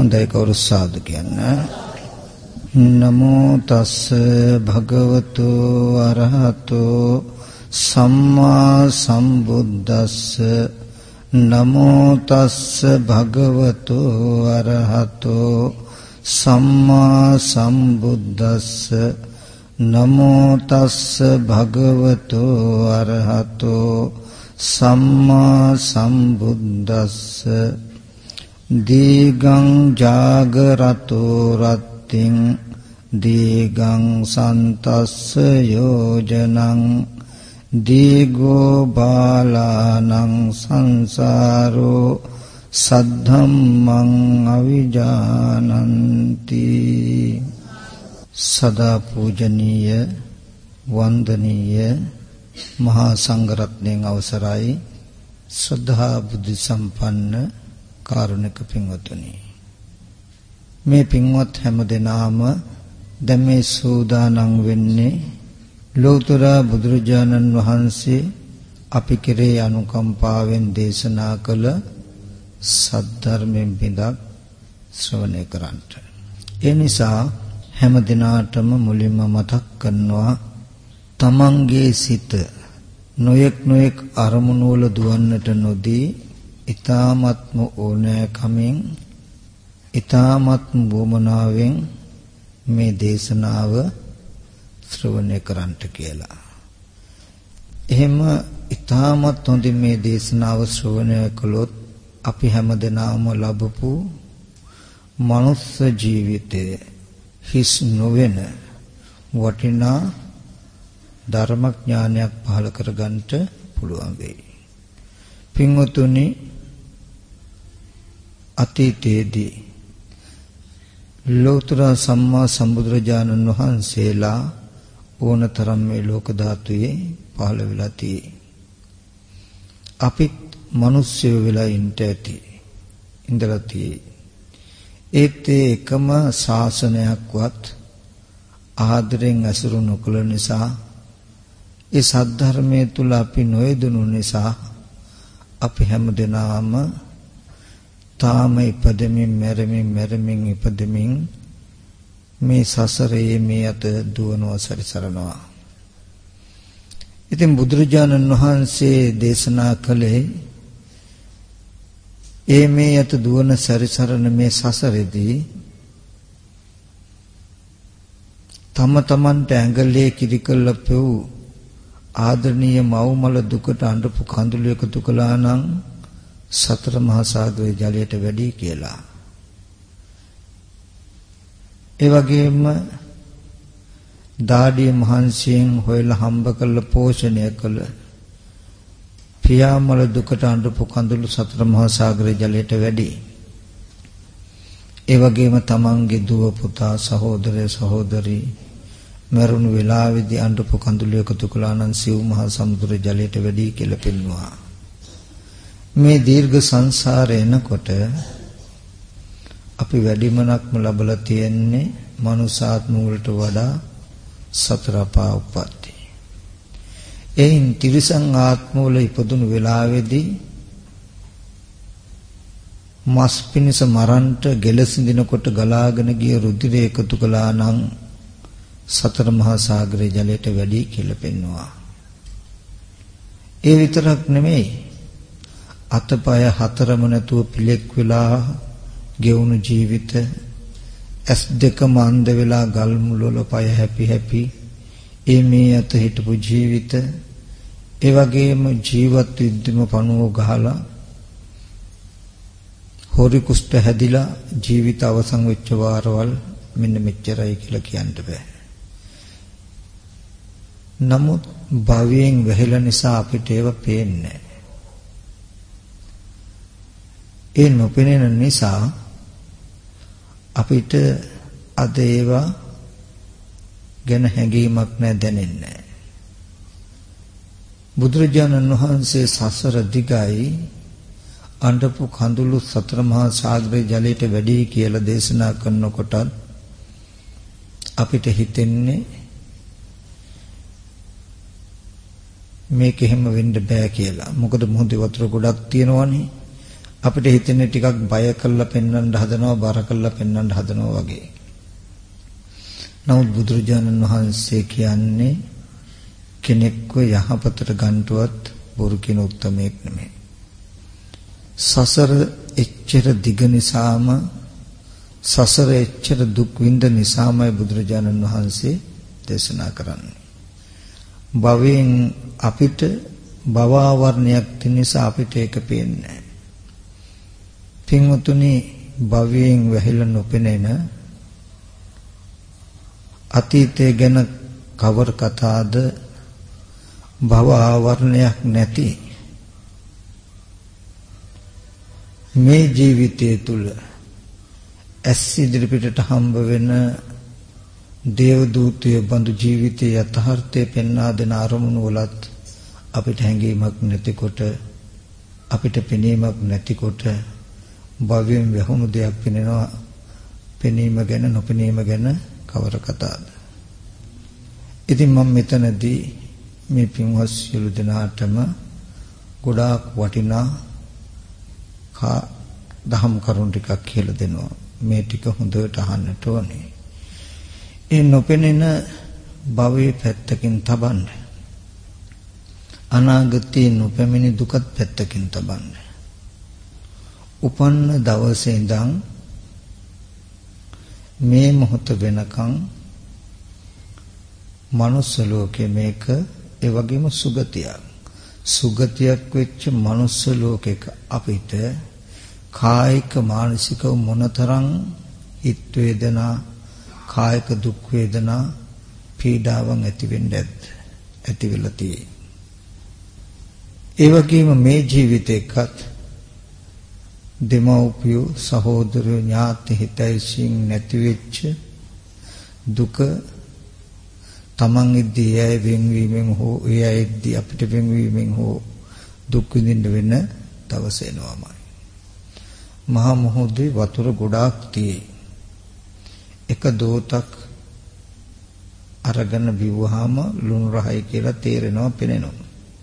හොඳයි කවුරු සාදු කියන්නේ. නමෝ තස්ස භගවතු අරහතෝ සම්මා සම්බුද්දස්ස. නමෝ තස්ස භගවතු අරහතෝ සම්මා සම්බුද්දස්ස. නමෝ තස්ස භගවතු අරහතෝ සම්මා සම්බුද්දස්ස. දීගං ජාගරතෝ රත්තිං දීගං සන්තස්ස යෝජනං දීගෝ බාලානං සංසාරෝ සද්ධම්මං අවිජානන්ති. සදා පූජනීය වන්දනීය මහා සංඝරත්නයන් අවසරයි. ශ්‍රද්ධා බුද්ධ සම්පන්න කාරුණික පින්වතුනි, මේ පින්වත් හැම දෙනාම දැන් මේ සූදානම් වෙන්නේ ලෝතර බුදුරජාණන් වහන්සේ අපි කෙරේ අනුකම්පාවෙන් දේශනා කළ සද්ධර්මයෙන් බිඳක් ශ්‍රවණය කරන්නට. ඒ නිසා හැම දිනාටම මුලින්ම මතක් කරනවා, තමන්ගේ සිත නොයෙක් නොයෙක් අරමුණු වල දුවන්නට නොදී ඊ타ත්ම ඕනෑකමින් ඊ타ත්ම වමනාවෙන් මේ දේශනාව ශ්‍රවණය කරන්නට කියලා. එහෙම ඊ타ත්ම හොඳින් මේ දේශනාව ශ්‍රවණය කළොත් අපි හැමදෙනාම ලැබපු මනුස්ස ජීවිතයේ හිස් නොවන වටිනා ධර්මඥානයක් පහළ කරගන්නට පුළුවන් වෙයි. පින්වතුනි, අතීතයේදී ලෝතර සම්මා සම්බුදුරජාණන් වහන්සේලා ඕනතරම් මේ ලෝක ධාතුවේ පහළ වෙලා තියෙයි. අපිත් මිනිස්සු වෙලා ඉඳලා තියෙයි. ඒත් එකම ශාසනයක්වත් ආදරෙන් අසුරු නොකළ නිසා, ඒ සද්ධර්මයේ තුල අපි නොයදුණු නිසා අපි හැමදෙනාම තාම ඉපදෙමින් මැරෙමින් ඉපදෙමින් මේ සසරේ මේ අත දුවනවා සැරිසරනවා. ඉතින් බුදුරජාණන් වහන්සේ දේශනා කළේ මේ අත දුවන සැරිසරන මේ සසරේදී තම තමන්ට ඇඟලේ කිරිකල්ල පෙව් ආදරණීය මව්මල දුකට අඬපු කඳුළු එකතු කළා නම් සතර මහා සාගරේ ජලයට වැඩි කියලා. ඒ වගේම දාඩිය මහන්සියෙන් හොයලා හම්බ කළ පෝෂණය කළ පියාමල දුකට අඬපු කඳුළු සතර මහා සාගරේ ජලයට වැඩි. ඒ වගේම තමන්ගේ දුව පුතා සහෝදරය සහෝදරි මරුණු වෙලාවේදී අඬපු කඳුළු එකතු කළා නම් සිව් මහා සමුද්‍ර ජලයට වැඩි කියලා පෙන්වුවා. මේ දීර්ඝ සංසාරේ එනකොට අපි වැඩිමනක්ම ලැබලා තියෙන්නේ මනුසාත්ම වලට වඩා සතර පා උප්පත්ති. එයින් තිරිසන් ආත්ම වල ඉපදුණු වෙලාවේදී මස් පිණිස මරන්ට ගෙලසිඳිනකොට ගලාගෙන ගිය රුධිරය එකතු කළා නම් සතර මහා සාගරේ ජලයට වැඩි කියලා පෙන්වුවා. ඒ විතරක් නෙමෙයි, අතපය හතරම නැතුව පිලෙක් වෙලා ගෙවුණු ජීවිත, ඇස් දෙකම අන්ධ වෙලා ගල් මුල වල පය හැපි මේ අත හිටපු ජීවිත, ඒ වගේම ජීවත් විද්දිම පණුව ගහලා හොරි කුෂ්ඨ හැදිලා ජීවිත අවසන් වෙච්ච වාරවල් මෙන්න මෙච්චරයි කියලා කියන්න බෑ. නමුත් භවයෙන් වැහිලා නිසා අපිට ඒව පේන්නේ. ඒ නොපෙනෙන නිසා අපිට අද ඒවා ගැන හැඟීමක් නැ, දැනෙන්නේ. බුදුරජාණන් වහන්සේ සසර දිගයි අඬපු කඳුළු සතර මහා සාගරේ ජලයට වැඩි කියලා දේශනා කරනකොට අපිට හිතෙන්නේ මේක එහෙම වෙන්න බෑ කියලා. මොකද මොහොතේ වතුර ගොඩක් තියෙනවනේ. අපිට හිතෙන්නේ ටිකක් බය කරලා පෙන්වන්න හදනවා, බර කරලා පෙන්වන්න හදනවා වගේ. නමුත් බුදුරජාණන් වහන්සේ කියන්නේ කෙනෙක්ව යහපතට ගන්නටවත් බොරු කියන උත්මයෙක් නෙමෙයි. සසර එච්චර දිග නිසාම, සසර එච්චර දුක් විඳ නිසාමයි බුදුරජාණන් වහන්සේ දේශනා කරන්නේ. භවයෙන් අපිට භවාවරණයක් තියෙන නිසා අපිට ඒක පේන්නේ නැහැ. පින්වතුනි, භවයෙන් වැහිලා නොපෙනෙන අතීතය ගැන කවර කතාද, භව ආවරණයක් නැති මේ ජීවිතය තුල ඇස් ඉදිරිපිටට හම්බ වෙන දේව දූතය බඳු ජීවිතයේ යථාර්ථය පෙන්වා දෙන අරමුණු වලත් අපිට හැඟීමක් නැතිකොට, අපිට පෙනීමක් නැතිකොට භවයෙන් වැහුණු දෙයක් පෙනෙනවා. පෙනීම ගැන නොපෙනීම ගැන කවර කතාද? ඉතින් මම මෙතනදී මේ පින්වත් සියලු දෙනාටම ගොඩාක් වටිනා දහම් කරුණු ටිකක් කියලා දෙනවා. මේ ටික හොඳට අහන්නට ඕනේ. ඒ නොපෙනෙන භවයේ පැත්තකින් තබන්න, අනාගතයේ නොපැමිණි දුකත් පැත්තකින් තබන්න. උපන්න දවසේ ඉඳන් මේ මොහොත වෙනකන් මනුස්ස ලෝකේ මේක ඒ වගේම සුගතියක් වෙච්ච මනුස්ස ලෝකයක අපිට කායික මානසික මොනතරම් හිත වේදනා, කායික දුක් වේදනා, පීඩාවන් ඇති වෙන්නේ නැද්ද? ඇති වෙලා තියෙයි. ඒ වගේම මේ ජීවිතේකත් දෙමව්පියෝ, සහෝදරයෝ, ඥාති හිතයිසින් නැති වෙච්ච දුක තමන් ඉද්දී එය වෙන්වීමෙන් හෝ එය ඉද්දී අපිට වෙන්වීමෙන් හෝ දුක් විඳින්න වෙන දවස එනවාමයි. මහා මොහොතේ වතුර ගොඩාක් තියෙයි. එක දෝතක් අරගෙන බිව්වහම ලුණු රහයි කියලා තේරෙනවා, පෙනෙනවා.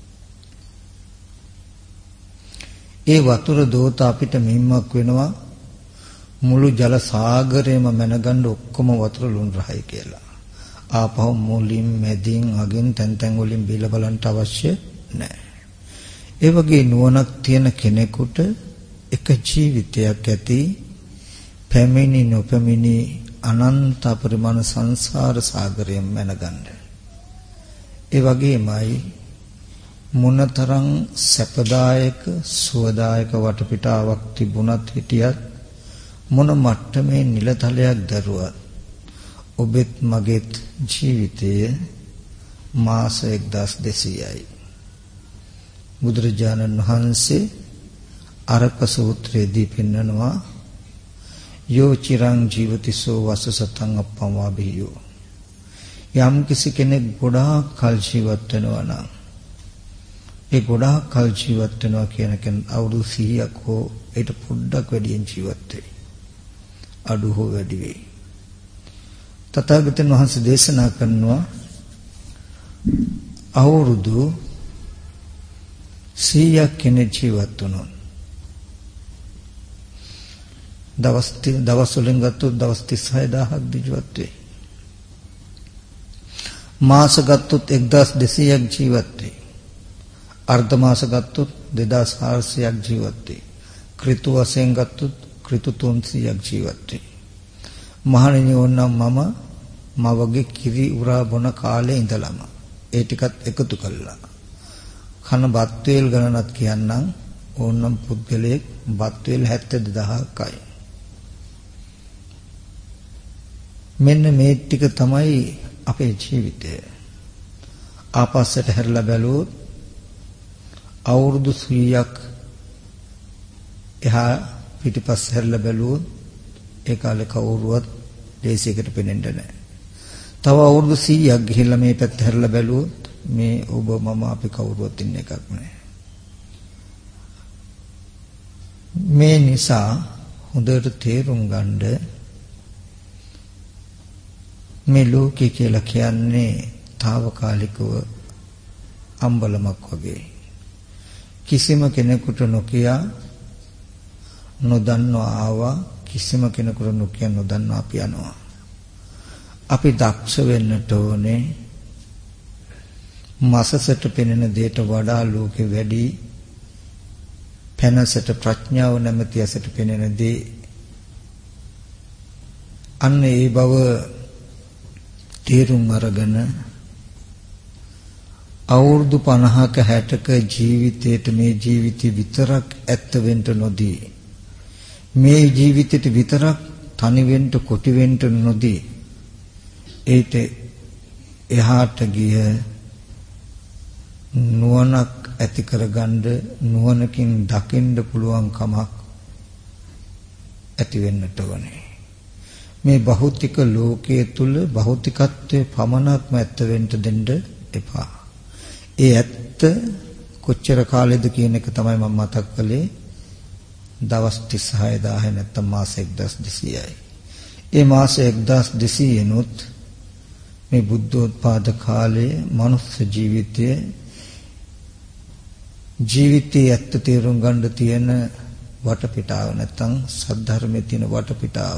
ඒ වතුර දෝත අපිට මිම්මක් වෙනවා මුළු ජල සාගරයම මැනගන්න ඔක්කොම වතුර ලුණු රහයි කියලා. ආපහු මුලින් මැදින් අගින් තැන් තැන් වලින් බීලා බලන්න අවශ්‍ය නැහැ. ඒ වගේ නුවණක් තියෙන කෙනෙකුට එක ජීවිතයක් ඇති පැමිණි නොපැමිණි අනන්ත පරිමාණ සංසාර සාගරයෙන් මැනගන්න. ඒ වගේමයි මොනතරම් සැපදායක සුවදායක වටපිටාවක් තිබුණත් හිටියත් මොන මට්ටමේ නිලතලයක් දරුවත් ඔබෙත් මගේත් ජීවිතයේ මාස 1200යි. බුදුරජාණන් වහන්සේ අරක සූත්‍රයේදී පෙන්නනවා යෝ චිරං ජීවතිසෝ වසසතං අප්පමා බියෝ. යම් කිසි කෙනෙක් ගොඩාක් කල් ජීවත් වෙනවා නම් ඒ ගොඩාක් කල් ජීවත් වෙනවා කියන කෙනා අවුරුදු 100ක් හෝ ඊට පොඩ්ඩක් වැඩියෙන් ජීවත් වෙයි. අඩු හෝ වැඩි වෙයි. තථාගතයන් වහන්සේ දේශනා කරනවා අවුරුදු 100ක් කෙනෙක් ජීවත් වුණොත් දවස් වලින් ගත්තොත් දවස් 36000ක් ජීවත් වෙයි. මාස ගත්තොත් 1200ක් ජීවත් වෙයි. අර්ධ මාස ගත්තොත් 2400ක් ජීවත් වෙයි. ඍතු වශයෙන් ගත්තොත් ඍතු 300ක් ජීවත් වෙයි. මහණෙනි ඕනනම් මම මවගේ කිරි උරා බොන කාලේ ඉඳලම ඒ ටිකත් එකතු කළා. කන බත් වේල් ගණනක් කියන්නම් ඕනනම් පුද්ගලයෙක් බත් වේල් 72000ක්යි. මෙන්න මේ ටික තමයි අපේ ජීවිතය. ආපස්සට හැරිලා බැලුවොත් අවුරුදු 100ක් එහා පිටිපස්ස හැරිලා බැලුවොත් ඒ කාලේ කවුරුවත් දේශයකට පෙනෙන්නේ නැහැ. තව අවුරුදු 100ක් ගිහිල්ලා මේ පැත්ත හැරිලා බැලුවොත් මේ ඔබ මම අපි කවුරුවත් ඉන්න එකක් නැහැ. මේ නිසා හොඳට තේරුම් ගන්න මේ ලෝකේ කියලා කියන්නේ తాවකාලිකව අම්බලමක් වගේ. කිසිම කෙනෙකුට නොකිය නොදන්නවා ආවා කිසිම කෙනෙකුට නොකිය නොදන්නවා අපි යනවා. අපි දක්ෂ වෙන්නට ඕනේ මාසසට පෙනෙන දෙයට වඩා ලෝකෙ වැඩි පැනසට ප්‍රඥාව නැමැති ඇසට පෙනෙන දේ අන්න ඒ බව තේරුම් අරගෙන අවුරුදු 50ක 60ක ජීවිතේට මේ ජීවිතය විතරක් ඇත්ත වෙන්න නොදී මේ ජීවිතේට විතරක් තනි වෙන්න කොටි වෙන්න නොදී ඒට එහාට ගිය නුවණක් ඇති කරගන්න නුවණකින් දකින්න පුළුවන් කමක් ඇති වෙන්නට ඕනේ. මේ භෞතික ලෝකයේ තුල භෞතිකත්වයේ පමණක්ම ඇත්ත වෙන්න දෙන්න එපා. ඒ ඇත්ත කොච්චර කාලෙද කියන එක තමයි මම මතක් කළේ. දවස් 36000 නැත්නම් මාස 1200යි. ඒ මාස 1200 නුත් මේ බුද්ධෝත්පාද කාලයේ මනුස්ස ජීවිතයේ ඇත්ත තේරුම් ගන්න තියෙන වටපිටාව නැත්නම් සද්ධර්මයේ තියෙන වටපිටාව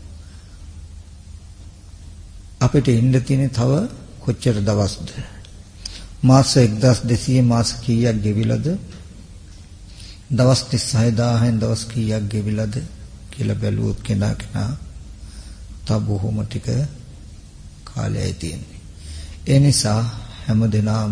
අපිට ඉන්න තියෙන තව කොච්චර දවස්ද? මාස 1200 මාස කීයක් ගෙවිලාද? දවස් 36000න් දවස් කීයක් ගෙවිලාද කියලා බැලුවොත් කෙනා තව බොහොම ටික කාලයයි තියෙන්නේ. ඒ නිසා හැමදෙනාම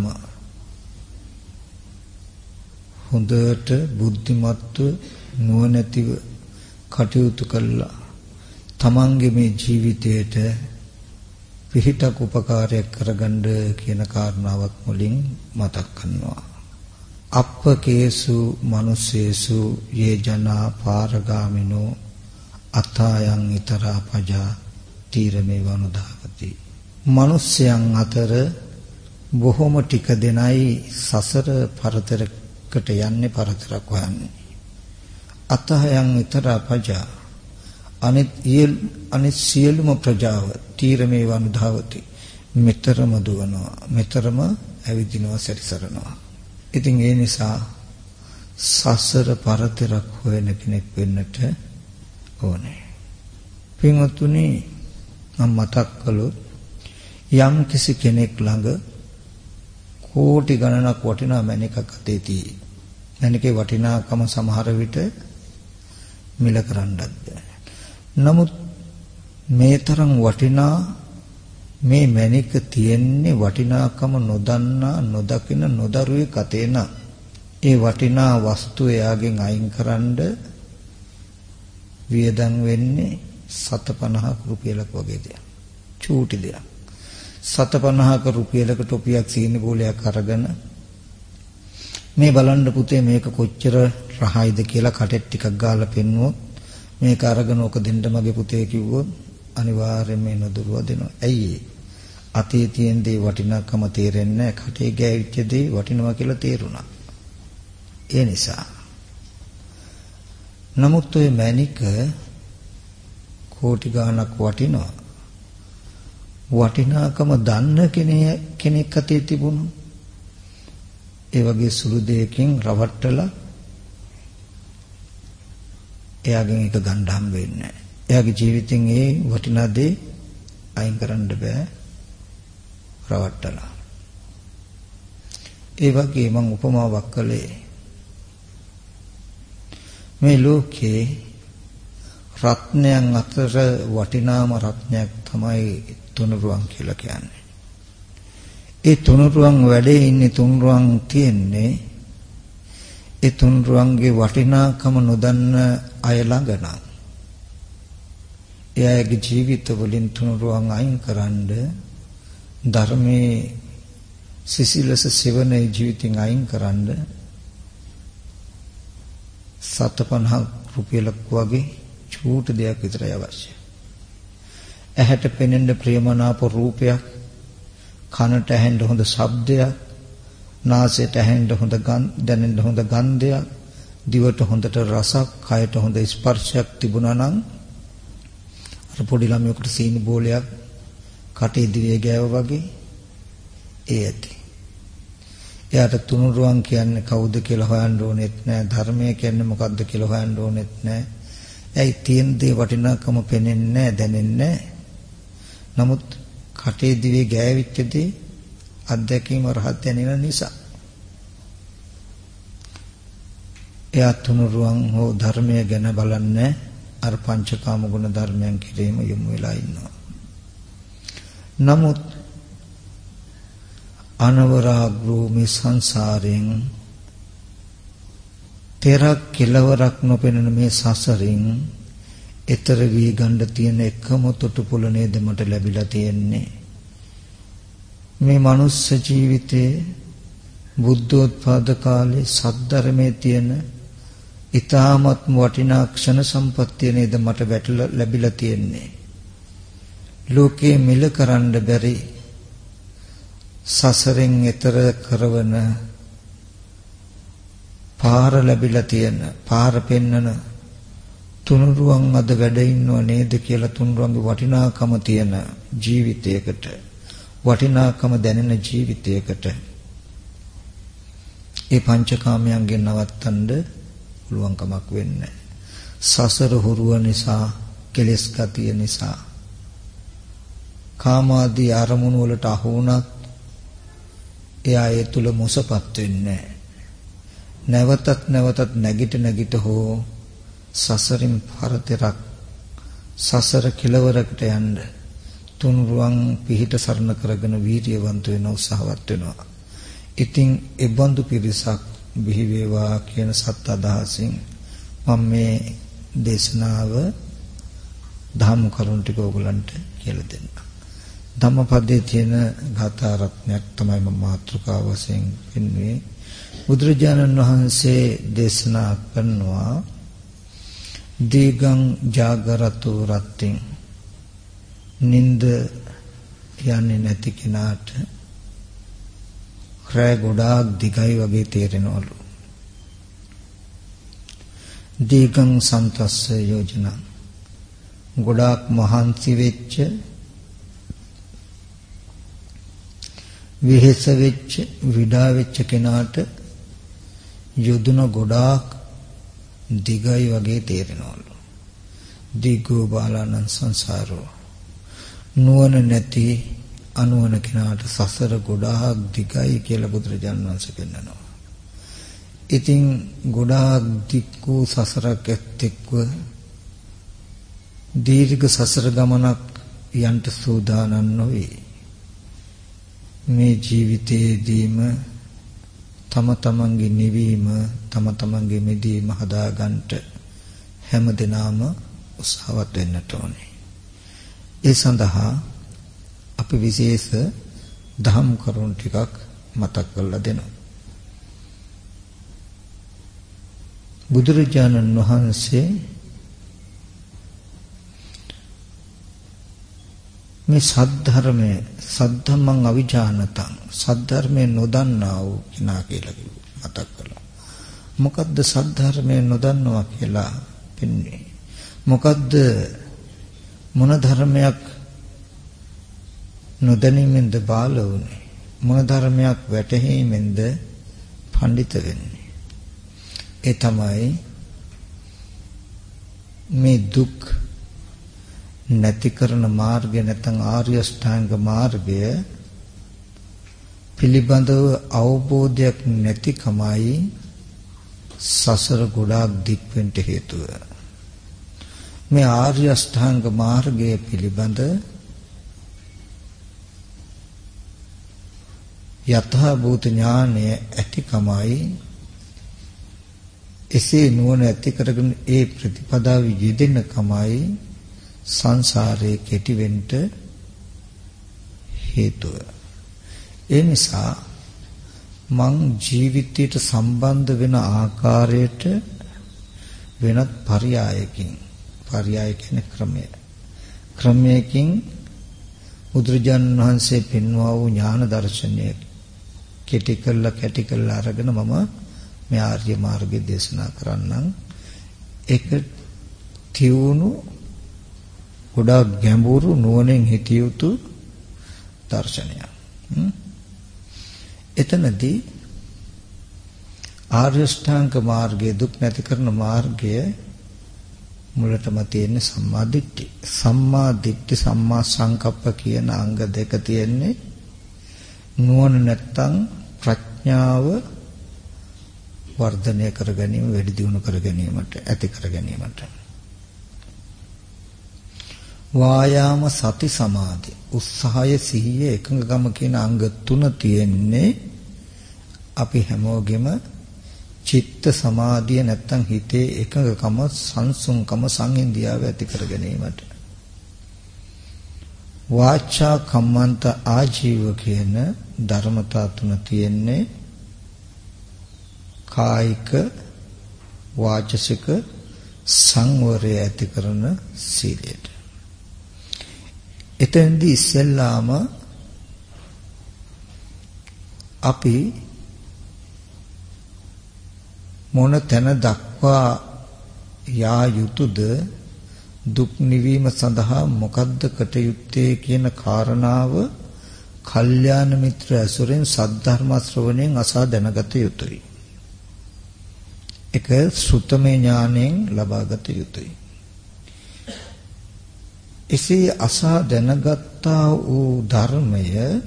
හොඳට බුද්ධිමත්ව නුවණැතිව කටයුතු කළා තමන්ගේ මේ ජීවිතයට පිහිටක් උපකාරයක් කරගන්න කියන කාරණාවක් මුලින් මතක් කරනවා. අප්පකේසු මනුස්සේසු යේ ජනා පාරගාමිනෝ අතායන් ඊතරා පජා තීරමේ වනුදාවති. මිනිස්යන් අතර බොහොම ටික දෙනයි සසර පරතරකට යන්නේ පරතරක් හොයන්නේ. අතහයන් ඊතරා පජා අනිත් සියලුම ප්‍රජාව තීරමේ වනුදාවති. මෙතරම දුවනවා මෙතරම ඇවිදිනවා සැරිසරනවා. ඉතින් ඒ නිසා සසර පරතරක් හොයන කෙනෙක් වෙන්නට ඕනේ. පින්වත්නි මම මතක් කළොත් යම් කිසි කෙනෙක් ළඟ කෝටි ගණනක් වටිනා මණිකක් අතේ තියෙයි. මණිකේ වටිනාකම සමහර විට මිල කරන්නත් බෑ. නමුත් මේ තරම් වටිනා මේ මණික තියෙන්නේ වටිනාකම නොදන්නා නොදකින නොදරුවේ කතේ නම් ඒ වටිනා වස්තුව එයාගෙන් අයින් කරන්න වියදම් වෙන්නේ 750ක රුපියලක් වගේ දෙයක්. චූටි දෙයක්. 750ක රුපියලක ටොපියක් සීනි බෝලයක් අරගෙන මේ බලන්න පුතේ මේක කොච්චර රහයිද කියලා කටෙත් ටිකක් ගාලා පෙන්නුවොත් මේක අරගෙන ඔක දෙන්න මගේ පුතේ කිව්වොත් අනිවාර්යයෙන් මේ නදුරුව දෙනවා. ඇයි ඒ? අතේ තියෙන දේ වටිනාකම තේරෙන්නේ නැහැ. කටේ ගෑවිච්ච දේ වටිනවා කියලා තේරුණා. ඒ නිසා නමුත් ඔය මණික කෝටි ගාණක් වටිනවා. වටිනාකම දන්න කෙනෙක් අතේ තිබුණු ඒ වගේ සුළු දෙයකින් රවට්ටලා එයාගෙන් එක ගන්න හම්බ වෙන්නේ නැහැ. එයාගේ ජීවිතෙන් ඒ වටිනා දේ අයින් කරන්න බෑ රවට්ටලා. ඒ වගේ මම උපමාවක් කළේ මේ ලෝකේ රත්නයන් අතර වටිනාම රත්නයක් තමයි තුනුරුවන් කියලා කියන්නේ. ඒ තුනුරුවන් වැඩේ ඉන්නේ තුනුරුවන් තියෙන්නේ ඒ තුනුරුවන්ගේ වටිනාකම නොදන්න අය ළඟ නම් එයාගේ ජීවිත වලින් තුනුරුවන් අයින් කරන්න ධර්මයේ සිසිලස සෙවනේ ජීවිතින් අයින් කරන්න 750 රුපියලක් වගේ චූට දෙයක් විතරයි අවශ්‍යයි. ඇහැට පෙනෙන ප්‍රියමනාප රූපයක්, කනට ඇහෙන්න හොඳ ශබ්දයක්, නාසයට ඇහෙන්න හොඳ දැනෙන්න හොඳ ගන්ධයක්, දිවට හොඳට රසක්, කයට හොඳ ස්පර්ශයක් තිබුණා නම් අර පොඩි ළමයෙකුට සීනි බෝලයක් කටේ දිවේ ගෑවා වගේ ඒ ඇති. එයාට තුනුරුවන් කියන්නේ කවුද කියලා හොයන්න ඕනෙත් නෑ. ධර්මය කියන්නේ මොකක්ද කියලා හොයන්න ඕනෙත් නෑ. ඇයි තියෙන දේ වටිනාකම පේන්නේ නැහැ, දැනෙන්නේ නැහැ. නමුත් කටේ දිවේ ගෑවිච්ච දේ අත්දැකීම රහත් දැනෙන නිසා. එයා තුනුරුවන් හෝ ධර්මය ගැන බලන්නේ අර පංචකාම ගුණ ධර්මයන් කිරීම යොමු වෙලා ඉන්නවා. නමුත් අනවරාග්‍රෝ මේ සංසාරයෙන් තෙරක් කෙලවරක් නොපෙනෙන මේ සසරින් ඈතර වී ගන්න තියෙන එකම තොටුපොළ නේද මට ලැබිලා තියෙන්නේ. මේ මනුස්ස ජීවිතේ බුද්ධෝත්පාද කාලේ සද්ධර්මයේ තියෙන ඊ타මත් වටිනා ක්ෂණ සම්පත්තිය නේද මට ලැබිලා තියෙන්නේ. ලෝකේ මිල කරන්න බැරි සසරෙන් ඈතර කරවන පාර ලැබිලා තියෙන පාර පෙන්නන තුනුරුවන් අද වැඩ ඉන්නව නේද කියලා තුනුරුවන්ගේ වටිනාකම තියෙන ජීවිතයකට වටිනාකම දැනෙන ජීවිතයකට ඒ පංචකාමයන්ගෙන් නවත්තන්න පුළුවන් කමක් වෙන්නේ. සසර හුරුව නිසා, කෙලෙස් ගතිය නිසා, කාමාදී අරමුණු වලට අහු වුණත් එයා ඒ තුල මොසපත් වෙන්නේ නැවතත් නැගිට හෝ සසරින් පරතරක් සසර කෙලවරකට යන්න තුන්රුවන් පිහිට සරණ කරගෙන වීර්යවන්ත වෙන උත්සාහවත් වෙනවා. ඉතින් ඒ බඳු පිරිසක් බිහි වේවා කියන සත් අදහසින් මම මේ දේශනාව ධම්ම කරුණ ටික ඕගලන්ට කියලා දෙන්න. ධම්මපදයේ තියෙන ගාථා රත්නයක් තමයි මම මාතෘකාව වශයෙන් පෙන්වන්නේ. බුදුරජාණන් වහන්සේ දේශනා කරනවා දීගං ජාගරතු රත්තින් නින්ද යන්නේ නැති කෙනාට රැ ගොඩාක් දිගයි වගේ තේරෙනවලු. දීගං සන්තස්ස යෝජනා ගොඩාක් මහන්සි වෙච්ච විහෙස වෙච්ච විඩා වෙච්ච කෙනාට යොදුන ගොඩාක් දිගයි වගේ තේරෙනවලු. දිග්ගෝ බාලානං සංසාරෝ නුවණ නැති අනුවණ කෙනාට සසර ගොඩාක් දිගයි කියලා බුදුරජාණන් වහන්සේ පෙන්නනවා. ඉතින් ගොඩාක් දික් වූ සසරක් එක්ක දීර්ඝ සසර ගමනක් යන්න සූදානම් නොවේ. මේ ජීවිතයේදීම තම තමන්ගේ නිවීම තම තමන්ගේ මිදීම හදාගන්නට හැම දිනම උත්සාහවත් වෙන්නට ඕනේ. ඒ සඳහා අපි විශේෂ දහම් කරුණු ටිකක් මතක් කරලා දෙනවා. බුදුරජාණන් වහන්සේ මේ සද්ධර්මයේ සද්ධම්මං අවිජානතං සද්ධර්මයේ නොදන්නා වූ කෙනා කියලා මතක් කළා. මොකද්ද සද්ධර්මයේ නොදන්නවා කියලා පෙන්වන්නේ? මොකද්ද මොන ධර්මයක් නොදැනීමෙන්ද බාල වුනේ? මොන ධර්මයක් වැටහීමෙන්ද පඬිත වෙන්නේ? ඒ තමයි මේ දුක් නැති කරන මාර්ගය නැත්නම් ආර්ය අෂ්ටාංග මාර්ගය පිළිබඳව අවබෝධයක් නැතිකමයි සසර ගොඩාක් දික් වෙන්න හේතුව. මේ ආර්ය අෂ්ටාංග මාර්ගය පිළිබඳ යථා භූත ඥානය ඇතිකමයි එසේ නුවණ ඇති කරගෙන ඒ ප්‍රතිපදාව යෙදෙන කමයි සංසාරේ කෙටි වෙන්න හේතුව. ඒ නිසා මං ජීවිතයට සම්බන්ධ වෙන ආකාරයට වෙනත් පර්යාය කියන්නේ ක්‍රමයකින් බුදුරජාණන් වහන්සේ පෙන්වා වූ ඥාන දර්ශනය කැටි කළා අරගෙන මම මේ ආර්ය මාර්ගය දේශනා කරන්නම්. ඒක තියුණු ගොඩාක් ගැඹුරු නුවණෙන් හිතිය යුතු දර්ශනයක්. එතනදී ආර්ය ශ්‍රාංක මාර්ගයේ දුක් නැති කරන මාර්ගය මුලටම තියෙන්නේ සම්මා දිට්ඨි. සම්මා දිට්ඨි සම්මා සංකප්ප කියන අංග දෙක තියෙන්නේ නුවණ නැත්තම් ප්‍රඥාව වර්ධනය කර ගැනීම, වැඩි දියුණු කර ගැනීමට, ඇති කර ගැනීමට. වායාම සති සමාධි උත්සාහය සිහිය එකඟකම කියන අංග තුන තියෙන්නේ අපි හැමෝගෙම චිත්ත සමාධිය නැත්තම් හිතේ එකඟකම සංසුන්කම සංඉන්දියාව ඇති කර ගැනීමට. වාචා කම්මන්ත ආජීව කියන ධර්මතා තුන තියෙන්නේ කායික වාචසික සංවරය ඇති කරන සීලයට. එතෙන්දී ඉස්සෙල්ලාම අපි මොන තැන දක්වා යා යුතුද, දුක් නිවීම සඳහා මොකද්ද කටයුත්තේ කියන කාරණාව කල්යාණ මිත්‍ර ඇසුරෙන් සද්ධර්ම ශ්‍රවණයෙන් අසා දැනගත යුතුයි. ඒක සුත්තමේ ඥාණයෙන් ලබාගත යුතුයි. එසේ අසා දැනගත්තා වූ ධර්මය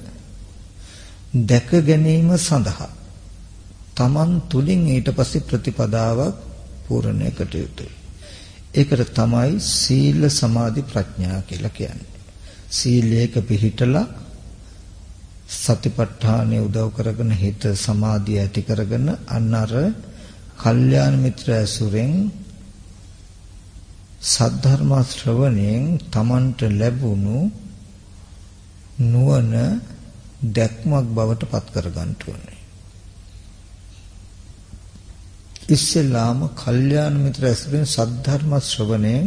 දැක ගැනීම සඳහා තමන් තුලින් ඊට පස්සේ ප්‍රතිපදාවක් පූර්ණය කට යුතුයි. ඒකට තමයි සීල සමාධි ප්‍රඥා කියලා කියන්නේ. සීලයක පිහිටලා සතිපට්ඨානෙ උදව් කරගෙන හිත සමාධිය ඇති කරගෙන අන්නර කල්යාණ මිත්‍ර ඇසුරෙන් සද්ධර්ම ශ්‍රවණයෙන් තමන්ට ලැබුණු නුවණ දැක්මක් බවට පත් කර ගන්න ඕනේ. ඉස්සෙල්ලාම කල්යාණ මිත්‍ර ඇසුරෙන් සද්ධර්ම ශ්‍රවණයෙන්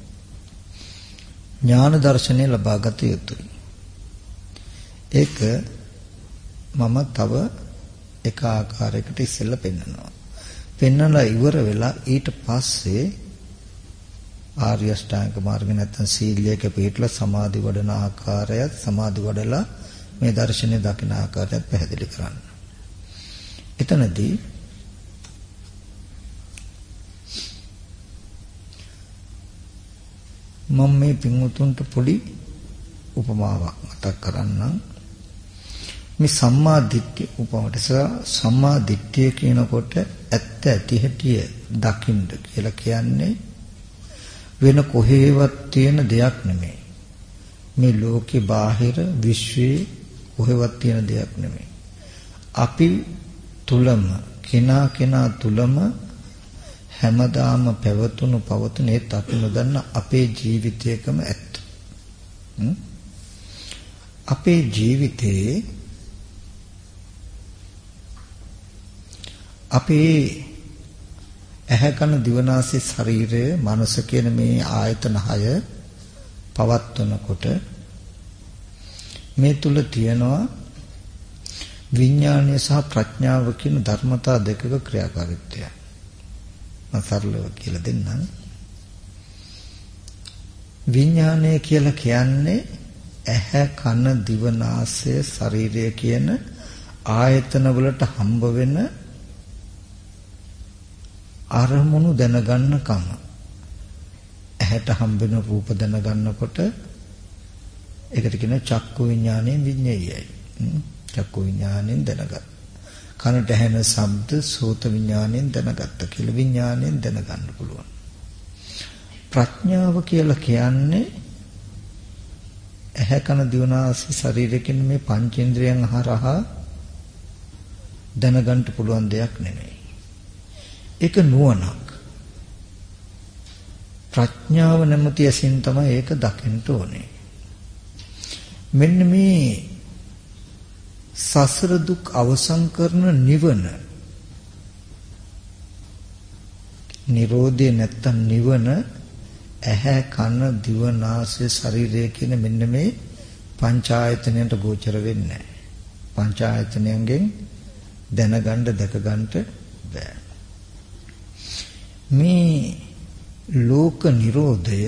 ඥාන දර්ශනය ලබා ගත යුතුයි. ඒක මම තව එක ආකාරයකට ඉස්සෙල්ලා පෙන්නනවා. පෙන්නලා ඉවර වෙලා ඊට පස්සේ ආර්ය අෂ්ටාංග මාර්ගය නැත්නම් සීලයක පිළිපදලා සමාධි වඩන ආකාරයත් සමාධි වඩලා මේ දර්ශනය දකින ආකාරයත් පැහැදිලි කරන්න. එතනදී මම මේ පින්වුතුන්ට පොඩි උපමාවක් මතක් කරන්නම්. මේ සම්මා දිට්ඨිය උපමට සම්මා දිට්ඨිය කියනකොට ඇත්ත ඇති හැටි දකින්න කියලා කියන්නේ වෙන කොහෙවත් තියෙන දෙයක් නෙමෙයි. මේ ලෝකේ බාහිර විශ්වයේ කොහෙවත් තියෙන දෙයක් නෙමෙයි. අපි තුලම කෙනා තුලම හැමදාම පැවතුණු පවතුන ඒත් අපි නොදන්න අපේ ජීවිතයකම ඇත්ත. අපේ ජීවිතේ අපේ ඇහැ කන දිවනාසය ශරීරය මනස කියන මේ ආයතන 6 පවත්වනකොට මේ තුල තියෙනවා විඥානය සහ ප්‍රඥාව කියන ධර්මතා දෙකක ක්‍රියාකාරීත්වය. මම සරලව කියලා දෙන්නම්. විඥානය කියලා කියන්නේ ඇහැ කන දිවනාසය ශරීරය කියන ආයතන වලට හම්බ වෙන අරමුණු දැනගන්න කම. ඇහැට හම්බෙන රූප දැනගන්නකොට ඒකට කියන චක්කු විඥාණයෙන් විඤ්ඤායයි. චක්කු විඥාණයෙන් දැනගත්. කනට ඇහෙන ශබ්ද සෝත විඥාණයෙන් දැනගත්ත කියලා විඥාණයෙන් දැනගන්න පුළුවන්. ප්‍රඥාව කියලා කියන්නේ ඇහැ කන දිවනාසය ශරීරය කියන මේ පංචේන්ද්‍රයන් හරහා දැනගන්න පුළුවන් දෙයක් නෙමෙයි. ඒක නුවණක්. ප්‍රඥාව නැමැති ඇසින් තමයි ඒක දකින්න ඕනේ. මෙන්න මේ සසර දුක් අවසන් කරන නිවන, නිරෝධය නැත්තම් නිවන ඇහැ කන දිව නාසය ශරීරය කියන මෙන්න මේ පංචායතනයට ගෝචර වෙන්නේ නැහැ. පංචායතනයෙන් දැනගන්න දැකගන්න බෑ. මේ ලෝක නිරෝධය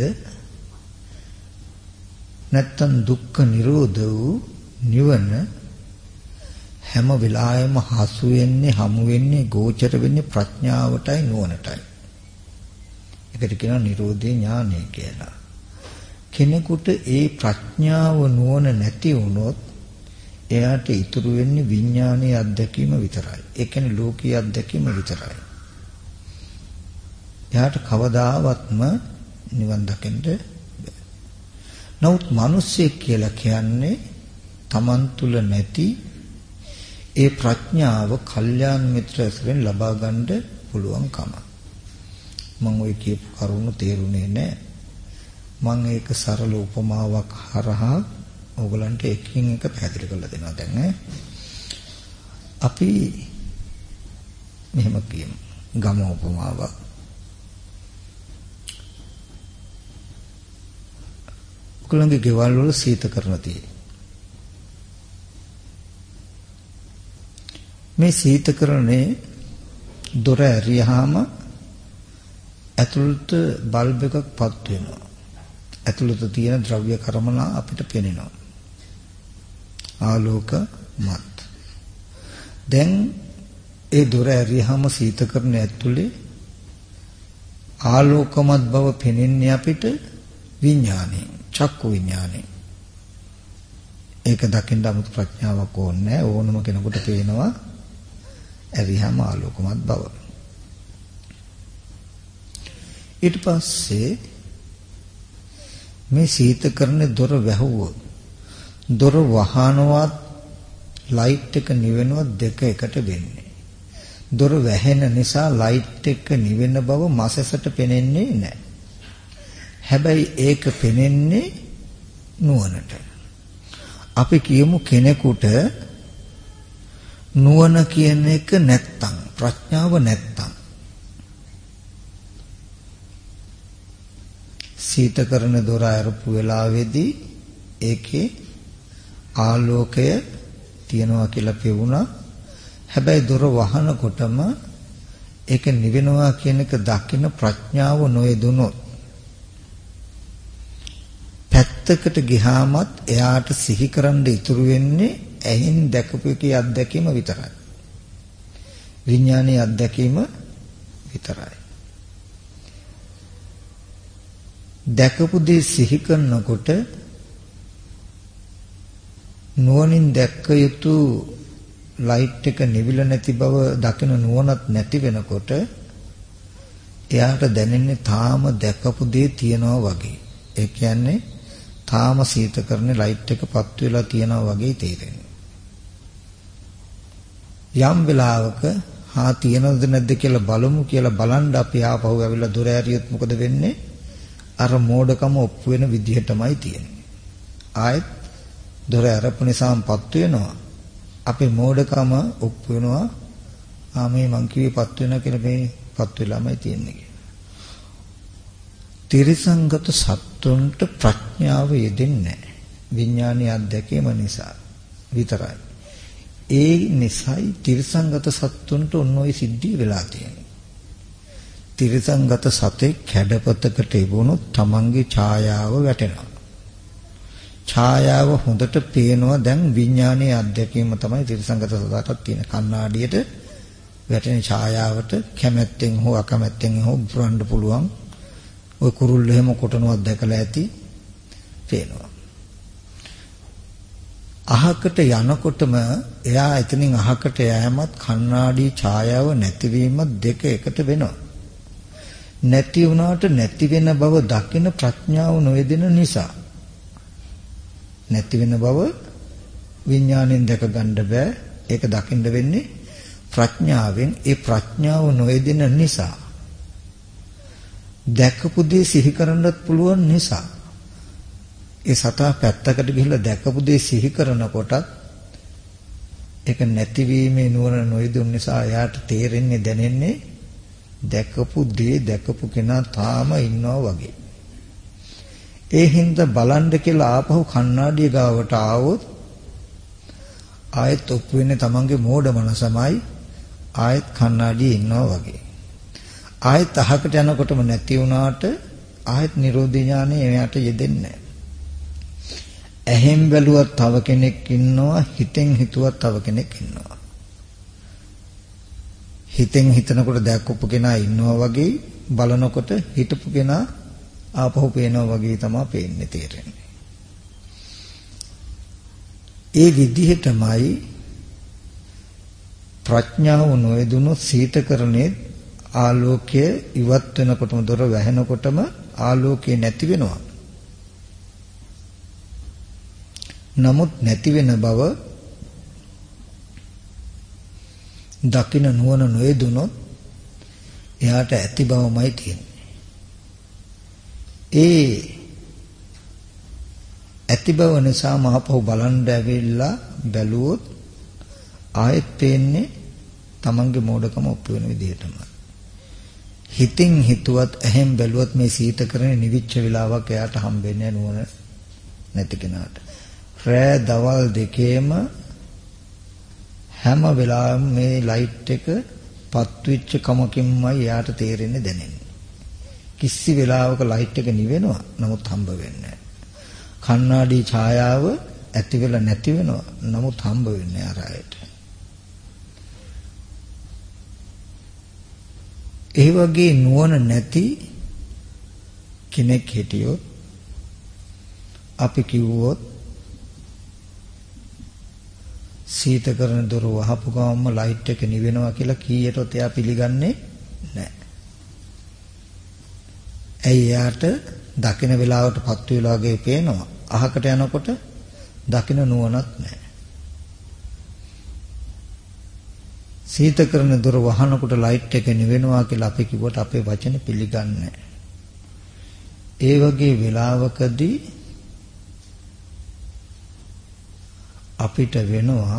නැත්තම් දුක්ඛ නිරෝධ වූ නිවන හැම වෙලාවෙම හසු වෙන්නේ හමු වෙන්නේ ගෝචර වෙන්නේ ප්‍රඥාවටයි නුවණටයි. ඒකට කියනවා නිරෝධේ ඥානය කියලා. කෙනෙකුට ඒ ප්‍රඥාව නුවණ නැති වුණොත් එයාට ඉතුරු වෙන්නේ විඥානීය අත්දැකීම විතරයි. ඒ කියන්නේ ලෝකීය අත්දැකීම විතරයි. එයාට කවදාවත්ම නිවන් දකින්න බෑ. නමුත් මිනිස්සෙක් කියලා කියන්නේ Taman තුල නැති ඒ ප්‍රඥාව කල්යාණ මිත්‍රයන්ගෙන් ලබා ගන්න පුළුවන්කම. මම ওই කියපු කරුණු තේරුනේ නැහැ. මම ඒක සරල උපමාවක් හරහා ඕගලන්ට එකින් එක පැහැදිලි කරලා දෙනවා දැන්. අපි මෙහෙම කියමු. ගම උපමාවක්. ඔයගලන්ගේ ගෙවල් වල සීතකරණ තියෙයි. මේ සීතකරණේ දොර ඇරියාම ඇතුළත බල්බ් එකක් පත් වෙනවා. ඇතුළත තියෙන ද්‍රව්‍ය කර්මලා අපිට පේනවා. ආලෝකමත්. දැන් ඒ දොර ඇරියාම සීතකරණය ඇතුලේ ආලෝකමත් බව පෙනෙන්නේ අපිට විඥාණයෙන්, චක්කු විඥාණයෙන්. ඒක දකින්න 아무ත් ප්‍රඥාවක් ඕනේ නැහැ. ඕනම කෙනෙකුට පේනවා ඇරියාම ආලෝකමත් බව. ඊට පස්සේ මේ සීතකරණේ දොර වැහුවොත් දොර වහනවත් ලයිට් එක නිවෙනවත් දෙක එකට වෙන්නේ. දොර වැහෙන නිසා ලයිට් එක නිවෙන බව මසසට පේන්නේ නැහැ. හැබැයි ඒක පේන්නේ නුවණට. අපි කියමු කෙනෙකුට නුවණ කියන එක නැත්තම්, ප්‍රඥාව නැත්තම් සීතකරණ දොර අරපු වෙලාවේදී ඒකේ ආලෝකය තියනවා කියලා පෙවුණා. හැබැයි දොර වහනකොටම ඒක නිවෙනවා කියන එක දකින්න ප්‍රඥාව නොයදුනොත් පැත්තකට ගියාමත් එයාට සිහි කරන්න ඉතුරු වෙන්නේ ඇහින් දැකපු එකේ අත්දැකීම විතරයි. විඥානයේ අත්දැකීම විතරයි. දැකපු දේ සිහි කරනකොට නුවණින් දැක්ක යුතු ලයිට් එක නිවිල නැති බව දකින නුවණත් නැති වෙනකොට එයාට දැනෙන්නේ තාම දැකපු දේ තියනවා වගේ. ඒ කියන්නේ තාම සීතකරණේ ලයිට් එක පත් වෙලා තියනවා වගේ තේරෙනවා. යම් වෙලාවක තියනවද නැද්ද කියලා බලමු කියලා බලන් අපි ආපහු ඇවිල්ලා දොර ඇරියොත් මොකද වෙන්නේ? අර මෝඩකම ඔප්පු වෙන විදිහටමයි තියෙන්නේ. ආයෙත් දොර අරපු නිසාම පත් වෙනවා. අපේ මෝඩකම ඔප්පු වෙනවා. මේ මං කිව්වේ පත් වෙනවා කියලා මේ පත් වෙලාමයි තියෙන්නේ කියලා. තිරිසංගත සත්තුන්ට ප්‍රඥාව යෙදෙන්නේ නැහැ. විඥානීය අත්දැකීම නිසා විතරයි. ඒ නිසායි තිරිසංගත සත්තුන්ට ඔන්න ඔය සිද්ධිය වෙලා තියෙන්නේ. තිරිසංගත සතේ කැඩපතකට ඉබුණොත් තමන්ගේ ඡායාව වැටෙනවා. ඡායාව හොඳට පේනවා. දැන් විඥානීය අත්දැකීම තමයි තිරිසංගත සතාටත් තියෙන. කණ්ණාඩියට වැටෙන ඡායාවට කැමැත්තෙන් හෝ අකමැත්තෙන් හෝ පුරන්න පුළුවන්. ඔය කුරුල්ල එහෙම කොටනවා දැකලා ඇති පේනවා. අහකට යනකොටම එයා එතනින් අහකට යෑමත් කණ්ණාඩි ඡායාව නැතිවීමත් දෙක එකට වෙනවා. නැති වුණාට නැති වෙන බව දකින ප්‍රඥාව නොයෙදෙන නිසා නැති වෙන බව විඥාණයෙන් දැක ගන්න බෑ. ඒක දකින්න වෙන්නේ ප්‍රඥාවෙන්. ඒ ප්‍රඥාව නොයෙදෙන නිසා දැකපු දේ සිහි කරන්නත් පුළුවන් නිසා ඒ සතා පැත්තකට ගිහිල්ලා දැකපු දේ සිහි කරනකොටත් ඒක නැතිවීමේ නුවණ නොයෙදුන නිසා එයාට තේරෙන්නේ දැනෙන්නේ දැකපු දේ දැකපු කෙනා තාම ඉන්නවා වගේ. ඒ හින්දා බලන්න කියලා ආපහු කණ්ණාඩිය ගාවට ආවොත් ආයෙත් ඔප්පු වෙන්නේ තමන්ගේ මෝඩ මනසමයි. ආයෙත් කණ්ණාඩියේ ඉන්නවා වගේ. ආයෙත් අහකට යනකොටම නැති වුණාට ආයෙත් නිරෝධ ඥානෙ එයාට යෙදෙන්නේ නැහැ. ඇහෙන් බැලුවත් තව කෙනෙක් ඉන්නවා, හිතෙන් හිතුවත් තව කෙනෙක් ඉන්නවා. හිතෙන් හිතනකොට දැක්කපු කෙනා ඉන්නවා වගේ බලනකොට හිටපු කෙනා ආපහු පේනවා වගේ තමයි පේන්නේ තේරෙන්නේ. ඒ විදිහටමයි ප්‍රඥාව නොයදුණු සීතකරණේ ආලෝකය ඉවත් වෙනකොටම දොර වැහෙනකොටම ආලෝකය නැති වෙනවා. නමුත් නැති වෙන බව දකින්න නුවණ නොයදුනොත් එයාට ඇති බවමයි තියෙන්නේ. ඒ ඇති බව නිසා මහපහු බලන් ඇවිල්ලා බැලුවොත් ආයෙත් පේන්නේ තමන්ගේ මෝඩකම ඔප්පු වෙන විදිහටම. හිතින් හිතුවත් එහෙන් බැලුවත් මේ සීතකරණේ නිවිච්ච වෙලාවක් එයාට හම්බෙන්නේ නුවණ නැති කෙනාට. රෑ දවල් දෙකේම හැම වෙලාවෙම මේ ලයිට් එක පත්විච්ච කමකින්මයි එයාට තේරෙන්නේ දැනෙන්නේ. කිසි වෙලාවක ලයිට් එක නිවෙනවා නමුත් හම්බ වෙන්නේ නැහැ. කණ්ණාඩි ඡායාව ඇති වෙලා නැති වෙනවා නමුත් හම්බ වෙන්නේ ආරයට. ඒ වගේ නුවණ නැති කෙනෙක් හිටියොත් අපි කිව්වොත් සීතකරණ දොර වහපු ගමන්ම ලයිට් එක නිවෙනවා කියලා කීයටත් එයා පිළිගන්නේ නැහැ. ඇයි එයාට දකින වෙලාවට පත්තු වෙලා වගේ පේනවා. අහකට යනකොට දකින නුවණක් නැහැ. සීතකරණ දොර වහනකොට ලයිට් එක නිවෙනවා කියලා අපි කිව්වට අපේ වචන පිළිගන්නේ නැහැ. ඒ වගේ වෙලාවකදී අපිට වෙනවා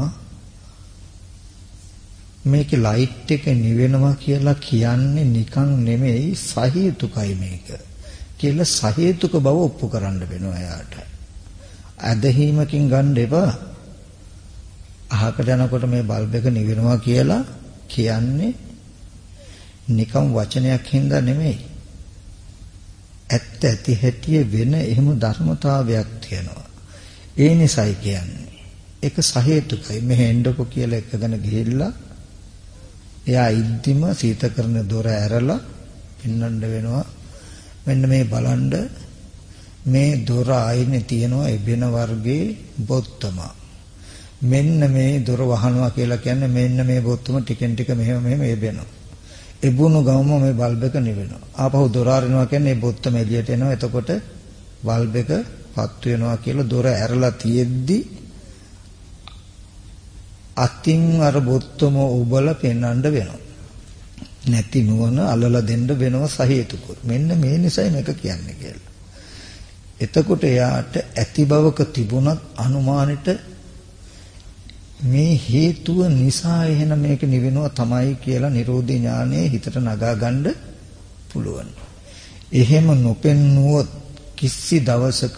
මේකේ ලයිට් එක නිවෙනවා කියලා කියන්නේ නිකන් නෙමෙයි සහේතුකයි මේක කියලා සහේතුක බව ඔප්පු කරන්න වෙනවා එයාට. අදහිමකින් ගන්න එපා. අහකට යනකොට මේ බල්බ් එක නිවෙනවා කියලා කියන්නේ නිකන් වචනයක් හින්දා නෙමෙයි. ඇත්ත ඇති හැටි වෙන එහෙම ධර්මතාවයක් තියෙනවා. ඒ නිසායි කියන්නේ. ඒක සහේතුකයි. මෙහෙ එන්නකො කියලා එකගෙන ගිහිල්ලා එයා ඉද්දිම සීතකරණ දොර ඇරලා පින්නන්න වෙනවා. මෙන්න මේ බලන්න මේ දොර ආයිනේ තියෙනවා එබෙන වර්ගයේ බොත්තම. මෙන්න මේ දොර වහනවා කියලා කියන්නේ මෙන්න මේ බොත්තම ටිකෙන් ටික මෙහෙම එබෙනවා. එබුණු ගමම මේ බල්බ් එක නිවෙනවා. ආපහු දොර අරිනවා කියන්නේ මේ බොත්තම එළියට එනවා. එතකොට බල්බ් එක පත් වෙනවා කියලා දොර ඇරලා තියෙද්දි අතින් අර බොත්තම උබලා පෙන්වන්න වෙනවා. නැති නුවණ අලලා දෙන්න වෙනවා සහේතුක. මෙන්න මේ නිසයි මේක කියන්නේ කියලා. එතකොට එයාට ඇති බවක තිබුණත් අනුමානෙට මේ හේතුව නිසා එහෙනම් මේක නිවෙනවා තමයි කියලා නිරෝධී ඥානයේ හිතට නගා ගන්න පුළුවන්. එහෙම නොපෙන්නුවොත් කිසි දවසක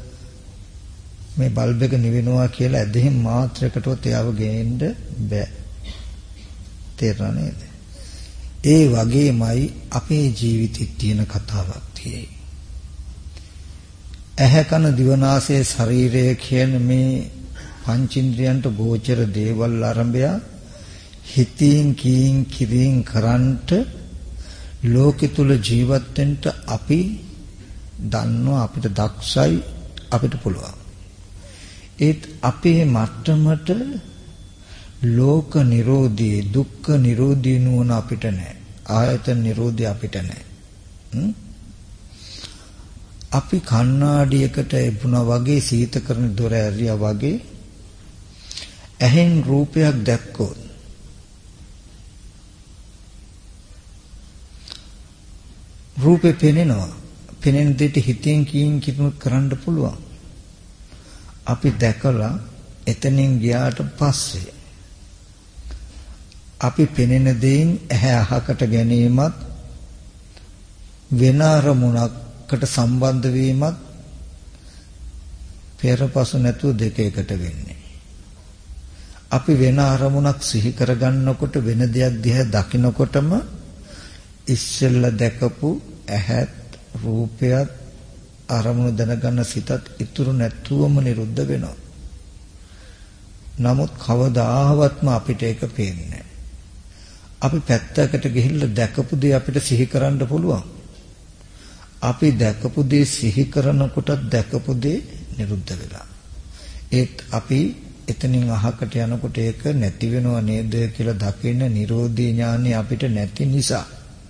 මේ බල්බ් එක නිවෙනවා කියලා ඇදහිම් මාත්‍රයකටවත් එයාව ගේන්න බෑ. තේරුණා නේද? ඒ වගේමයි අපේ ජීවිතේ තියෙන කතාවක් තියෙයි. ඇහැ කන දිව නාසය ශරීරය කියන මේ පංචින්ද්‍රයන්ට ගෝචර දේවල් ආරම්භය හිතින් කීන් කිරින් කරන්ට ලෝකෙ තුල ජීවත් වෙන්න අපි දන්නවා අපිට දක්ෂයි අපිට පුළුවන්. ඒත් අපේ මට්ටමට ලෝක නිරෝධී දුක්ඛ නිරෝධී නුවණ අපිට නැහැ. ආයතන නිරෝධී අපිට නැහැ. අපි කණ්ණාඩියකට එබුණා වගේ සීතකරණ දොර ඇරියා වගේ ඇහෙන් රූපයක් දැක්කොත් රූපේ පෙනෙනවා. පෙනෙන දෙයට හිතෙන් කීන් කිනුත් කරන්න පුළුවන්. අපි දැකලා එතනින් ගියාට පස්සේ අපි පෙනෙන දෙයින් ඇහැ අහකට ගැනීමත් වෙන අරමුණකට සම්බන්ධ වීමත් පෙරපසු නැතුව දෙක එකට වෙන්නේ. අපි වෙන අරමුණක් සිහි කරගන්නකොට වෙන දෙයක් දිහා දකිනකොටම ඉස්සෙල්ලා දැකපු ඇහත් රූපයත් අරමුණු දැනගන්න සිතත් ඉතුරු නැතුවම නිරුද්ධ වෙනවා. නමුත් කවදාවත්ම අපිට ඒක පේන්නේ නැහැ. අපි පැත්තකට ගිහිල්ලා දැකපු දේ අපිට සිහි කරන්න පුළුවන්. අපි දැකපු දේ සිහි කරනකොට දැකපු දේ නිරුද්ධ වෙලා. ඒත් අපි එතනින් අහකට යනකොට ඒක නැති වෙනව නේද කියලා දකින්න නිරෝධී ඥානෙ අපිට නැති නිසා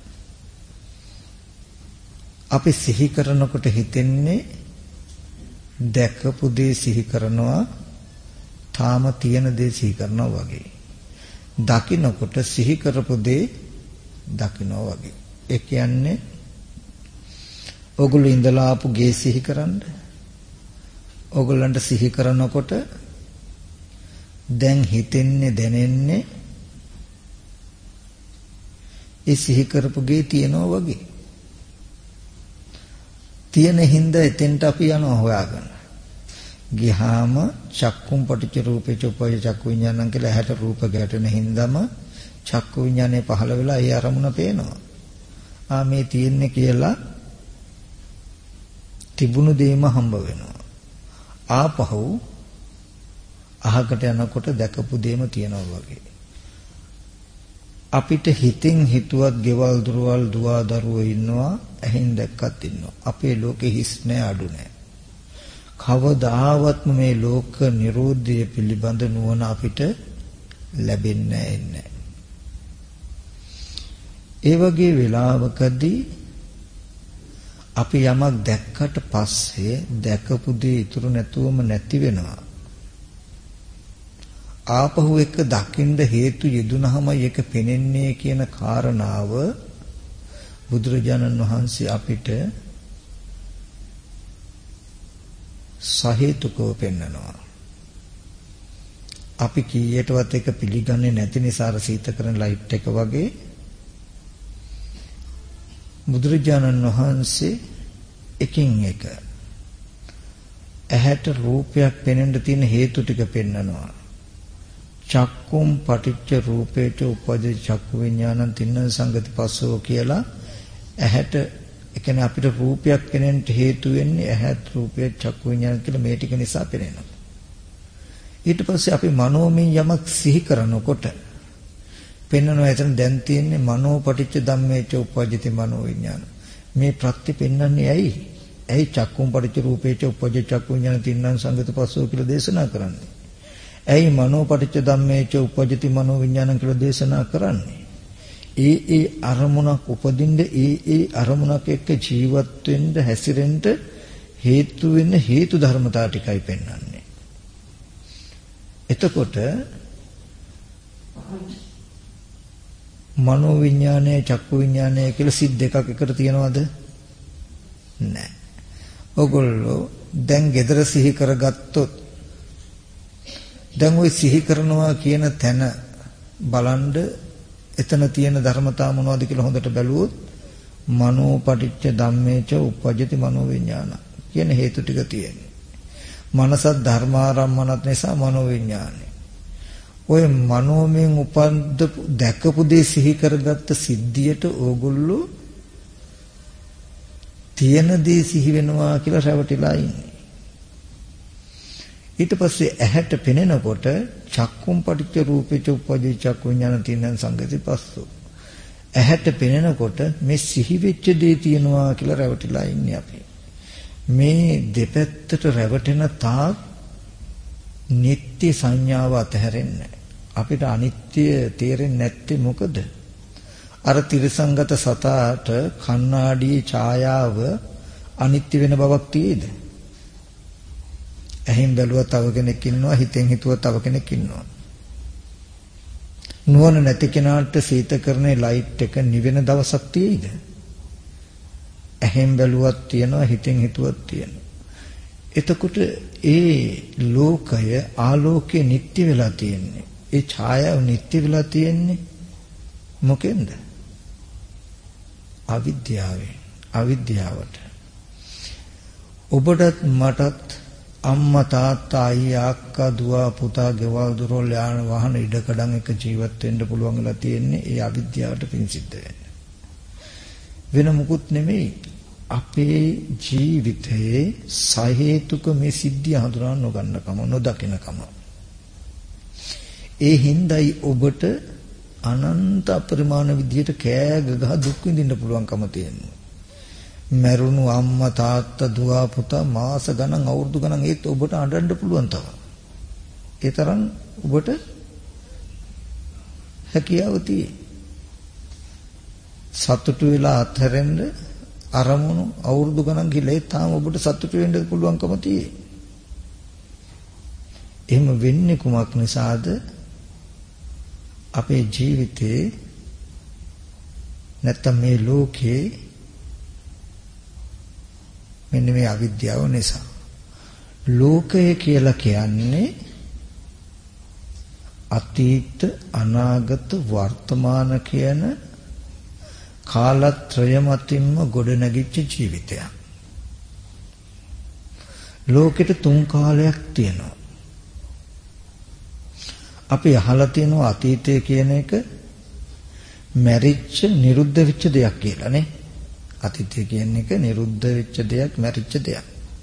අපි සිහි කරනකොට හිතෙන්නේ දැකපු දේ සිහි කරනවා තාම තියෙන දේ සිහි කරනවා වගේ. දකින්නකොට සිහි කරපු දේ දකින්නවා වගේ. ඒ කියන්නේ ඔගොල්ලෝ ඉඳලා ආපු ගේ සිහි කරන්න. ඔගොල්ලන්ට සිහි කරනකොට දැන් හිතෙන්නේ දැනෙන්නේ ඒ සිහි කරපු ගේ තියනවා වගේ. තියෙන හින්දා එතෙන්ට අපි යනවා හොයාගෙන. ගියාම චක්කුම් පටිච්ච රූපේ චුප්පය චක්කු විඥානං කියලා ඇහැට රූප ගැටෙන හින්දාම චක්කු විඥානේ පහළ වෙලා ඒ අරමුණ පේනවා. මේ තියෙන්නේ කියලා තිබුණු දේම හම්බ වෙනවා. ආපහු අහකට යනකොට දැකපු දේම තියෙනවා වගේ. අපිට හිතින් හිතුවත් ගෙවල් දොරවල් දුවා දරුවෝ ඉන්නවා, ඇහෙන් දැක්කත් ඉන්නවා. අපේ ලෝකෙ හිස් නැහැ, අඩු නැහැ. කවදාවත්ම මේ ලෝක නිරෝධය පිළිබඳ නුවණ අපිට ලැබෙන්නේ නැහැ. ඒ වගේ වෙලාවකදී අපි යමක් දැක්කට පස්සේ දැකපු දේ ඉතුරු නැතුවම නැති වෙනවා. ආපහු එක දකින්න හේතු යෙදුනහම ඒක පෙනෙන්නේ කියන කාරණාව බුදුරජාණන් වහන්සේ අපිට සහේතුකව පෙන්නනවා. අපි කීයටවත් එක පිළිගන්නේ නැති නිසා අර සීත කරන ලයිට් එක වගේ බුදුරජාණන් වහන්සේ එකින් එක ඇහැට රූපයක් පෙනෙන්න තියෙන හේතු ටික පෙන්නනවා. චක්කුම් පටිච්ච රූපේච උපජ්ජ චක්කු විඥානං තින්න සංගති පස්සෝ කියලා ඇහැට ඒ කියන්නේ අපිට රූපයක් පෙනෙන්න හේතු වෙන්නේ ඇහත් රූපය චක්කු විඥාන කියලා මේ ටික නිසා පෙනෙනවා. ඊට පස්සේ අපි මනෝමය යමක් සිහි කරනකොට පෙන්වනවා එතන දැන් තියෙන්නේ මනෝ පටිච්ච ධම්මේච උපජ්ජති මනෝ විඥාන. මේ ප්‍රත්‍ය පෙන්වන්නේ ඇයි? ඇයි චක්කුම් පටිච්ච රූපේච උපජ්ජ චක්කු විඥාන තින්න සංගති පස්සෝ කියලා දේශනා කරන්නේ? ඇයි මනෝ පටිච්ච ධම්මේච උපජ්ජති මනෝ විඥාන කියලා දේශනා කරන්නේ? ඒ අරමුණක් උපදින්න ඒ අරමුණක් එක්ක ජීවත් වෙන්න හැසිරෙන්න හේතු වෙන හේතු ධර්මතා ටිකයි පෙන්වන්නේ. එතකොට මනෝ විඥානය චක්කු විඥානය කියලා සිත් දෙකක් එකට තියනවද? නැහැ. ඔගොල්ලෝ දැන් gedara සිහි කරගත්තොත් දැන් ওই සිහි කරනවා කියන තැන බලන්ඩ එතන තියෙන ධර්මතා මොනවද කියලා හොඳට බැලුවොත් මනෝ පටිච්ච ධම්මේච උපජ්ජති මනෝ විඥාන කියන හේතු ටික තියෙනවා. මනසත් ධර්මාරම්මනත් නිසා මනෝ විඥානයි. ඔය මනෝමයෙන් උපන්ද දැකපු දේ සිහි කරගත්ත සිද්ධියට ඕගොල්ලෝ තියෙන දේ සිහි වෙනවා කියලා රැවටිලා ඉන්නේ. ඊට පස්සේ ඇහැට පෙනෙනකොට චක්කුම් පටිච්ච රූපේච උපජ්ජති චක්කු විඥාන තින්න සංගති පස්සෝ. ඇහැට පෙනෙනකොට මේ සිහි වෙච්ච දේ තියෙනවා කියලා රැවටිලා ඉන්නේ අපි. මේ දෙපැත්තට රැවටෙන තාක් නිත්‍ය සංඥාව අතහැරෙන්නේ. අපිට අනිත්‍ය තේරෙන්නේ නැත්තේ මොකද? අර තිරසංගත සතාට කණ්ණාඩියේ ඡායාව අනිත්‍ය වෙන බවක් තියෙද? ඇහෙන් බැලුවා තව කෙනෙක් ඉන්නවා, හිතෙන් හිතුවා තව කෙනෙක් ඉන්නවා. නුවණ නැති කෙනාට සීතකරණේ ලයිට් එක නිවෙන දවසක් තියෙයිද? ඇහෙන් බැලුවත් තියනවා, හිතෙන් හිතුවත් තියනවා. එතකොට ඒ ලෝකය ආලෝකයේ නිට්ටය වෙලා තියෙන්නේ. ඒ ඡායාව නිට්ටය වෙලා තියෙන්නේ මොකෙන්ද? අවිද්‍යාවට. ඔබටත් මටත් අම්මා තාත්තා අයියා අක්කා දුව පුතා ගෙවල් දොරවල් යාන වාහන ඉඩකඩම් එක ජීවත් වෙන්න පුළුවන් වෙලා තියෙන්නේ ඒ අවිද්‍යාවට පිංසිද්ධ වෙන්නේ. වෙන මුකුත් නෙමෙයි. අපේ ජීවිතයේ සහේතුක මේ සිද්ධිය හඳුනා නොගන්නකම නොදකින්නකම. ඒ හින්දායි ඔබට අනන්ත අපරිමාණ විදියට කෑ ගහ දුක් විඳින්න පුළුවන්කම තියෙනවා. මරුණු අම්මා තාත්තා දුව පුතා මාස ගණන් අවුරුදු ගණන් ඒත් ඔබට අඬන්න පුළුවන් තව. ඒ තරම් ඔබට හැකියාව තියෙයි. සතුටු වෙලා අත්හැරෙන්න අරමුණු අවුරුදු ගණන් ගිහලා ඒ තාම ඔබට සතුටු වෙන්න පුළුවන්කම තියෙයි. එහෙම වෙන්නේ කුමක් නිසාද? අපේ ජීවිතේ නැත්තම් මේ ලෝකේ මෙන්න මේ අවිද්‍යාව නිසා. ලෝකය කියලා කියන්නේ අතීත අනාගත වර්තමාන කියන කාලත්‍රය මතින්ම ගොඩනැගිච්ච ජීවිතයක්. ලෝකෙට 3 කාලයක් තියෙනවා. අපි අහලා තියෙනවා අතීතය කියන එක මැරිච්ච නිරුද්ධ වෙච්ච දෙයක් කියලා නේ. අතීතය කියන එක නිරුද්ධ වෙච්ච දෙයක්, මැරිච්ච දෙයක්.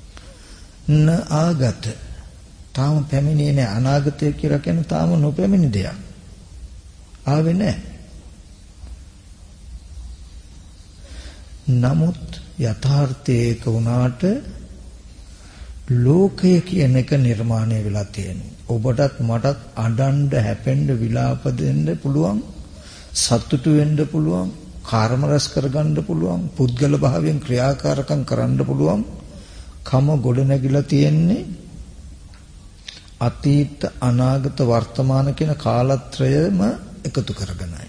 ආගත තාම පැමිණෙන්නේ නැහැ. අනාගතය කියලා කියන්නේ තාම නොපැමිණි දෙයක්. ආවේ නැහැ. නමුත් යථාර්ථයේ ඒක වුණාට ලෝකය කියන එක නිර්මාණය වෙලා තියෙනවා. ඔබටත් මටත් අඬන්න, හැපෙන්න, විලාප දෙන්න පුළුවන්, සතුටු වෙන්න පුළුවන්, කර්ම රැස් කරගන්න පුළුවන්, පුද්ගල භාවයෙන් ක්‍රියාකාරකම් කරන්න පුළුවන් කම ගොඩ නැගිලා තියෙන්නේ අතීත අනාගත වර්තමාන කියන කාලත්‍රයම එකතු කරගෙනයි.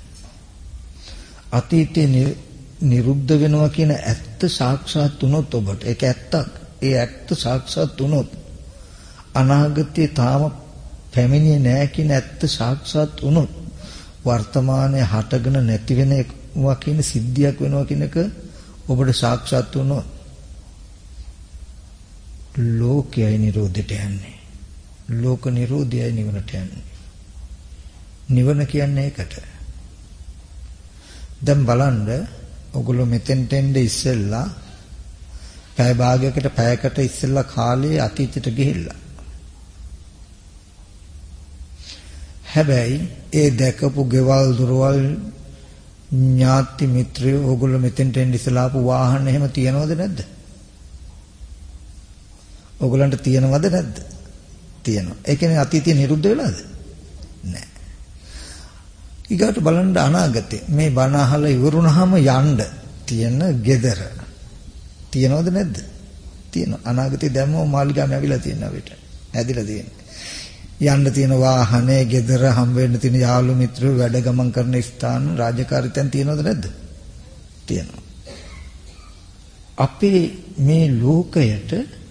අතීතේ නිරුද්ධ වෙනවා කියන ඇත්ත සාක්ෂාත් වුණොත් ඔබට ඒක ඇත්තක්. ඒ ඇත්ත සාක්ෂාත් වුණොත් අනාගතේ තාම පැමිණියේ නැහැ කියන ඇත්ත සාක්ෂාත් වුණොත් වර්තමානයේ හටගෙන නැති වෙනවා කියන සිද්ධියක් වෙනවා කියන එක ඔබට සාක්ෂාත් වුණොත් ලෝකයයි නිරෝධයට යන්නේ. ලෝක නිරෝධයයි නිවනට යන්නේ. නිවන කියන්නේ ඒකට. දැන් බලන්න ඔගොල්ලෝ මෙතෙන්ට එන්න ඉස්සෙල්ලා පැය භාගයකට පැයකට ඉස්සෙල්ලා කාලේ අතීතයට ගිහිල්ලා. හැබැයි ඒ දැකපු ගෙවල් දොරවල් ඥාති මිත්‍රයෝ ඔගොල්ලෝ මෙතෙන්ට එන්න ඉස්සෙල්ලා ආපු වාහන එහෙම තියනවද නැද්ද? ඔයගලන්ට තියෙනවද නැද්ද? තියෙනවා. ඒ කියන්නේ අතීතය නිරුද්ධ වෙලාද? නැහැ. ඊගාට බලන්න අනාගතේ. මේ බණ අහලා ඉවරුනහම යන්න තියෙන gedara. තියෙනවද නැද්ද? තියෙනවා. අනාගතේ දැම්මම මාළිගාම ඇවිල්ලා තියෙනවා අපිට. ඇදිලා තියෙනවා. යන්න තියෙන වාහනේ, gedara, හම්බ වෙන්න තියෙන යාළු මිත්‍රයෝ, වැඩ ගමන් කරන ස්ථාන, රාජකාරීයන් තියෙනවද නැද්ද? තියෙනවා. අපේ මේ ලෝකයට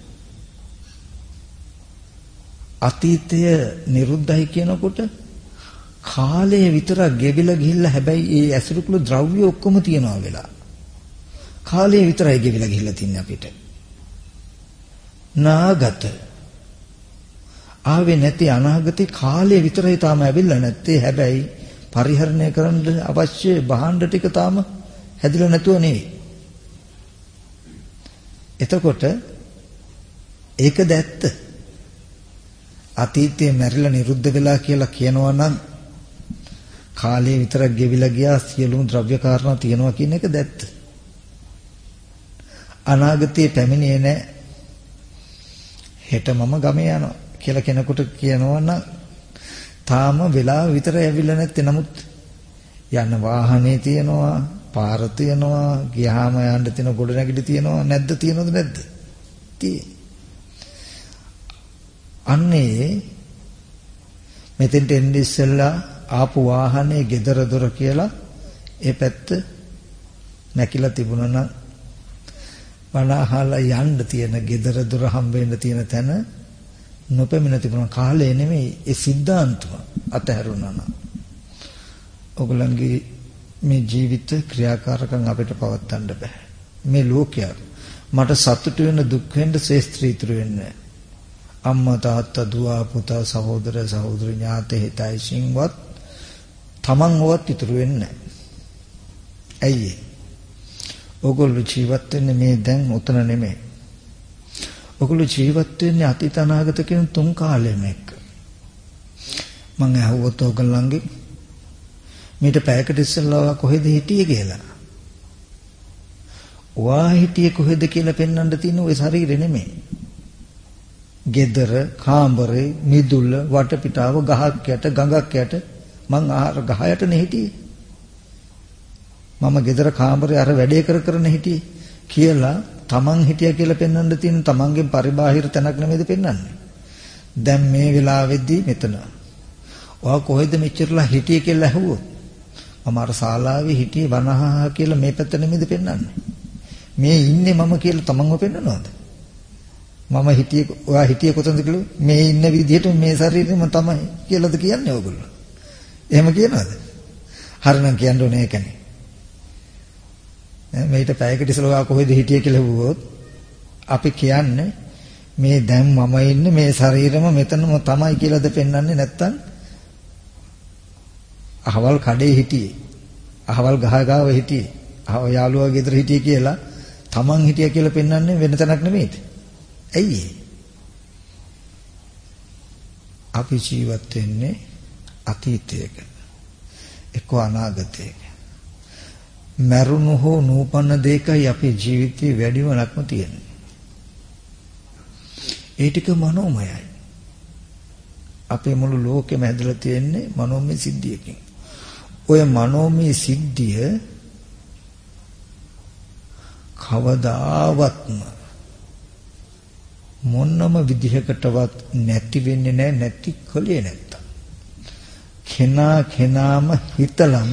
අතීතය නිරුද්ධයි කියනකොට කාලය විතරක් ගෙවිලා ගිහිල්ලා හැබැයි ඒ ඇසුරුකුළු ද්‍රව්‍ය ඔක්කොම තියනවා වෙලා. කාලය විතරයි ගෙවිලා ගිහිල්ලා තින්නේ අපිට. නාගත ආවේ නැති අනාගතේ කාලය විතරයි තාම ඇවිල්ලා නැත්තේ. හැබැයි පරිහරණය කරන්න අවශ්‍ය භාණ්ඩ ටික තාම හැදිලා නැතුව නෙවෙයි. එතකොට ඒකද ඇත්ත? අතීතයේ මැරිලා නිරුද්ධ වෙලා කියලා කියනවා නම් කාලේ විතරක් ගෙවිලා ගියා සියලුම ද්‍රව්‍ය කාරණා තියෙනවා කියන එක දැත්ත. අනාගතයේ පැමිණෙන්නේ නැහැ. හෙට මම ගමේ යනවා කියලා කෙනෙකුට කියනවා නම් තාම වෙලාව විතරයි ඇවිල්ලා නැත්තේ. නමුත් යන වාහනේ තියෙනවා, පාර තියෙනවා, ගියාම යන්න තියෙන ගොඩනැගිලි තියෙනවා. නැද්ද? තියෙනවද නැද්ද? තියෙනවා. අන්නේ මෙතෙන්ට එන්නේ ඉස්සෙල්ලා ආපු වාහනේ gedara dora කියලා ඒ පැත්ත නැකිලා තිබුණා නම් වනාහලා යන්න තියෙන gedara dora හම්බ වෙන්න තියෙන තැන නොපෙමින තිබුණා. කාලය නෙමෙයි ඒ සිද්ධාන්තම අතහැරුණා නම් ඔයගලන්ගේ මේ ජීවිත ක්‍රියාකාරකම් අපිට පවත්වන්න බෑ. මේ ලෝකය මට සතුට වෙන්න දුක් වෙන්න ශේස්ත්‍ර ඉතුරු වෙන්නේ. අම්මා තාත්තා දුව පුතා සහෝදර සහෝදරි ඥාති හිතයි සිංවත් තමන්වත් ඉතුරු වෙන්නේ නැහැ. ඇයි ඒ? ඔගොල්ලෝ ජීවත් වෙන්නේ මේ දැන් උතන නෙමෙයි. ඔගොල්ලෝ ජීවත් වෙන්නේ අතීත අනාගත කියන 3 කාලෙම එක්ක. මම අහුවොත් ඔයගොල්ලන්ගේ මීට පැයකට ඉස්සෙල්ලා කොහෙද හිටියේ කියලා. ඔයා හිටියේ කොහෙද කියලා පෙන්වන්න තියෙන ওই ශරීරෙ නෙමෙයි. gedara, කාමරේ, මිදුල, වටපිටාව, ගහක් යට, ගඟක් යට මං ආහාර ගහ යටනේ හිටියේ. මම gedara කාමරේ අර වැඩේ කරන හිටියේ කියලා තමන් හිටියා කියලා පෙන්වන්න තියෙන තමන්ගේ පරිබාහිර තැනක් නෙමෙයිද පෙන්වන්නේ. දැන් මේ වෙලාවේදී මෙතන ඔයා කොහෙද මෙච්චරලා හිටියේ කියලා ඇහුවොත් මම අර ශාලාවේ හිටියේ වනහා කියලා මේ පැත්ත නෙමෙයිද පෙන්වන්නේ. මේ ඉන්නේ මම කියලා තමන්ව පෙන්වනවද? මම හිටියේ ඔයා හිටියේ කොතනද කියලා මේ ඉන්න විදිහට මේ ශරීරෙම තමයි කියලාද කියන්නේ ඕගොල්ලෝ? එහෙම කියනවද? හරිනම් කියන්න ඕනේ ඒකනේ. මේිට පැයකට ඉස්සෙල්ලා කොහෙද හිටියේ කියලා හුවොත් අපි කියන්නේ මේ දැන් මම ඉන්නේ මේ ශරීරෙම මෙතනම තමයි කියලාද පෙන්වන්නේ නැත්තම් අහවල් කඩේ හිටියේ අහවල් ගහ ගාව හිටියේ යාළුවා ගෙදර හිටියේ කියලා තමන් හිටියා කියලා පෙන්වන්නේ වෙන තැනක් නෙමෙයිද? ඇයි අපි ජීවත් වෙන්නේ අතීතයක එක්ක අනාගතයක මරුණු හෝ නූපන්න දෙකයි අපේ ජීවිතේ වැඩිමනක්ම තියෙන්නේ. ඒ ටික මනෝමයයි. අපේ මුළු ලෝකෙම හැදලා තියෙන්නේ මනෝමය සිද්ධියකින්. ඔය මනෝමය සිද්ධිය කවදාවත්ම මොන්නම විදිහකටවත් නැති වෙන්නේ නැහැ නැති කලේ නැත්තම්. කෙනාම හිතලම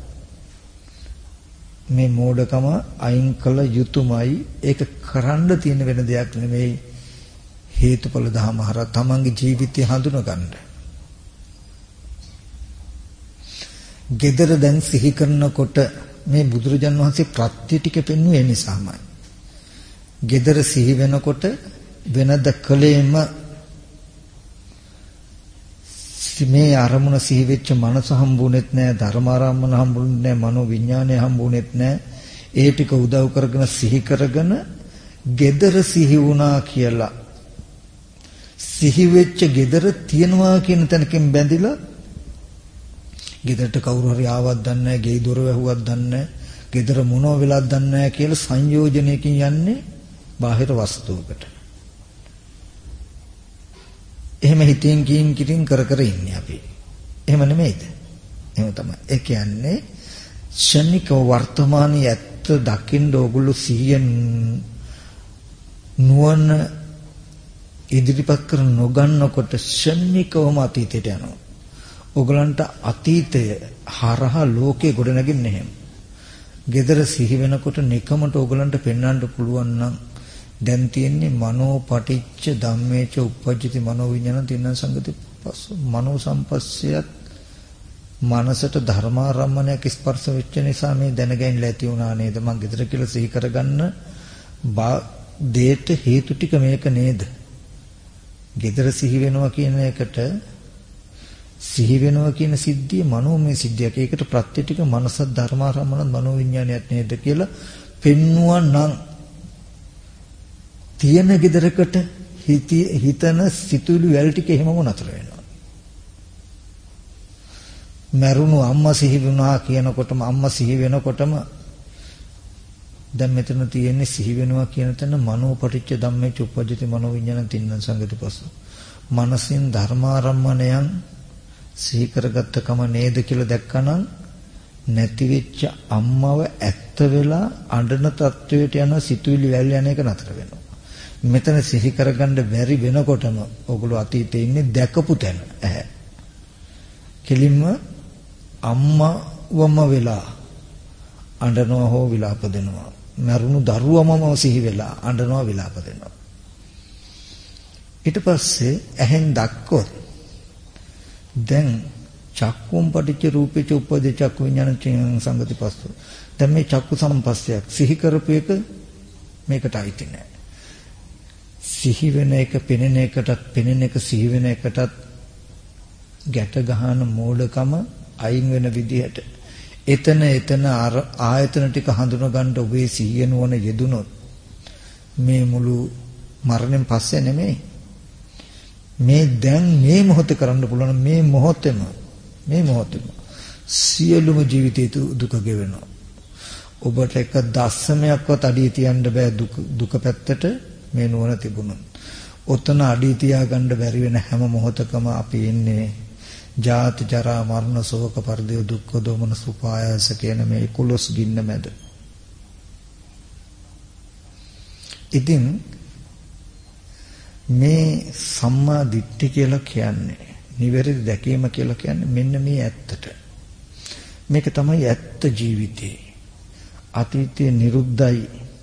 මේ මෝඩකම අයින් කළ යුතුයමයි. ඒක කරන්න තියෙන වෙන දෙයක් නෙමෙයි. හේතුඵල ධම හරහා තමන්ගේ ජීවිතය හඳුන ගන්න. gedara දැන් සිහි කරනකොට මේ බුදුරජාන් වහන්සේ ප්‍රත්‍ය ටික පෙන්වුවේ නිසාමයි. gedara සිහි වෙනකොට වෙනද කලේම මේ අරමුණ සිහි වෙච්ච මනස හම්බුනේත් නැහැ, ධර්මාරම්මන හම්බුනේ නැහැ, මනෝ විඥානය හම්බුනේත් නැහැ. ඒ ටික උදව් කරගෙන සිහි කරගෙන gedara සිහි වුණා කියලා සිහි වෙච්ච gedara තියනවා කියන තැනකින් බැඳිලා ගෙදරට කවුරු හරි ආවත් දන්නේ නැහැ, ගෙයි දොර වැහුවත් දන්නේ නැහැ, ගෙදර මොනව වෙලක් දන්නේ නැහැ කියලා සංයෝජනයකින් යන්නේ බාහිර වස්තුවකට. එහෙම හිතින් කියින් කර ඉන්නේ අපි. එහෙම නෙමෙයිද? එහෙම තමයි. ඒ කියන්නේ ශනික වර්තමානයේ ඇත්ත දකින්න ඕගොල්ලෝ සිහියෙන් නුවණ ඉදිරිපත් කර නොගන්නකොට ශනිකවම අතීතයට යනවා. ඕගලන්ට අතීතය හරහා ලෝකේ ගොඩනගින්නේ නැහැ. gedara සිහි වෙනකොට නිකමට ඕගලන්ට පෙන්වන්න පුළුවන් නම් දැන් තියෙන්නේ මනෝ පටිච්ච ධම්මේච උප්පජ්ජති මනෝ විඥාන තින්න සංගති පස්ස මනෝ සම්පස්සයත් මනසට ධර්මාරම්මණයක් ස්පර්ශ වෙච්ච නිසා මේ දැනගැනිලා ඇති වුණා නේද? මං gedara කියලා සිහි කරගන්න දේට හේතු ටික මේක නේද? gedara සිහි වෙනවා කියන එකට සිහි වෙනවා කියන සිද්ධිය මනෝමය සිද්ධියක්. ඒකට ප්‍රත්‍ය ටික මනස ධර්මාරම්මන මනෝ විඥානයක් නේද කියලා පෙන්වුවා නම් තියෙන gedarakata හිතන සිතුවිලි වැල් ටික එහෙමම නතර වෙනවා. මරුණු අම්මා සිහි වුණා කියනකොටම අම්මා සිහි වෙනකොටම දැන් මෙතන තියෙන්නේ සිහි වෙනවා කියන තැන මනෝපටිච්ච ධම්මේච උපජ්ජති මනෝ විඥාන තින්න සංගති පස්ස. මනසින් ධර්මාරම්මණයන් සිහි කරගත්ත කම නේද කියලා දැක්කනම් නැති වෙච්ච අම්මව ඇත්ත වෙලා අඬන තත්වයට යන සිතුවිලි වැල් යන එක නතර වෙනවා. මෙතන සිහි කරගන්න බැරි වෙනකොටම ඔගොල්ලෝ අතීතේ ඉන්නේ දැකපු තැන ඇහැ. කෙලින්ම අම්මවම වෙලා අඬනවා හෝ විලාප දෙනවා. මරුණු දරුවමම සිහි වෙලා අඬනවා විලාප දෙනවා. ඊට පස්සේ ඇහෙන් දැක්කොත් දැන් චක්කුම් පටිච්ච රූපේච උපදේ චක්කු විඥාන සංගති පස්ස. දැන් මේ චක්කු සම්පස්සයක් සිහි කරපු එක මේකට අයිති නෑ. සිහි වෙන එක පෙනෙන එකටත් පෙනෙන එක සිහි වෙන එකටත් ගැට ගහන මෝඩකම අයින් වෙන විදිහට එතන අර ආයතන ටික හඳුනා ගන්න ඔබේ සිහිය නුවණ යෙදුනොත් මේ මුළු මරණයෙන් පස්සේ නෙමෙයි මේ දැන් මේ මොහොතේ කරන්න පුළුවන් මේ මොහොතේම සියලුම ජීවිතේ දුක ගෙවෙනවා. ඔබට එක දශමයක්වත් අඩිය තියන්න බෑ දුක පැත්තට මේ නුවණ තිබුණොත්. ඔතන අඩිය තියාගන්න බැරි වෙන හැම මොහොතකම අපි ඉන්නේ ජාති ජරා මරණ ශෝක පරිදේව දුක්ඛ දෝමන සුපායාස කියන මේ 11 ගින්න මැද. ඉතින් මේ සම්මා දිට්ඨි කියලා කියන්නේ නිවැරදි දැකීම කියලා කියන්නේ මෙන්න මේ ඇත්තට. මේක තමයි ඇත්ත ජීවිතේ. අතීතයේ නිරුද්ධයි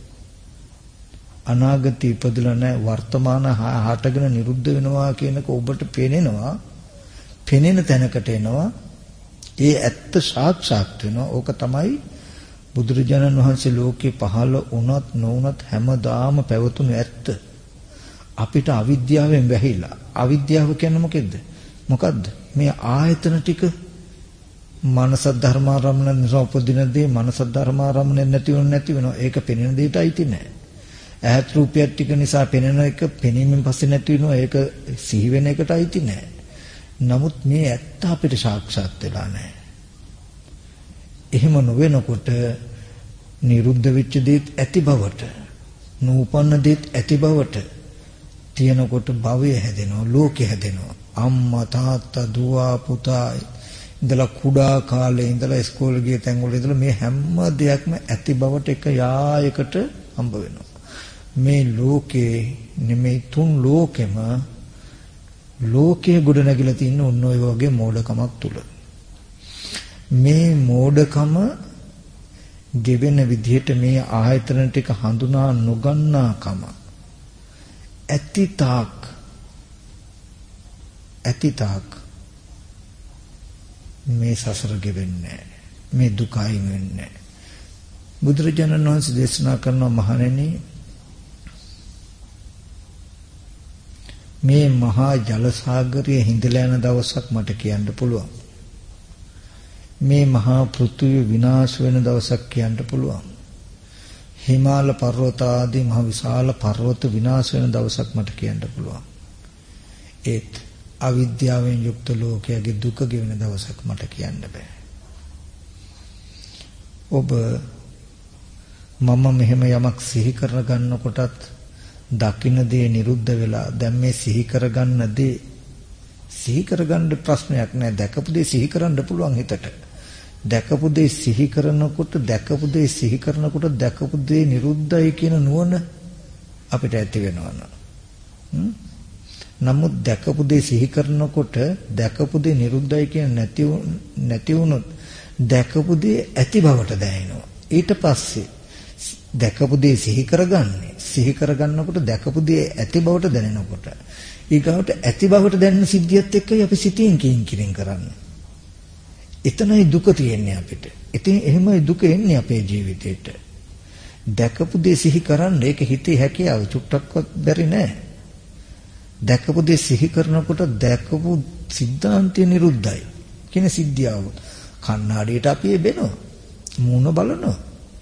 අනාගතේ ඉපදලා නැහැ වර්තමාන හටගෙන නිරුද්ධ වෙනවා කියනක ඔබට පේනෙනවා. පෙනෙන තැනකට එනවා. ඒ ඇත්ත සාක්ෂාත් වෙනවා. ඕක තමයි බුදුරජාණන් වහන්සේ ලෝකේ පහළ වුණත් නොවුණත් හැමදාම පැවතුණු ඇත්ත. අපිට අවිද්‍යාවෙන් වැහිලා. අවිද්‍යාව කියන්නේ මොකෙද්ද? මොකද්ද? මේ ආයතන ටික මනස ධර්මාරම්මන නිසා උපදින දේ මනස ධර්මාරම්මන නැති වෙනවා. ඒක පෙනෙන දෙයට අයිති නෑ. ඇහත් රූපයත් ටික නිසා පෙනෙන එක පෙනීමෙන් පස්සේ නැති වෙනවා. ඒක සිහි වෙන එකට අයිති නෑ. නමුත් මේ ඇත්ත අපිට සාක්ෂාත් වෙලා නැහැ. එහෙම නොවෙනකොට නිරුද්ධ වෙච්ච දේත් ඇති බවට, නූපන්න දේත් ඇති බවට තියෙනකොට භවය හැදෙනවා, ලෝකෙ හැදෙනවා. අම්මා තාත්තා දුව පුතා ඉඳලා කුඩා කාලේ ඉඳලා ඉස්කෝලේ ගිය තැන්වල ඉඳලා මේ හැම දෙයක්ම ඇති බවට එක යායකට හම්බ වෙනවා. මේ ලෝකේ නෙමෙයි තුන් ලෝකෙම ලෝකයේ ගොඩ නැගිලා තියෙන ඔන්න ඔය වගේ මෝඩකමක් තුල. මේ මෝඩකම ගෙවෙන විදිහට මේ ආයතන ටික හඳුනා නොගන්නාකම ඇතිතාක් මේ සසර ගෙවෙන්නේ මේ දුක අයින් වෙන්නේ. බුදුරජාණන් වහන්සේ දේශනා කරන මහණෙනි මේ මහා ජල සාගරයේ හිඳලා යන දවසක් මට කියන්න පුළුවන්. මේ මහා පෘථිවිය විනාශ වෙන දවසක් කියන්න පුළුවන්. හිමාල පර්වත ආදී මහ විශාල පර්වත විනාශ වෙන දවසක් මට කියන්න පුළුවන්. ඒත් අවිද්‍යාවෙන් යුක්ත ලෝකයේ දුක ගෙවෙන දවසක් මට කියන්න බෑ. ඔබ මම මෙහෙම යමක් සිහි කර ගන්නකොටත් දකින්න දේ නිරුද්ධ වෙලා දැන් මේ සිහි කරගන්න දේ සිහි කරගන්න ප්‍රශ්නයක් නෑ. දැකපු දේ සිහි කරන්න පුළුවන් හිතට. දැකපු දේ සිහි කරනකොට දැකපු දේ නිරුද්ධයි කියන නුවණ අපිට ඇති වෙනවා. නමුත් දැකපු දේ සිහි කරනකොට දැකපු දේ නිරුද්ධයි කියන නැති වුණොත් දැකපු දේ ඇති බවට දැනෙනවා. ඊට පස්සේ දැකපු දේ සිහි කරගන්නකොට දැකපු දේ ඇති බවට දැනෙනකොට ඊගාවට ඇති බවට දැනෙන සිද්ධියත් එක්කයි අපි සිතින් කියින් කරන්නේ. එතනයි දුක තියෙන්නේ අපිට. ඉතින් එහෙමයි දුක එන්නේ අපේ ජීවිතේට. දැකපු දේ සිහි කරන්න ඒක හිතේ හැකියාව චුට්ටක්වත් බැරි නෑ. දැකපු දේ සිහි කරනකොට දැකපු සිද්ධාන්තය නිරුද්ධයි කියන සිද්ධියව කණ්ණාඩියට අපි එබෙනවා. මූණ බලනවා.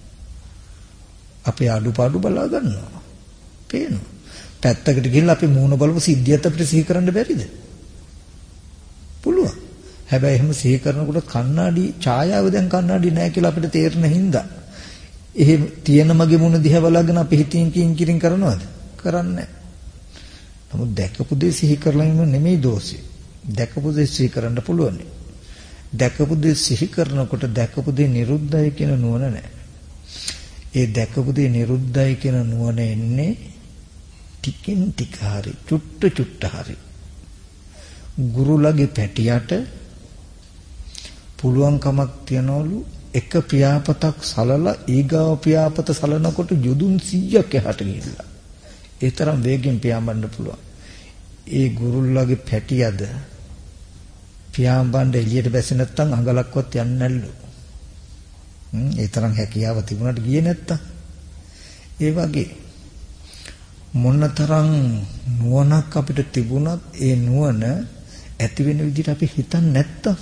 අපේ අඩුපාඩු බලා ගන්නවා. පේනවා. පැත්තකට ගිහිල්ලා අපි මූණ බලපු සිද්ධියත් අපිට සිහි කරන්න බැරිද? පුළුවන්. හැබැයි එහෙම සිහි කරනකොට කණ්ණාඩි ඡායාව දැන් කණ්ණාඩි නැහැ කියලා අපිට තේරෙන හින්දා එහෙම තියෙන මගේ මූණ දිහා බලාගෙන අපි හිතින් කියින් කරනවද? කරන්නේ නැහැ. නමුත් දැකපු දේ සිහි කරලා ඉන්න නෙමෙයි දෝෂේ. දැකපු දේ සිහි කරන්න පුළුවන්. දැකපු දේ සිහි කරනකොට දැකපු දේ නිරුද්ධයි කියන නුවණ නැහැ. ඒ දැකපු දේ නිරුද්ධයි කියන නුවණ එන්නේ ටිකින් ටික හරි චුට්ට හරි. ගුරුලගේ පැටියට පුළුවන් කමක් තියනවලු එක පියාපතක් සලලා ඊගාව පියාපත සලනකොට යොදුන් 100ක් එහාට ගිහිල්ලා ඒ තරම් වේගෙන් පියාඹන්න පුළුවන්. ඒ ගුරුල්ලාගේ පැටියද පියාඹන්න එළියට බැසේ නැත්තම් අඟලක්වත් යන්නේ නැල්ලු. ඒ තරම් හැකියාව තිබුණාට ගියේ නැත්තම් ඒ වගේ මොනතරම් නුවණක් අපිට තිබුණත් ඒ නුවණ ඇති වෙන විදිහට අපි හිතන්නේ නැත්තම්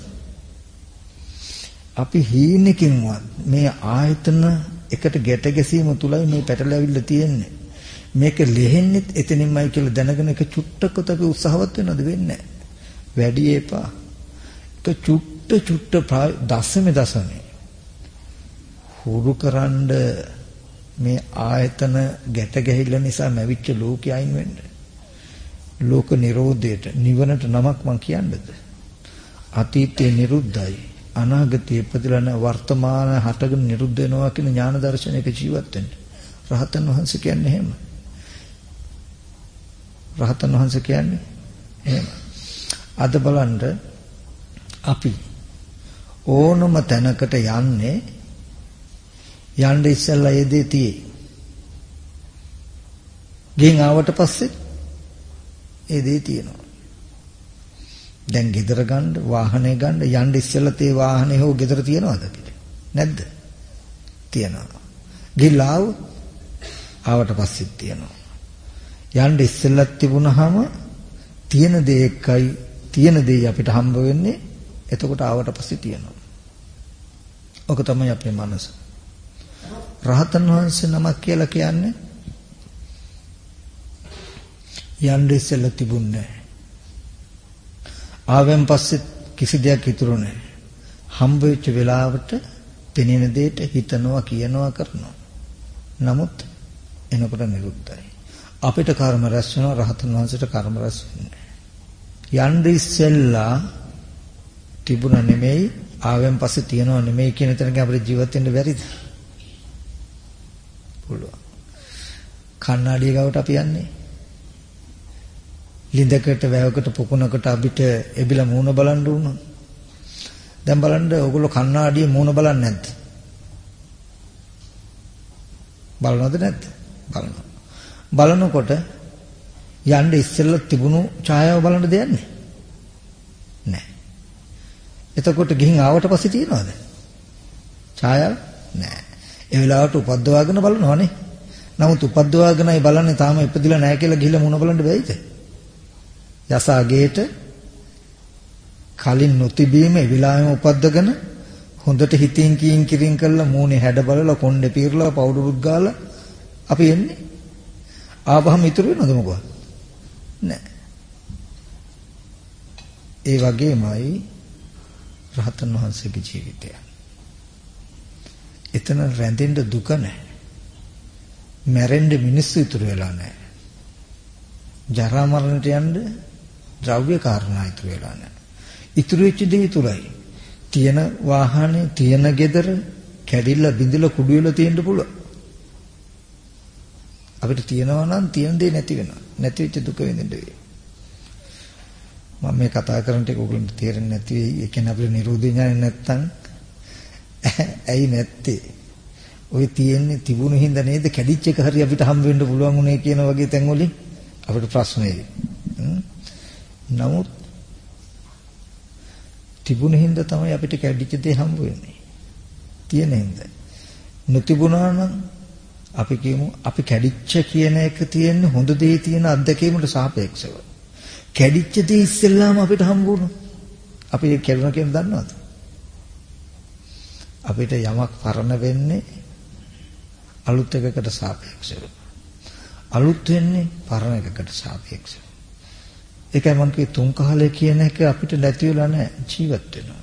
අපි හීනකින්වත් මේ ආයතන එකට ගැට ගැසීම තුලයි මේ පැටලවිල්ල තියෙන්නේ. මේක ලෙහෙන්නෙත් එතනින්මයි කියලා දැනගෙන එක චුට්ටක්වත් අපි උත්සාහවත් වෙනවද? වෙන්නේ නැහැ. වැඩි එපා. එක චුට්ට චුට්ට දසමේ හුරුකරඬ මේ ආයතන ගැට ගැහිල්ල නිසා නැවිච්ච ලෝකේ අයින් වෙන්න. ලෝක නිරෝධයට නිවනට නමක් මං කියන්නද? අතීතේ නිරුද්ධයි. අනාගතයේ ඉපදලා නැ වර්තමාන හටගෙන නිරුද්ධ වෙනවා කියන ඥාන දර්ශනයක ජීවත් වෙන්න. රහතන් වහන්සේ කියන්නේ එහෙම. රහතන් වහන්සේ කියන්නේ එහෙම. අද බලන්න අපි ඕනම තැනකට යන්න ඉස්සෙල්ලා ඒ දේ තියෙයි. ගෙන් ආවට පස්සේ ඒ දේ තියෙනවා. දැන් ගෙදර ගන්න වාහනේ ගන්න යන්න ඉස්සෙල්ලා තේ වාහනේ හෝ ගෙදර තියනවද අපිට? නැද්ද? තියනවා. ගිහලා ආවට පස්සෙත් තියනවා. යන්න ඉස්සෙල්ලත් තිබුණාම තියෙන දේ එකයි තියෙන දේ අපිට හම්බ වෙන්නේ. එතකොට ආවට පස්සේ තියනවා. ඔක තමයි අපේ මනස. රහතන් වහන්සේ නමක් කියලා කියන්නේ යන්න ඉස්සෙල්ලා තිබුණේ නැහැ. ආවෙන් පස්සේ කිසි දෙයක් ඉතුරු නැහැ. හම්බ වෙච්ච වෙලාවට පෙනෙන දෙයට හිතනවා කියනවා කරනවා. නමුත් එනකොට නිරුද්ධයි. අපිට කර්ම රැස් වෙනවා රහතන් වහන්සේට කර්ම රැස් වෙන්නේ. යන්න ඉස්සෙල්ලා තිබුණ නෙමෙයි ආවෙන් පස්සේ තියනවා නෙමෙයි කියන තැනක අපිට ජීවත් වෙන්න බැරිද? පුළුවන්. කණ්ණාඩිය ගාවට අපි යන්නේ. ලිඳකට වැවකට පුකුණකට අපිට එබිලා මූණ බලන්න උනොත්. දැන් බලන්න ඕගොල්ලෝ කණ්ණාඩියේ මූණ බලන්නේ නැද්ද? බලනවද නැද්ද? බලනවා. බලනකොට යන්න ඉස්සෙල්ලා තිබුණු ඡායාව බලන්න දෙන්නේ නැහැ. එතකොට ගිහින් ආවට පස්සේ තියනවද? ඡායාව නැහැ. ඒ වෙලාවට උපද්දවාගෙන බලනවනේ. නමුත් උපද්දවාගෙනයි බලන්නේ තාම ඉපදිලා නැහැ කියලා ගිහිල්ලා මුණ බලන්න බැයිද? යසාගේට කලින් නොතිබීම ඒ වෙලාවෙම උපද්දගෙන හොඳට හිතින් කීන් කිරින් කරලා මූණේ හැඩ බලලා කොණ්ඩේ පීරලා පවුඩරුත් ගාලා අපි එන්නේ. ආපහම ඉතුරු වෙනවද මොකද? නැහැ. ඒ වගේමයි රහතන් වහන්සේගේ ජීවිතය. එතන රැඳෙන්න දුක නැහැ. මැරෙන්න මිනිස්සු ඉතුරු වෙලා නැහැ. ජරා මරණයට යන්න ද්‍රව්‍ය කාරණා ඉතුරු වෙලා නැහැ. ඉතුරු වෙච්ච දේ තුලයි. තියෙන වාහනේ, තියෙන ගෙදර කැඩිලා බිඳිලා කුඩු වෙලා තියෙන්න පුළුවන්. අපිට තියෙනවා නම් තියෙන දේ නැති වෙනවා. නැති වෙච්ච දුක විඳින්න වෙයි. මම මේ කතා කරන ටික ඔයගොල්ලන්ට තේරෙන්නේ නැති වෙයි. ඒ කියන්නේ අපිට නිරෝධ ඥානෙ නැත්තම් ඇයි නැත්තේ? ඔය තියෙන්නේ තිබුණු හින්දා නේද කැඩිච්ච එක හරි අපිට හම් වෙන්න පුළුවන් උනේ කියන වගේ තැන් වලින් අපිට ප්‍රශ්න එයි. නමුත් තිබුණු හින්දා තමයි අපිට කැඩිච්ච දේ හම්බ වෙන්නේ. තියෙන හින්දා. නොතිබුණා නම් අපි කියමු අපි කැඩිච්ච කියන එක තියෙන්නේ හොඳ දේ තියෙන අත්දැකීමට සාපේක්ෂව. කැඩිච්ච දේ ඉස්සෙල්ලාම අපිට හම්බ වුණා. අපි ඒක කැඩුණා කියන දන්නවද? අපිට යමක් පරණ වෙන්නේ අලුත් එකකට සාපේක්ෂව. අලුත් වෙන්නේ පරණ එකකට සාපේක්ෂව. ඒකයි මම කිව්වේ තුන් කාලය කියන එක අපිට නැති වෙලා නැහැ ජීවත් වෙනවා.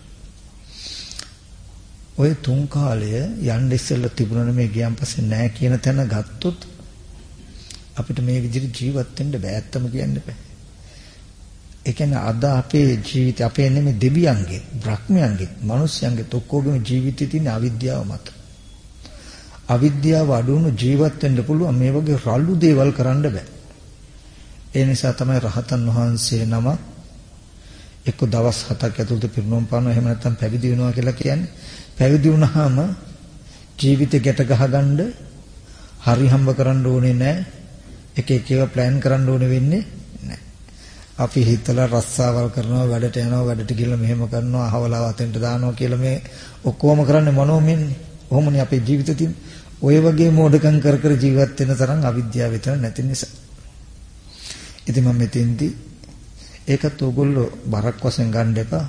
ඔය තුන් කාලය යන්න ඉස්සෙල්ලා තිබුණා නෙමෙයි ගියන් පස්සේ නැහැ කියන තැන ගත්තොත් අපිට මේ විදිහට ජීවත් වෙන්න බෑ. ඇත්තම කියන්න බෑ. ඒ කියන්නේ අද අපේ ජීවිතය අපේ නෙමෙයි දෙවියන්ගේ, බ්‍රහ්මයන්ගේ, මිනිස්යන්ගේ ඔක්කොගේම ජීවිතේ තියෙන අවිද්‍යාව මත. අවිද්‍යාව අඩුණු ජීවත් වෙන්න පුළුවන් මේ වගේ රළු දේවල් කරන්න බෑ. ඒ නිසා තමයි රහතන් වහන්සේ නම එක්ක දවස් 7ක් ඇතුළත පිරිනොම් පානවා එහෙම නැත්නම් පැවිදි වෙනවා කියලා කියන්නේ. පැවිදි වුණාම ජීවිතේ ගැට ගහගන්න හරි හම්බ කරන්න ඕනේ නැහැ. එක එක ඒවා ප්ලෑන් කරන්න ඕනේ වෙන්නේ නැහැ. අපි හිතලා රස්සාවල් කරනවා, වැඩට යනවා, වැඩට ගිහලා මෙහෙම කරනවා, අහවලා වතෙන්ට දානවා කියලා මේ ඔක්කොම කරන්නේ මොනෝමෙන්නේ. කොහොමනේ අපේ ජීවිතේ තියෙන ඔය වගේ මෝඩකම් කර කර ජීවත් වෙන තරම් අවිද්‍යාව විතර නැති නිසා. ඉතින් මම මෙතෙන්දී ඒකත් ඕගොල්ලෝ බරක් වශයෙන් ගන්න එපා.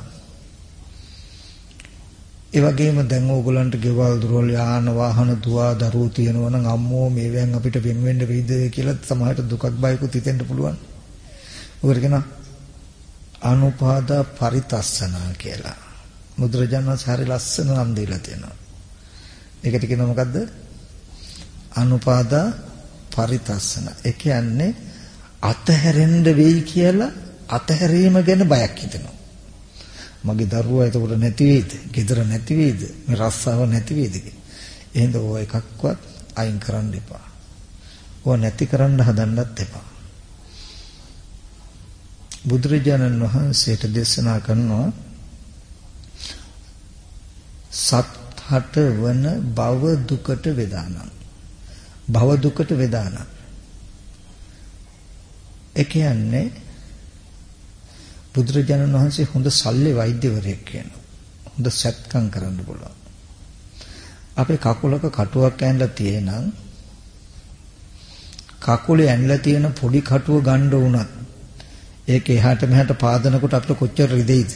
ඒ වගේම දැන් ඕගොල්ලන්ට ගෙවල් දොරවල් යාන වාහන දුවා දරුවෝ තියෙනවා නම් අම්මෝ මේවෙන් අපිට වෙන් වෙන්න වෙයිද කියලා සමහරට දුකක් බයකුත් හිතෙන්න පුළුවන්. ඔකට කියන අනුපාදා පරිතස්සනා කියලා. බුදුරජාණන් වහන්සේ හරි ලස්සන නම් දීලා තියෙනවා. ඒකට කියනවා මොකද්ද? අනුපාදා පරිතස්සන. ඒ කියන්නේ අතහැරෙන්න වෙයි කියලා අතහැරීම ගැන බයක් හිතෙනවා. මගේ දරුවා එතකොට නැති වෙයිද? ගෙදර නැති වෙයිද? මේ රස්සාව නැති වෙයිද? එහෙනම් ඔය එකක්වත් අයින් කරන්න එපා. ඔය නැති කරන්න හදන්නත් එපා. බුදුරජාණන් වහන්සේට දේශනා කරනවා සත්හට වන භව දුකට වේදානං. භව දුකට වේදානං. ඒ කියන්නේ බුදුරජාණන් වහන්සේ හොඳ ශල්‍ය වෛද්‍යවරයෙක් කියනවා. හොඳ සත්කම් කරන්න පුළුවන්. අපේ කකුලක කටුවක් ඇනලා තියෙනම් කකුලේ ඇනලා තියෙන පොඩි කටුව ගන්න උනත් ඒක එහාට මෙහාට පාදනකොට අපිට කොච්චර රිදෙයිද?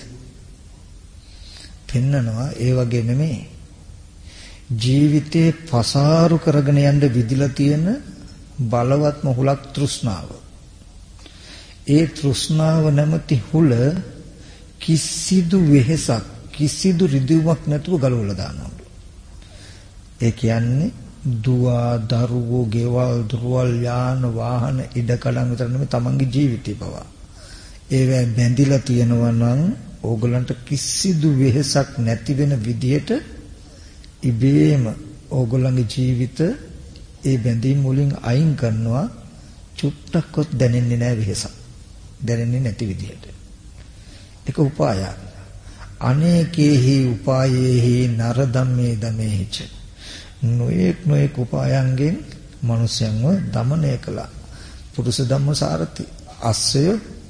පෙන්නනවා ඒ වගේ නෙමෙයි. ජීවිතේ පසාරු කරගෙන යන්න විදිලා තියෙන බලවත්ම හුලක් තෘෂ්ණාව. ඒ තෘෂ්ණාව නැමැති හුල කිසිදු වෙහෙසක් කිසිදු රිදීමක් නැතුව ගලවලා දානවා. ඒ කියන්නේ දුව දරුවෝ ගෙවල් දරුවල් යාන වාහන ඉඩකඩම් විතර නෙමෙයි තමන්ගේ ජීවිතේ පවා. ඒවැ බැඳිලා තියෙනවා නම් ඕගලන්ට කිසිදු වෙහෙසක් නැති වෙන විදිහට ඉබේම ඕගලන්ගේ ජීවිත ඒ බැඳීම් වලින් අයින් කරනවා. චුට්ටක්වත් දැනෙන්නේ නැහැ වෙහෙසක්. දැනෙන්නේ නැති විදිහට. ඒක උපායක්. අනේකේහි උපායේහි නරදම්මේ දමේහිච. නොඑක් උපායන්ගෙන් මිනිසයන්ව দমনය කළා. පුරුෂ ධම්මසාරති අස්සය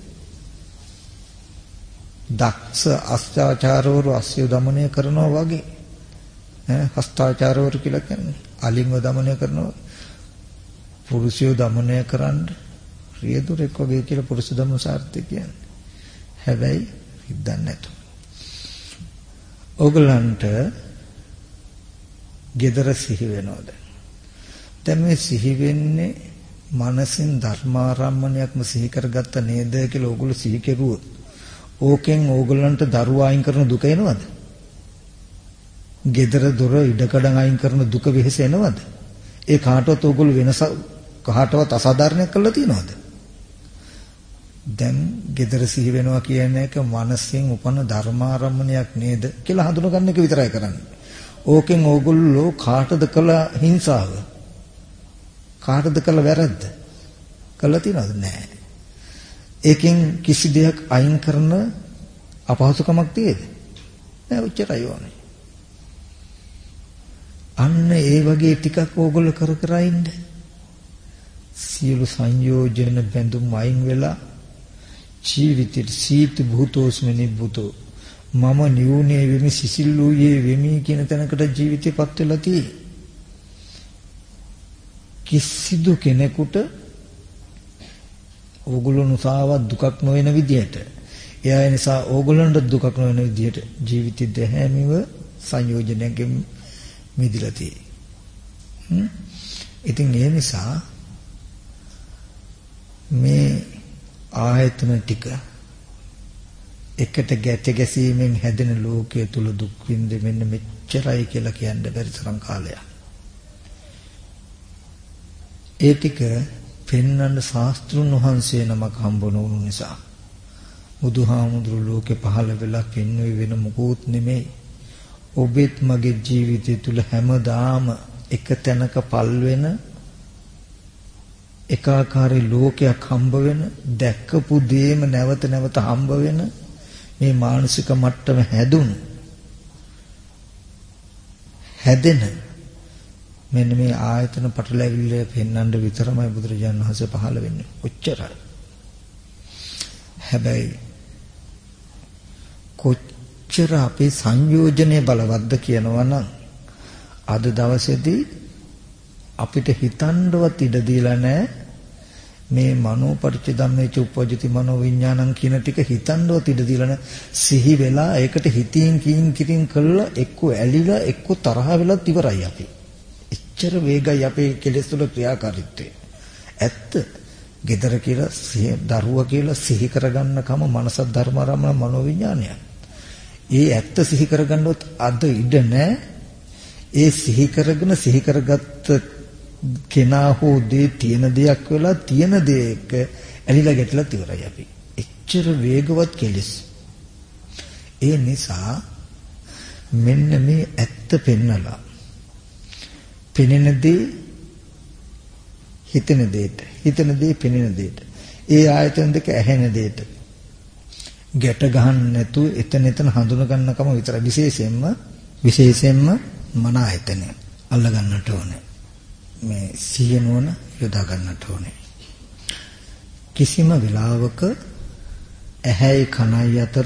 දක්ෂ අස්ත්‍යාචාරවරු අස්සය দমনය කරනවා වගේ. හස්තාචාරවරු කියලා කියන්නේ අලින්ව দমনය කරනවා. පුරුෂයෝ দমনය කරන්න රියදුරෙක් වගේ කියලා පුරුෂ ධම්මසාරති කියන්නේ. හැබැයි හිතන්න නැතු. ඕගලන්ට gedara සිහි වෙනවද? දැන් මේ සිහි වෙන්නේ මනසින් ධර්මාරම්මණයක්ම සිහි කරගත්ත නේද කියලා ඕගොල්ලෝ සිහි කෙරුවොත් ඕකෙන් ඕගලන්ට දරුවා අයින් කරන දුක එනවද? gedara dora ඉඩකඩම් අයින් කරන දුක වෙහෙස එනවද? ඒ කාටවත් ඕගොල්ලෝ වෙනස කාටවත් අසාධාරණයක් කළා තියනවද? දැන් gedara සිහි වෙනවා කියන එක මනසෙන් උපන ධර්මාරම්මණයක් නේද කියලා හඳුනගන්න එක විතරයි කරන්නේ. ඕකෙන් ඕගොල්ලෝ කාටද කළ හිංසාව? කාටද කළ වැරද්ද? කළා තියනවද? නැහැ. ඒකෙන් කිසි දෙයක් අයින් කරන අපහසුකමක් තියෙද? නැහැ. උච්චරයි ඕනේ. අන්න ඒ වගේ ටිකක් ඕගොල්ලෝ කර කර ඉන්න. සියලු සංයෝජන බැඳුම් අයින් වෙලා ජීවිතේ සීත භූතෝස්මනි භූතෝ මම නියුනේ වෙමි සිසිල්ලුයේ වෙමි කියන තැනකට ජීවිතේපත් වෙලා තියෙයි. කිසිදු කෙනෙකුට ඕගොල්ලෝ නුසාවත් දුකක් නොවන විදිහට එයා නිසා ඕගොල්ලන්ට දුකක් නොවන විදිහට ජීවිතය දැහැමිව සංයෝජනයෙන් මිදලා තියෙයි. ඉතින් ඒ නිසා මේ ආයතන ටික එකට ගැට ගැසීමෙන් හැදෙන ලෝකයේ තුල දුක් විඳ මෙන්න මෙච්චරයි කියලා කියන්න බැරි තරම් කාලයක්. ඒ ටික පෙන්වන්න ශාස්ත්‍රුන් වහන්සේ නමක් හම්බ නොවුණු නිසා බුදුහාමුදුරු ලෝකේ පහළ වෙලා පෙන්වුවේ වෙන මොකුත් නෙමෙයි. ඔබෙත් මගේ ජීවිතය තුල හැමදාම එක තැනක පල් වෙන එකාකාරී ලෝකයක් හම්බ වෙන දැක්කපු දේම නැවත නැවත හම්බ වෙන මේ මානසික මට්ටම හැදෙන මෙන්න මේ ආයතන පටලැවිල්ල පෙන්වන්න විතරමයි බුදුරජාණන් වහන්සේ පහළ වෙන්නේ. ඔච්චරයි. හැබැයි කොච්චර අපේ සංයෝජනයේ බලවත්ද කියනවා නම් අද දවසේදී අපිට හිතන්නවත් ඉඩ දීලා නැහැ මේ මනෝ පරිච්ඡ ධම්මේච උපජ්ජති මනෝ විඥානං කියන ටික හිතන්නවත් ඉඩ දීලා නැහැ. සිහි වෙලා ඒකට හිතින් කින් කළා එක්ක ඇලිලා එක්ක තරහ වෙලත් ඉවරයි අපි. එච්චර වේගයි අපේ කෙලෙස් වල ක්‍රියාකාරීත්වය. ඇත්ත. gedara කියලා දරුවා කියලා සිහි කරගන්න කම මනස ධර්මාරම්මන මනෝ විඥානයක්. ඒ ඇත්ත සිහි කරගන්නොත් අද ඉඩ නැහැ. ඒ සිහි කරගෙන සිහි කරගත්ත කෙනා හෝ දේ තියෙන දෙයක් වෙලා තියෙන දෙයක ඇලිලා ගැටලා ඉවරයි අපි. එච්චර වේගවත් කෙලෙස්. ඒ නිසා මෙන්න මේ ඇත්ත පෙන්නලා පෙනෙන දේ හිතෙන දෙයට, හිතෙන දේ පෙනෙන දෙයට, ඒ ආයතන දෙක ඇහෙන දෙයට ගැට ගහන්න නැතුව එතන එතන හඳුන ගන්නකම විතර විශේෂයෙන්ම මන ආයතනය අල්ල ගන්නට ඕනේ. මේ සිහිය නෝන යොදා ගන්නට ඕනේ. කිසිම වෙලාවක ඇහැයි කනයි අතර,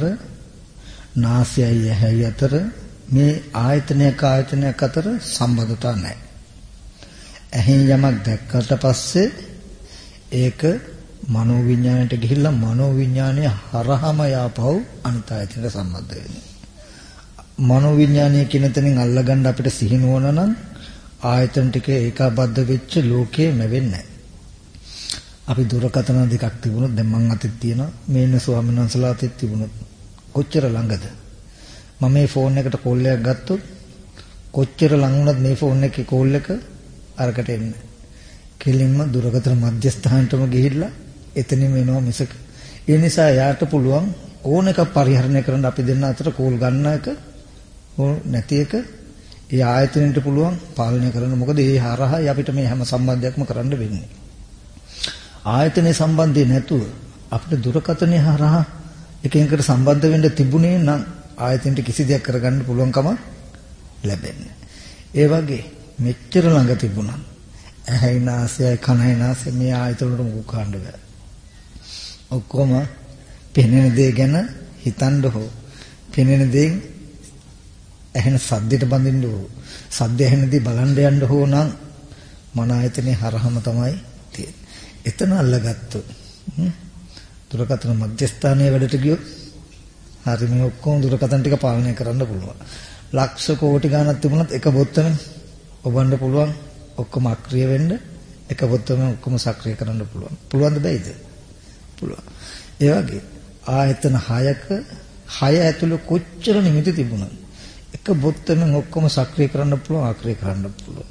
නාසයයි ඇහැයි අතර මේ ආයතනයක අතර සම්බන්ධතාවක් නැහැ. ඇහෙන් යමක් දැක්කට පස්සේ ඒක මනෝවිඤ්ඤාණයට ගිහිල්ලා මනෝවිඤ්ඤාණය හරහම යාපහුව අනිත් ආයතනයට සම්බන්ධ වෙනවා. මනෝවිඤ්ඤාණය කියන තැනින් අල්ලගන්න අපිට සිහි නුවණ නම් ආයතන ටික ඒකාබද්ධ වෙච්ච ලෝකේ නැවෙන්නේ නැහැ. අපි දුරකථන දෙකක් තිබුණොත් දැන් මං අතේ තියෙනවා මේන ස්වාමීන් වහන්සේලා අතේ තිබුණොත් කොච්චර ළඟද? මම මේ ෆෝන් එකට කෝල් එකක් ගත්තොත් කොච්චර ළඟ වුණත් මේ ෆෝන් එකේ කෝල් එක අරකට එන්නේ. කෙලින්ම දුරකථන මධ්‍යස්ථානටම ගිහිල්ලා එතනින්ම එනවා මිසක. ඒ නිසා යාට පුළුවන් ඕන එකක් පරිහරණය කරන්න අපි දෙන්න අතර කෝල් ගන්න එක නැති එක ඒ ආයතනෙට පුළුවන් පාලනය කරන්න. මොකද ඒ හරහා අපිට මේ හැම සම්බන්ධයක්ම කරන්න වෙන්නේ. ආයතනයේ සම්බන්ධය නැතුව අපිට දුරකථනයේ හරහා එකෙන්කට සම්බන්ධ වෙන්න තිබුණේ නම් ආයතනෙට කිසි දෙයක් කරගන්න පුළුවන්කම ලැබෙන්නේ. ඒ වගේ මෙච්චර ළඟ තිබුණා. ඇහැයි නාසයයි කනයි නාසය මේ ආයතන වලට මුකුත් කාණ්ඩ බෑ. ඔක්කොම පෙනෙන දේ ගැන හිතන්න හෝ පෙනෙන දේ ඇහෙන සද්දයට බඳින්න හෝ සද්ද ඇහෙන දේ බලන්න යන්න හෝ නම් මන ආයතනේ හරහම තමයි තියෙන්නේ. එතන අල්ලගත්තොත් දුරකථන මධ්‍යස්ථානයේ වැඩට ගියොත් හරි මේ ඔක්කොම දුරකථන ටික පාලනය කරන්න පුළුවන්. ලක්ෂ කෝටි ගණනක් තිබුණත් එක බොත්තම ඔබන්න පුළුවන් ඔක්කොම අක්‍රිය වෙන්න එක බොත්තම ඔක්කොම සක්‍රිය කරන්න පුළුවන්. පුළුවන්ද බැයිද? පුළුවන්. ඒ වගේ ආයතන 6ක 6 ඇතුළේ කොච්චර නිමිති තිබුණත් එක බොත්තම ඔක්කොම සක්‍රිය කරන්න පුළුවන් අක්‍රිය කරන්න පුළුවන්.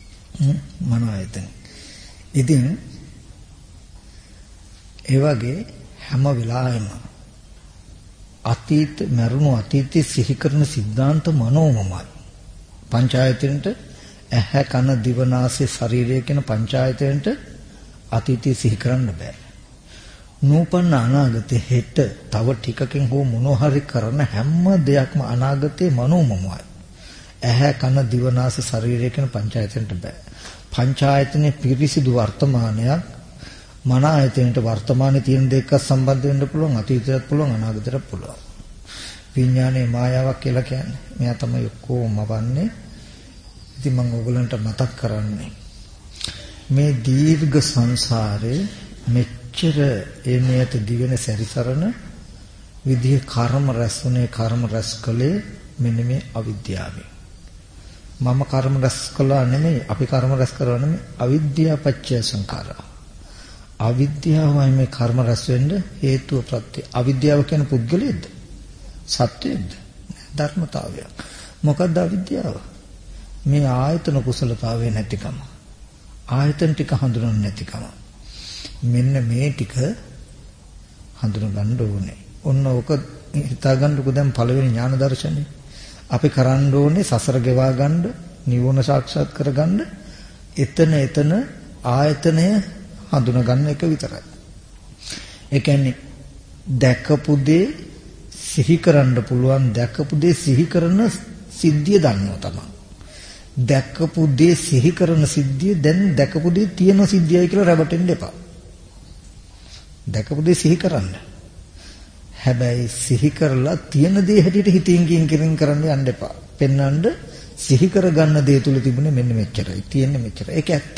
මන ආයතන. ඉතින් ඒ වගේ හැම වෙලාවෙම අතීත මරුණු අතීතයේ සිහි කරන સિદ્ધාන්ත මනෝමමයි. පංචායතනෙට ඇහැ කන දිව නාසය ශරීරය කියන පංචායතනෙට අතීතයේ සිහි කරන්න බෑ. නූපන්න අනාගතේ හෙට තව ටිකකින් හෝ මොනවා හරි කරන හැම දෙයක්ම අනාගතේ මනෝමමයි. ඇහැ කන දිව නාසය ශරීරය කියන පංචායතනෙට බෑ. පංචායතනේ පිරිසිදු වර්තමානයක් මන ආයතනයට වර්තමානයේ තියෙන දෙයක සම්බන්ධ වෙන්න පුළුවන් අතීතයත් පුළුවන් අනාගතයත් පුළුවන්. විඥානයේ මායාවක් කියලා කියන්නේ මෙයා තමයි ඔක්කොම වන්නේ. ඉතින් මම ඕගලන්ට මතක් කරන්නේ මේ දීර්ඝ සංසාරේ මෙච්චර එමෙයට දිවෙන සැරිසරන විදිහ කර්ම රැස්ුනේ කර්ම රැස් කළේ මෙන්න මේ අවිද්‍යාවෙන්. මම කර්ම රැස් කළා නෙමෙයි අපි කර්ම රැස් කරා නෙමෙයි අවිද්‍යාව පත්‍ය සංඛාරා. අවිද්‍යාවයි මේ කර්ම රැස් වෙන්න හේතුව ප්‍රත්‍ය. අවිද්‍යාව කියන පුද්ගලයේද? සත්‍යයේද? ධර්මතාවය. මොකක්ද අවිද්‍යාව? මේ ආයතන කුසලතාවයේ නැතිකම. ආයතන ටික හඳුනන්නේ නැතිකම. මෙන්න මේ ටික හඳුන ගන්න ඕනේ. ඔන්න ඕක හිතාගන්නකො දැන් පළවෙනි ඥාන දර්ශනේ. අපි කරන්න ඕනේ සසර ගෙවා ගන්න, නිවන සාක්ෂාත් කරගන්න එතන ආයතනය හඳුනා ගන්න එක විතරයි. ඒ කියන්නේ දැකපු දේ සිහි කරන්න පුළුවන්, දැකපු දේ සිහි කරන සිද්ධිය දන්නවා තමයි. දැකපු දේ සිහි කරන සිද්ධිය දැන් දැකපු දේ තියෙන සිද්ධියයි කියලා රැවටෙන්න එපා. දැකපු දේ සිහි කරන්න. හැබැයි සිහි කරලා තියෙන දේ හැටියට හිතින් කින් කරන්න යන්න එපා. පෙන්වන්න සිහි කරගන්න දේ තුල තිබුණේ මෙන්න මෙච්චරයි. තියෙන්නේ මෙච්චරයි. ඒක ඇත්තක්.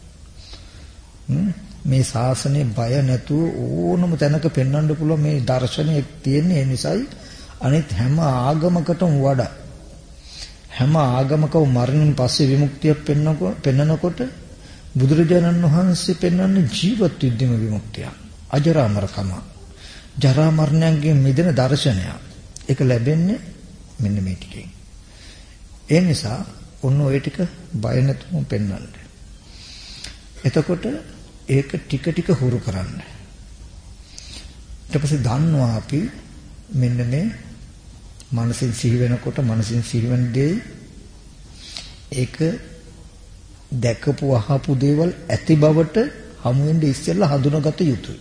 මේ ශාසනයේ බය නැතුව ඕනම තැනක පෙන්වන්න පුළුවන් මේ දර්ශනය තියෙන්නේ. ඒ නිසායි අනිත් හැම ආගමකටම වඩා හැම ආගමකම මරණයෙන් පස්සේ විමුක්තිය පෙන්වනකොට බුදුරජාණන් වහන්සේ පෙන්වන්නේ ජීවත් විද්‍යම විමුක්තිය. අජරාමරකම. ජරා මරණයෙන් මිදෙන දර්ශනය. ඒක ලැබෙන්නේ මෙන්න මේ ටිකෙන්. ඒ නිසා ඔන්න ඔය ටික බය නැතුවම පෙන්වන්න. එතකොට ඒක ටික ටික හුරු කරන්න. ඊට පස්සේ දන්නවා අපි මෙන්න මේ මනසින් සිහි වෙනකොට මනසින් සිහි වෙන දේ ඒක දැකපු අහපු දේවල් ඇති බවට හමු වෙන්න ඉස්සෙල්ලා හඳුනාගත යුතුයි.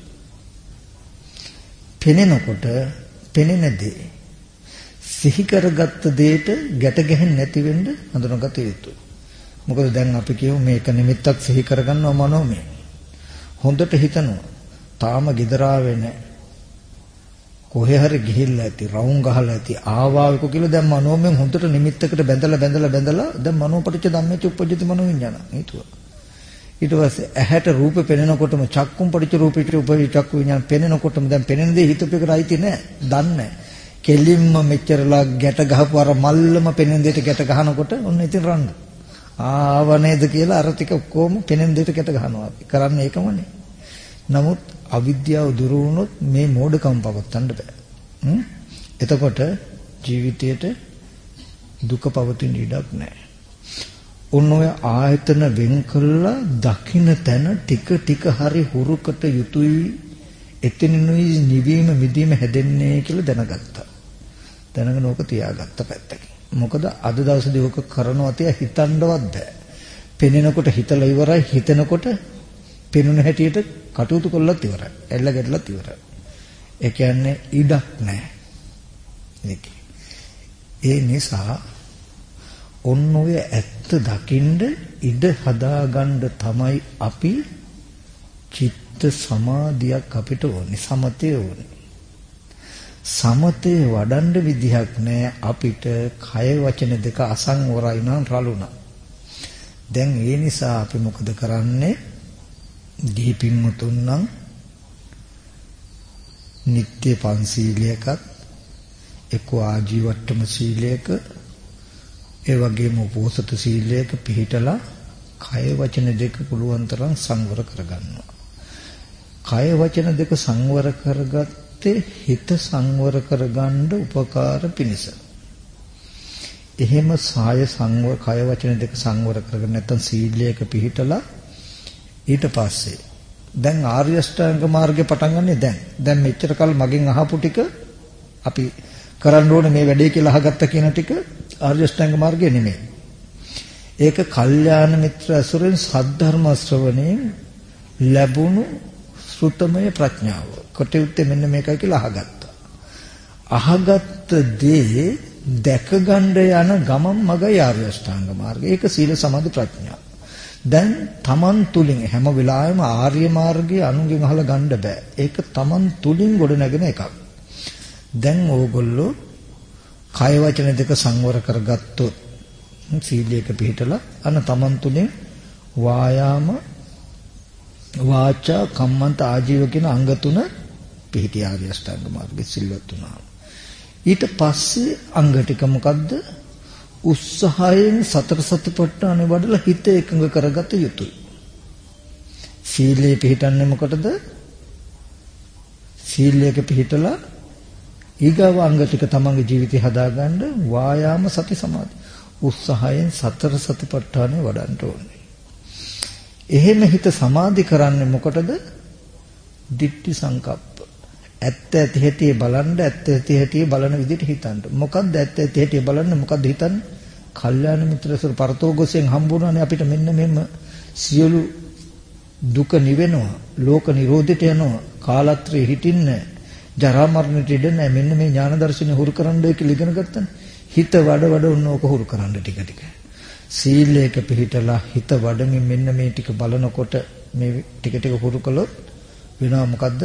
පෙනෙනකොට පෙනෙන දේ සිහි කරගත්ත දෙයට ගැට ගැහෙන්නේ නැති වෙන්න හඳුනාගත යුතුයි. මොකද දැන් අපි කියමු මේක නිමිත්තක් සිහි කරගන්නවා මනෝමය. හොඳට හිතනවා. තාම gedara ආවේ නැහැ. කොහේ හරි ගිහිල්ලා ඇති රවුම් ගහලා ඇති ආවාවක කියලා දැන් මනෝමයෙන් හොඳට නිමිත්තකට බැඳලා දැන් මනෝපටිච්ච ධම්මේච උපජ්ජති මනෝ විඥාන හිතුවා. ඊට පස්සේ ඇහැට රූප පෙනෙනකොටම චක්කුම් පටිච්ච රූපීට උපජ්ජති චක්කු විඥාන පෙනෙනකොටම දැන් පෙනෙන දේ හිතපේකට අයිති නැහැ. දන්නේ නැහැ. කෙලින්ම මෙච්චරලා ගැට ගහපු අර මල්ලම පෙනෙන දෙයට ගැට ගහනකොට ඔන්න ඉතින් රන්න. ආව නේද කියලා අර ටික ඔක්කොම පෙනෙන දෙයට ගැට ගහනවා. අපි කරන්නේ ඒකමනේ. නමුත් අවිද්‍යාව දුරු වුණොත් මේ මෝඩකම් පවත්තන්න බෑ. එතකොට ජීවිතයට දුක පවතින ඉඩක් නැහැ. ඔන්න ඔය ආයතන වෙන් කළා දකින්න තැන ටික ටික හරි හුරුකට යුතුයි. එතනිනුයි නිවීම මිදීම හැදෙන්නේ කියලා දැනගත්තා. දැනගෙන ඕක තියාගත්ත පැත්තකින්. මොකද අද දවසේදී ඕක කරනවා තියා හිතන්නවත් බෑ. පෙනෙනකොට හිතලා ඉවරයි හිතෙනකොට පෙනුන හැටියට කටයුතු කළත් ඉවරයි. එල්ල ගැටලත් ඉවරයි. ඒ කියන්නේ ඉඩක් නැහැ. ඒ නිසා ඔන්න ඔය ඇත්ත දකින්න ඉඩ හදාගන්න තමයි අපි චිත්ත සමාධියක් අපිට ඕනේ. සමතේ ඕනේ. සමතේ වඩන්න විදිහක් නැහැ අපිට. කය වචන දෙක අසංවරයි නම් රළුණා. දැන් ඒ නිසා අපි මොකද කරන්නේ? දීපින්මුතුන් නම් නිත්‍ය පන්සීලයකත් එක්ක ආජීවට්ටම සීලයක ඒ වගේම උපෝසත සීලයක පිළිහිටලා කය වචන දෙක පුළුවන් තරම් සංවර කරගන්නවා. කය වචන දෙක සංවර කරගත්තේ හිත සංවර කරගන්න උපකාර පිණිස. එහෙම සාය සංවර කය වචන දෙක සංවර කරගෙන නැත්නම් සීලයක පිළිහිටලා ඊට පස්සේ දැන් ආර්ය අෂ්ටාංග මාර්ගේ පටන් ගන්නෙ දැන් මෙච්චර කල් මගෙන් අහපු ටික අපි කරන්න ඕනේ මේ වැඩේ කියලා අහගත්ත කියන ටික ආර්ය අෂ්ටාංග මාර්ගය නෙමෙයි. ඒක කල්යාණ මිත්‍ර අසුරෙන් සද්ධර්ම ශ්‍රවණයෙන් ලැබුණු සුතමය ප්‍රඥාව. කොටෙුත්තේ මෙන්න මේකයි කියලා අහගත්තා. අහගත්ත දේ දැක ගන්න යන ගමන් මගයි ආර්ය අෂ්ටාංග මාර්ගය. ඒක සීල සමාධි ප්‍රඥා. දැන් තමන් තුලින් හැම වෙලාවෙම ආර්ය මාර්ගයේ අනුගෙන් අහලා ගන්න බෑ. ඒක තමන් තුලින් ගොඩ නැගෙන එකක්. දැන් ඕගොල්ලෝ කය වචන දෙක සංවර කරගත්තොත් සීලයක පිළිපදලා අන්න තමන් තුලින් වායාම වාචා කම්මන්ත ආජීව කියන අංග තුන පිළිපිටි ආර්ය අෂ්ටාංග මාර්ගයේ සිල්වත් වුණා. ඊට පස්සේ අංග ටික මොකද්ද? උත්සාහයෙන් සතර සතිපට්ඨානෙ වඩලා හිත එකඟ කරගත යුතුයි. සීලයේ පිළිපදන්නේ මොකටද? සීලයක පිළිපදලා ඊගව අංග ටික තමන්ගේ ජීවිතය හදාගන්න වායාම සති සමාධි උත්සාහයෙන් සතර සතිපට්ඨානෙ වඩන්න ඕනේ. එහෙම හිත සමාධි කරන්නේ මොකටද? ditthi සංකප්ප. ඇත්ත ඇති හැටි බලන්න ඇත්ත ඇති හැටි බලන විදිහට හිතන්න. මොකක්ද ඇත්ත ඇති හැටි බලන්න මොකක්ද හිතන්නේ? කල්යාණ මිත්‍රසුර පරතෝගසෙන් හම්බුණානේ අපිට මෙන්න මෙන්න සියලු දුක නිවෙනවා. ලෝක නිරෝධයට යනවා. කාලත්‍රේ හිටින්නේ ජරා මරණට ඉඩ නැහැ. මෙන්න මේ ඥාන දර්ශනය හුරු කරන්නයි කියලා ඉගෙන ගත්තානේ. හිත වඩ ඔන්න ඕක හුරු කරන්න ටික ටික. සීලයක පිළිහිටලා හිත වඩමින් මෙන්න මේ ටික බලනකොට මේ ටික ටික හුරු කළොත් වෙනවා මොකද්ද?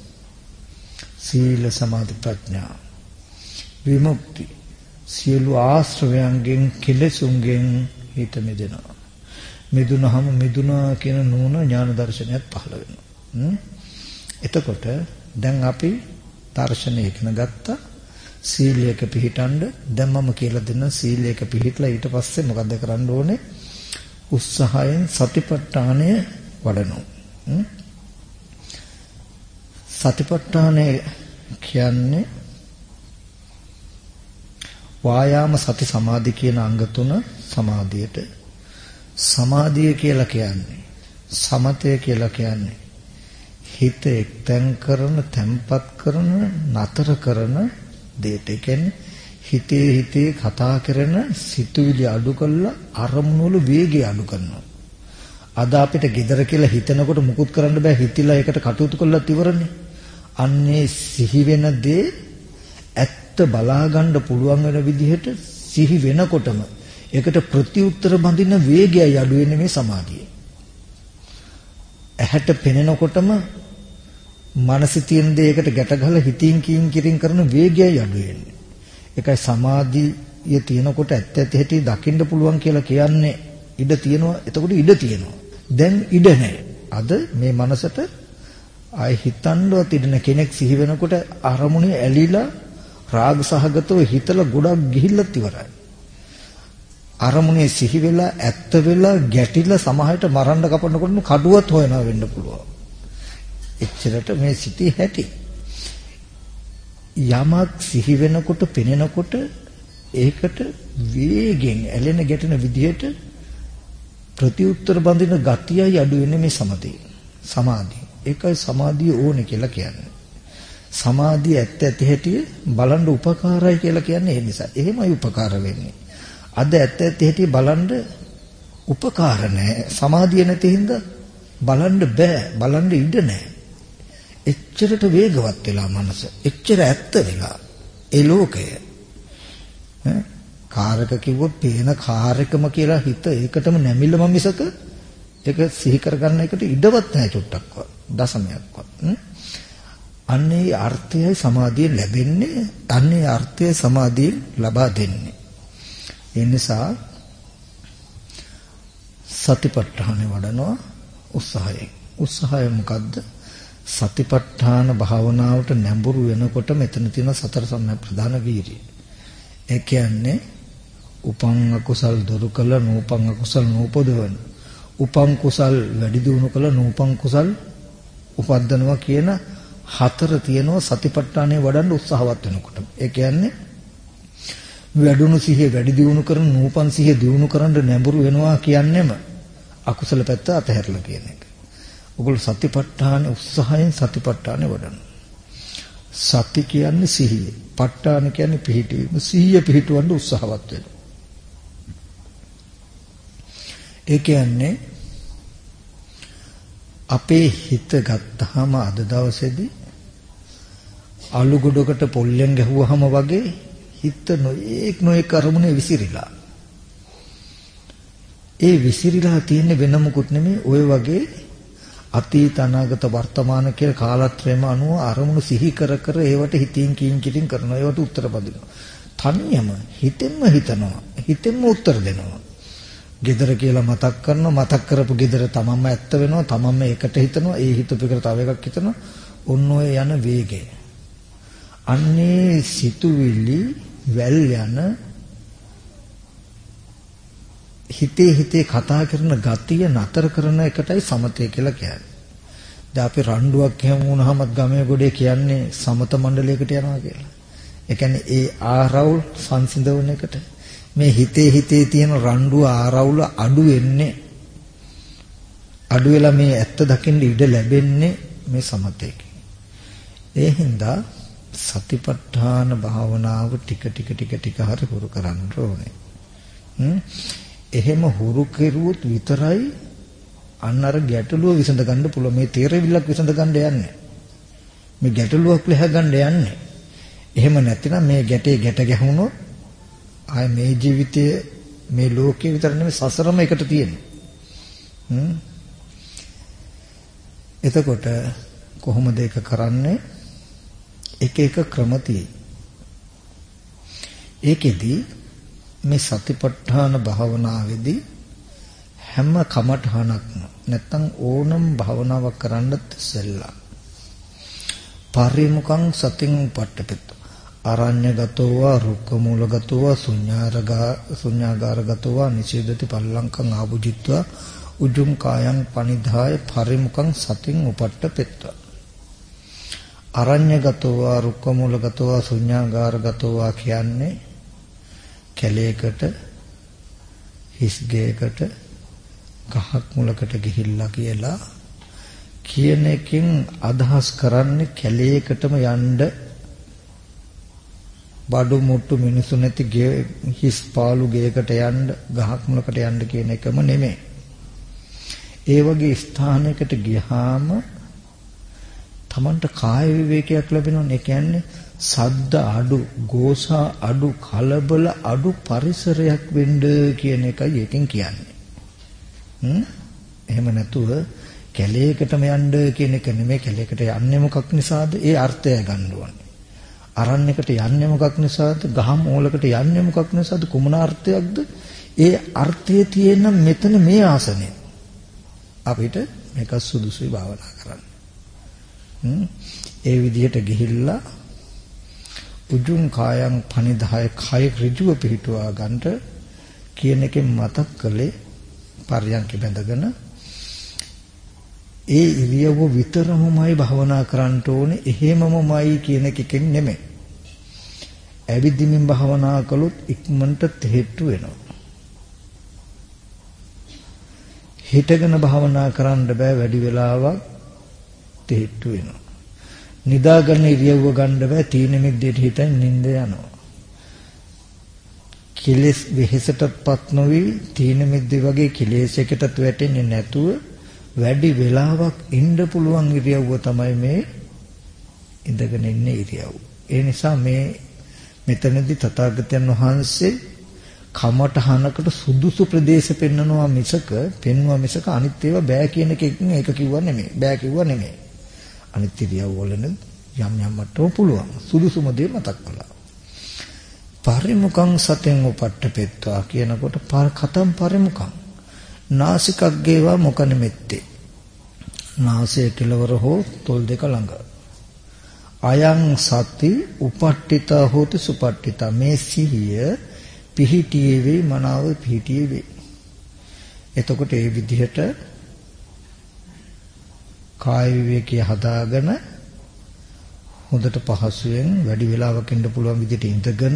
සීල සමාධි ප්‍රඥා විමුක්ති. සියලු ආශ්‍රවයන්ගෙන් කෙලෙසුන්ගෙන් හිත මිදෙනවා. මිදුනහම මිදුනා කියන නූන ඥාන දර්ශනයත් පහළ වෙනවා. එතකොට දැන් අපි දර්ශනය ඉගෙන ගත්තා. සීලයක පිළිටඬ දැන් මම කියලා දෙන්න සීලයක පිළිట్లా ඊට පස්සේ මොකද කරන්න ඕනේ? උත්සාහයෙන් සතිපට්ඨානය වඩනවා. සතිපට්ඨානය කියන්නේ වායාම සති සමාධි කියන අංග තුන සමාධියට. සමාධිය කියලා කියන්නේ සමතය කියලා කියන්නේ හිත එක්තැන් කරන, තැම්පත් කරන, නතර කරන දෙයට. ඒ කියන්නේ හිතේ කතා කරන සිතුවිලි අඩු කරලා අරමුණු වල වේගය අඩු කරනවා. අද අපිට gedara කියලා හිතනකොට මුකුත් කරන්න බෑ. හිතිලා ඒකට කටයුතු කළාත් ඉවරනේ. අන්නේ සිහි වෙන දේ ඇත්ත බලා ගන්න පුළුවන් වෙන විදිහට සිහි වෙනකොටම ඒකට ප්‍රතිඋත්තර බඳින වේගයයි අඩු වෙන්නේ මේ සමාධිය. ඇහැට පෙනෙනකොටම මනසේ තියෙන දේකට ගැට ගහලා හිතින් කිරින් කරන වේගයයි අඩු වෙන්නේ. ඒකයි සමාධිය තියෙනකොට ඇත්ත ඇති හැටි දකින්න පුළුවන් කියලා කියන්නේ ඉඩ තියෙනවා. එතකොට ඉඩ තියෙනවා. දැන් ඉඩ නැහැ. අද මේ මනසට ආයි හිතන්නවත් ඉඩ නැ කෙනෙක් සිහි වෙනකොට අරමුණේ ඇලිලා රාග සහගතව හිතලා ගොඩක් ගිහිල්ලත් ඉවරයි. අරමුණේ සිහි වෙලා ඇත්ත වෙලා ගැටිලා සමහරට මරන්න කපනකොට කඩුවත් හොයනවා වෙන්න පුළුවන්. එච්චරට මේ සිටි හැටි. යමක් සිහි වෙනකොට පෙනෙනකොට ඒකට වේගෙන් ඇලෙන ගැටෙන විදිහට ප්‍රතිඋත්තර බඳින ගතියයි අඩු වෙන්නේ මේ සමාධිය. ඒකයි සමාධිය ඕනේ කියලා කියන්නේ. සමාධිය ඇත්ත ඇති හැටි බලන්න උපකාරයි කියලා කියන්නේ ඒ නිසා. එහෙමයි උපකාර වෙන්නේ. අද ඇත්ත ඇති හැටි බලන්න උපකාර නැහැ. සමාධිය නැති හින්දා බලන්න බෑ. බලන්න ඉඩ නැහැ. එච්චරට වේගවත් වෙලා මනස. එච්චර ඇත්ත වෙලා ඒ ලෝකය. කාරක කිව්වොත් පේන කාර්යකම කියලා හිත ඒකටම නැමිලම මිසක ඒක සිහි කරගන්න එකට ඉඩවත් නැහැ චුට්ටක්වත්. දශමයක්වත්. අන්නේ අර්ථයයි සමාධිය ලැබෙන්නේ. අන්නේ අර්ථය සමාධිය ලබා දෙන්නේ. ඒ නිසා සතිපට්ඨානෙ වඩනවා උත්සාහය මොකද්ද? සතිපට්ඨාන භාවනාවට නැඹුරු වෙනකොට මෙතන තියෙන සතර සම්‍යක් ප්‍රධාන වීර්යය. ඒ කියන්නේ උපං අකුසල් දුරු කළ නූපං අකුසල් නූපදවන. උපං කුසල් වැඩි දියුණු කළ නූපං කුසල් උපද්දනවා කියන හතර තියෙනවා සතිපට්ඨානෙ වඩන්න උත්සාහවත් වෙනකොට. ඒ කියන්නේ වැඩුණු සිහිය වැඩි දියුණු කරන නූපන් සිහිය දියුණු කරන්න නැඹුරු වෙනවා කියන්නේම අකුසල පැත්ත අතහැරලා කියන එක. ඔගොල්ලෝ සතිපට්ඨාන උත්සාහයෙන් සතිපට්ඨානෙ වඩන. සති කියන්නේ සිහිය. ප ဋ ාණ කියන්නේ පිහිටීම. සිහිය පිහිටවන්න උත්සාහවත් වෙනවා. ඒ කියන්නේ අපේ හිත ගත්තාම අද දවසේදී අලු ගොඩකට පොල්ලෙන් ගැහුවාම වගේ හිත නොඑක් අරමුණේ විසිරිලා. ඒ විසිරිලා තියෙන වෙන මොකුත් නෙමෙයි ඔය වගේ අතීත අනාගත වර්තමාන කියලා කාලත්‍රයම අනුව අරමුණු සිහි කර කර ඒවට හිතින් කියින් කරනවා. ඒවට උත්තර බදිනවා. තනියම හිතෙන්ම හිතනවා. හිතෙන්ම උත්තර දෙනවා. gedara කියලා මතක් කරනවා. මතක් කරපු gedara තමන්ම ඇත්ත වෙනවා. තමන්ම ඒකට හිතනවා. ඒ හිතපු එකට තව එකක් හිතනවා. ඔන්න ඔය යන වේගය. අන්නේ සිතුවිලි වැල් යන හිතේ කතා කරන ගතිය නතර කරන එකටයි සමතය කියලා කියන්නේ. දැන් අපි රණ්ඩුවක් එහෙම වුණාමත් ගමේ ගොඩේ කියන්නේ සමත මණ්ඩලයකට යනවා කියලා. ඒ කියන්නේ ඒ ආරවුල් සංසිඳවන එකට. මේ හිතේ තියෙන රණ්ඩුව ආරවුල අඩු වෙන්නේ අඩු වෙලා මේ ඇත්ත දකින්න ඉඩ ලැබෙන්නේ මේ සමතේකින්. ඒ හින්දා සතිපට්ඨාන භාවනාව ටික හරි හුරු කරන්න ඕනේ. එහෙම හුරු කෙරුවොත් විතරයි අන්න අර ගැටලුව විසඳ ගන්න පුළුවන්. මේ තේරෙවිල්ලක් විසඳ ගන්න යන්නේ. මේ ගැටලුවක් ලහ ගන්න යන්නේ. එහෙම නැතිනම් මේ ගැට ගැහුනොත් ආය මේ ජීවිතයේ මේ ලෝකේ විතර නෙමෙයි සසරම එකට තියෙන්නේ. එතකොට කොහොමද ඒක කරන්නේ? එක ක්‍රම තියෙයි. ඒකෙදි මේ සතිපට්ඨාන භාවනාවේදී හැම කමඨහනක්ම නැත්තම් ඕනම් භාවනාවක් කරන්නත් ඉස්සෙල්ලා පරිමුඛං සතින් උපට්ඨපෙත්ත අරඤ්‍යගතෝව රුක්කමූලගතෝව ශුඤ්ඤාගාරගතෝව නිචේදති පල්ලංකං ආභුජිත්වා උජුං කායං පනිදාය පරිමුඛං සතින් උපට්ඨපෙත්ත අරඤ්‍යගතෝව රුක්කමූලගතෝව ශුඤ්ඤාගාරගතෝව කියන්නේ කැලේකට හිස් ගේකට ගහක් මුලකට ගිහිල්ලා කියලා කියන එකෙන් අදහස් කරන්නේ කැලේකටම යන්න බඩු මුට්ටු මිනිසු නැති හිස් පාළු ගේකට යන්න ගහක් මුලකට යන්න කියන එකම නෙමෙයි. ඒ වගේ ස්ථානයකට ගියාම තමන්ට කාය විවේකයක් ලැබෙනවා. ඒ කියන්නේ සද්ද අඩු, ගෝසා අඩු, කලබල අඩු පරිසරයක් වෙන්න කියන එකයි එකෙන් කියන්නේ. එහෙම නැතුව කැලේකටම යන්න කියන එක නෙමෙයි. කැලේකට යන්නේ මොකක් නිසාද? ඒ අර්ථය ගන්න ඕනේ. අරණ්‍යකට යන්නේ මොකක් නිසාද? ගහම ඕලකට යන්නේ මොකක් නිසාද? කුමන අර්ථයක්ද? ඒ අර්ථයේ තියෙන මෙතන මේ ආසනේ අපිට මේක සුදුසුයි භාවනා කරන්න. ඒ විදිහට ගිහිල්ලා උජුං කායං පනිදාය කය ඍජුව පිහිටුවා ගන්නට කියන එකෙන් මතක් කළේ පර්යංක බැඳගෙන ඒ ඉරියව්ව විතරමමයි භාවනා කරන්න ඕනේ. එහෙමමමයි කියන එකකින් නෙමෙයි. ඇවිදින්මින් භාවනා කළොත් ඉක්මනට තෙහෙට්ටු වෙනවා. හිටගෙන භාවනා කරන්න බෑ, වැඩි වෙලාවක් තෙහෙට්ටු වෙනවා. නිදාගන්න ඉරියව්ව ගන්න බෑ, තීන මිද්දේට හිතෙන් නිින්ද යනවා. කෙලෙස් වෙහෙසටපත් නොවි තීන මිද්දේ වගේ කෙලෙසයකටත් වැටෙන්නේ නැතුව වැඩි වෙලාවක් ඉන්න පුළුවන් ඉරියව්ව තමයි මේ ඉඳගෙන ඉන්නේ ඉරියව්ව. ඒ නිසා මෙතනදී තථාගතයන් වහන්සේ කමඨහනකට සුදුසු ප්‍රදේශ පෙන්වනවා මිසක අනිත් ඒවා බෑ කියන එකකින් ඒක කිව්වා නෙමෙයි. බෑ කිව්වා නෙමෙයි. අනිත් ඉරියව් වලන යම් මට්ටම පුළුවන්. සුදුසුම දේ මතක් කළා. පරිමුඛං සතෙන් උපට්ඨපෙත්වා කියනකොට කතම් පරිමුඛං නාසිකග්ගේවා මොක නිමෙත්තේ. නාසය කෙලවර හෝ තොල් දෙක ළඟ. අයං සති උපට්ඨිතා හෝති සුපට්ඨිතා. මේ සිහිය පිහිටියේ වේ, මනාව පිහිටියේ වේ. එතකොට ඒ විදිහට කාය විවේකී හදාගෙන හොඳට පහසුවෙන් වැඩි වෙලාවක් ඉන්න පුළුවන් විදිහට ඉඳගෙන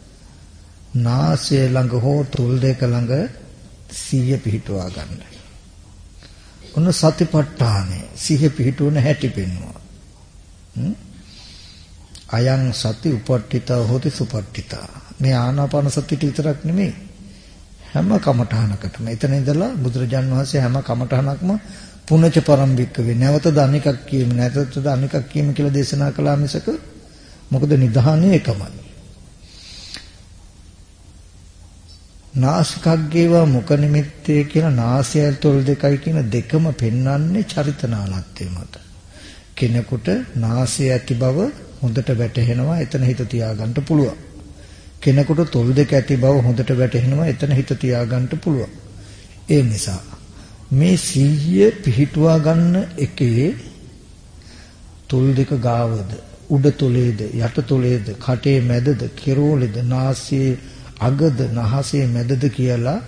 නාසය ළඟ හෝ තොල් දෙක ළඟ සිහිය පිහිටුවා ගන්න. ඔන්න සතිපට්ඨානේ සිහිය පිහිටුවන හැටි පෙන්වනවා. අයං සති උපට්ඨිතා හෝති සුපට්ඨිතා. මේ ආනාපාන සතියට විතරක් නෙමෙයි, හැම කමඨහනකටම. එතන ඉඳලා බුදුරජාන් වහන්සේ හැම කමඨහනක්ම පුනච පරම්පික වේ. නැවතද අනිකක් කියමු, නැවතද අනිකක් කියමු කියලා දේශනා කළා මිසක මොකද නිධානය එකමයි. නාසිකග්ගේවා මුඛ නිමිත්තේ කියලා නාසය තොල් දෙකයි කියන දෙකම පෙන්වන්නේ චරිතනානත්වය මත. කෙනෙකුට නාසය ඇති බව හොඳට වැටහෙනවා, එතන හිත තියාගන්න පුළුවන්. කෙනෙකුට තොල් දෙක ඇති බව හොඳට වැටහෙනවා, එතන හිත තියාගන්න පුළුවන්. ඒ නිසා මේ සිහිය පිහිටුවා ගන්න එකේ තොල් දෙක ගාවද, උඩ තොලේද, යට තොලේද, කටේ මැදද, කෙරෝලේද, නාසයේ අගද, නහසේ මැදද කියලා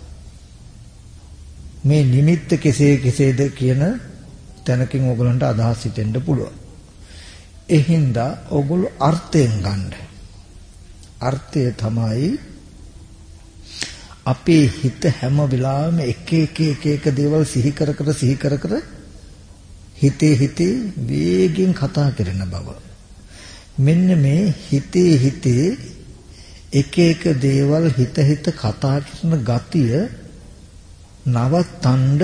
මේ නිමිත්ත කෙසේද කියන තැනකින් ඕගලන්ට අදහස් හිතෙන්න පුළුවන්. ඒ හින්දා ඕගොල්ලෝ අර්ථයෙන් ගන්න. අර්ථය තමයි අපේ හිත හැම වෙලාවෙම එක දේවල් සිහි කර හිතේ වේගෙන් කතා කරන බව. මෙන්න මේ හිතේ එක දේවල් හිත කතා කරන ගතිය නවත්තන්න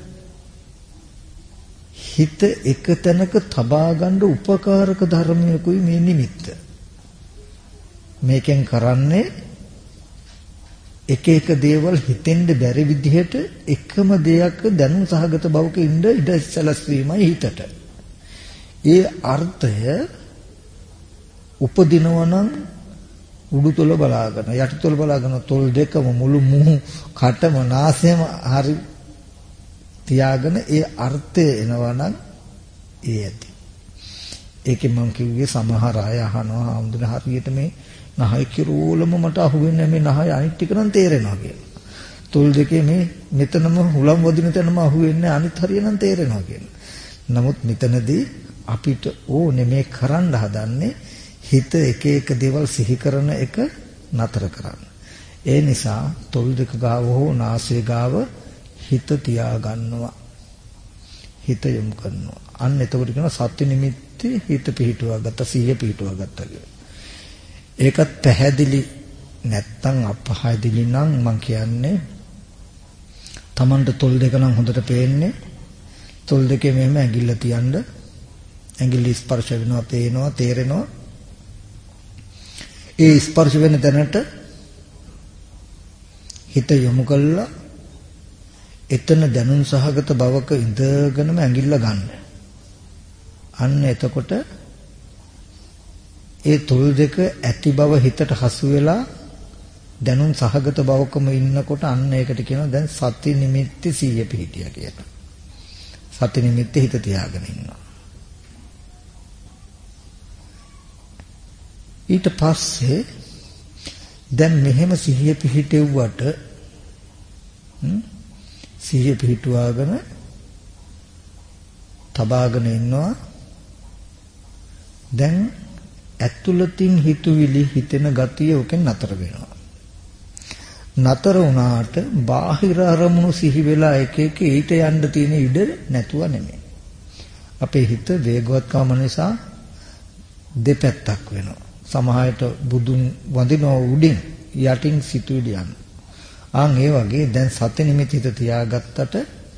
හිත එක තැනක තබා ගන්න උපකාරක ධර්මයකුයි මේ නිමිත්ත. මේකෙන් කරන්නේ එක දේවල් හිතෙන්ද බැරි විදිහට එකම දෙයක් දැනුම් සහගත බවක ඉඳ සැලැස්වීමයි හිතට. ඒ අර්ථය උපදිනවා නම් උඩුතොල බලාගෙන යටිතොල බලාගෙන තොල් දෙකම මුළු මුහු කටම නාසයම හරි තියාගෙන ඒ අර්ථය එනවා නම් ඒ ඇති. ඒකෙන් මම කිව්වේ සමහර අය අහනවා ආම්දුන හරියට මේ නහය කිරෝලම මට අහුවෙන්නේ මේ නහය අනිත් ටික නම් තේරෙනවා කියලා. තොල් දෙකේ මේ මෙතනම හුලම් වදින තැනම අහුවෙන්නේ අනිත් හරිය නම් තේරෙනවා කියලා. නමුත් මෙතනදී අපිට ඕනේ මේ කරන්න හදන්නේ හිත එක දේවල් සිහි කරන එක නතර කරන්න. ඒ නිසා තොල් දෙක ගාව හෝ නාසය ගාව හිත තියා ගන්නවා. හිත යොමු කරනවා. අන්න එතකොට කියනවා සත්‍ය නිමිත්තේ හිත පිහිටුවා ගත්ත, සිහිය පිහිටුවා ගත්තා කියලා. ඒකත් පැහැදිලි නැත්තම් අපහැදිලි නම් මම කියන්නේ Tamanට තොල් දෙක නම් හොඳට පේන්නේ. තොල් දෙකේ මෙහෙම ඇඟිල්ල තියන්න. ඇඟිලි ස්පර්ශ වෙනවා, පේනවා, තේරෙනවා. ඒ ස්පර්ශ වෙන තැනට හිත යොමු කළා. එතන දැනුම් සහගත බවක ඉඳගෙනම ඇඟිල්ල ගන්න. අන්න එතකොට ඒ තොල් දෙක ඇති බව හිතට හසු වෙලා දැනුම් සහගත බවකම ඉන්නකොට අන්න ඒකට කියනවා දැන් සති නිමිති 100 පිහිටියා කියලා. සති නිමිති හිත තියාගෙන ඉන්නවා. ඊට පස්සේ දැන් මෙහෙම සිහිය පිහිටෙව්වට සිහිය පිහිටුවාගෙන තබාගෙන ඉන්නවා. දැන් ඇතුළතින් හිතුවිලි හිතෙන ගතිය ඔකෙන් නතර වෙනවා. නතර වුණාට බාහිර අරමුණු සිහි වෙලා එක එක ඊට යන්න තියෙන ඉඩ නැතුව නෙමෙයි. අපේ හිත වේගවත්කම නිසා දෙපැත්තක් වෙනවා. සමහරට බුදුන් වඳිනවා උඩින් යටින් සිතුවිලි යන. ඒ වගේ දැන් සත්‍ය නිමිති හිත තියාගත්තට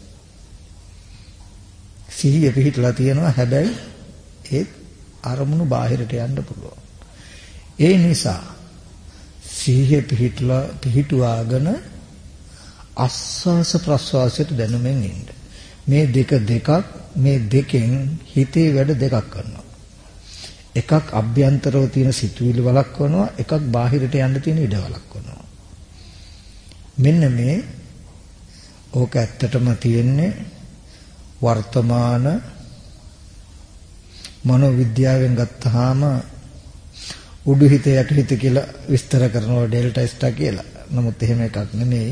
සිහිය පිහිටලා තියෙනවා. හැබැයි ඒ අරමුණු බාහිරට යන්න පුළුවන්. ඒ නිසා සිහිය පිහිටුවාගෙන ආස්වාස ප්‍රස්වාසයට දැනුමින් ඉන්න. මේ දෙකක් මේ දෙකෙන් හිතේ වැඩ දෙකක් කරනවා. එකක් අභ්‍යන්තරව තියෙන සිතුවිලි වළක්වනවා, එකක් බාහිරට යන්න තියෙන ඉඩ වළක්වනවා. මෙන්න මේ ඕක ඇත්තටම තියෙන්නේ වර්තමාන මනෝවිද්‍යාවෙන් ගත්තාම උඩු හිත යට හිත කියලා විස්තර කරනවා ඩෙල්ටා ස්ටාර් කියලා. නමුත් එහෙම එකක් නෙමෙයි.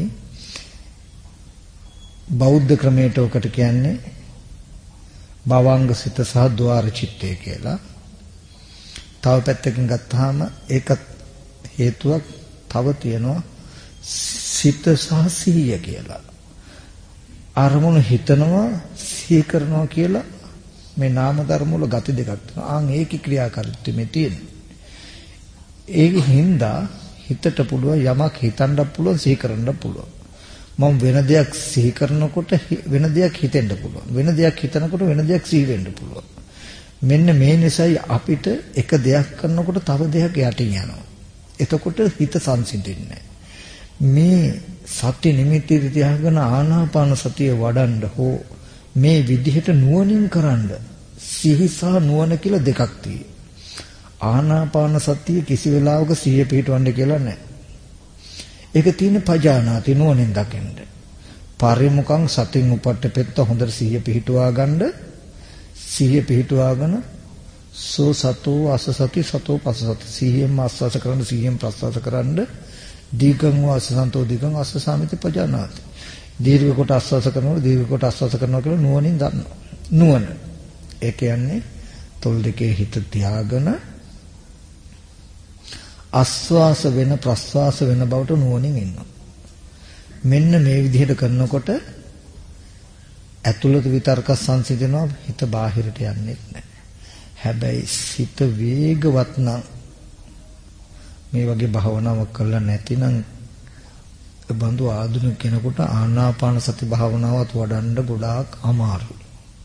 බෞද්ධ ක්‍රමයට ඔකට කියන්නේ භවංග සිත සහ ద్వාර චිත්තය කියලා. තව පැත්තකින් ගත්තාම ඒකත් හේතුවක් තව තියෙනවා සිත සහ සිහිය කියලා. අරමුණු හිතනවා සිහි කරනවා කියලා මේ නාම ධර්ම වල ගති දෙකක් තියෙනවා. ඒකේ ක්‍රියාකාරීත්වය මේ තියෙන්නේ. ඒකෙන් හින්දා හිතට පුළුවන් යමක් හිතන්න පුළුවන්, සිහි කරන්න පුළුවන්. මම වෙන දෙයක් සිහි කරනකොට වෙන දෙයක් හිතෙන්න පුළුවන්. වෙන දෙයක් හිතනකොට වෙන දෙයක් සිහි වෙන්න පුළුවන්. මෙන්න මේ නිසායි අපිට එක දෙයක් කරනකොට තව දෙයක් යටින් යනවා. එතකොට හිත සංසිඳෙන්නේ මේ සති නිමිති තියාගෙන ආනාපාන සතිය වඩන්න හෝ මේ විදිහට නුවණින් කරන්න සිහි සහ නුවණ කියලා දෙකක් තියෙනවා. ආනාපාන සතිය කිසි වෙලාවක සිහිය පිටවන්න කියලා නැහැ. ඒක තියෙන පජානාති නුවණින් දකින්න. පරිමුඛං සතින් උපට්ඨපෙත්ත හොඳට සිහිය පිටුවා ගන්න. සිහිය පිටුවාගෙන සෝ සතෝ අස සති සතෝ පස සති සිහියෙන් ආස්වාස කරන්න, සිහියෙන් ප්‍රස්වාස කරන්න. දීඝං වාසසන්තෝ දීඝං අස්ස සාමිති පජානාති. දීර්ඝ කොට ආස්වාස කරනවා, දීර්ඝ කොට ආස්වාස කරනවා කියලා නුවණින් දන්නවා. නුවණ. ඒ කියන්නේ තොල් දෙකේ හිත තියාගෙන ආස්වාස වෙන ප්‍රස්වාස වෙන බවට නුවණින් ඉන්නවා. මෙන්න මේ විදිහට කරනකොට ඇතුළත විතර්ක සංසිඳනවා, හිත බාහිරට යන්නේ නැහැ. හැබැයි සිත වේගවත් නම් මේ වගේ භාවනාවක් කරලා නැතිනම් බඳු ආධුනික කෙනෙකුට ආනාපාන සති භාවනාවත් වඩන්න ගොඩාක් අමාරුයි.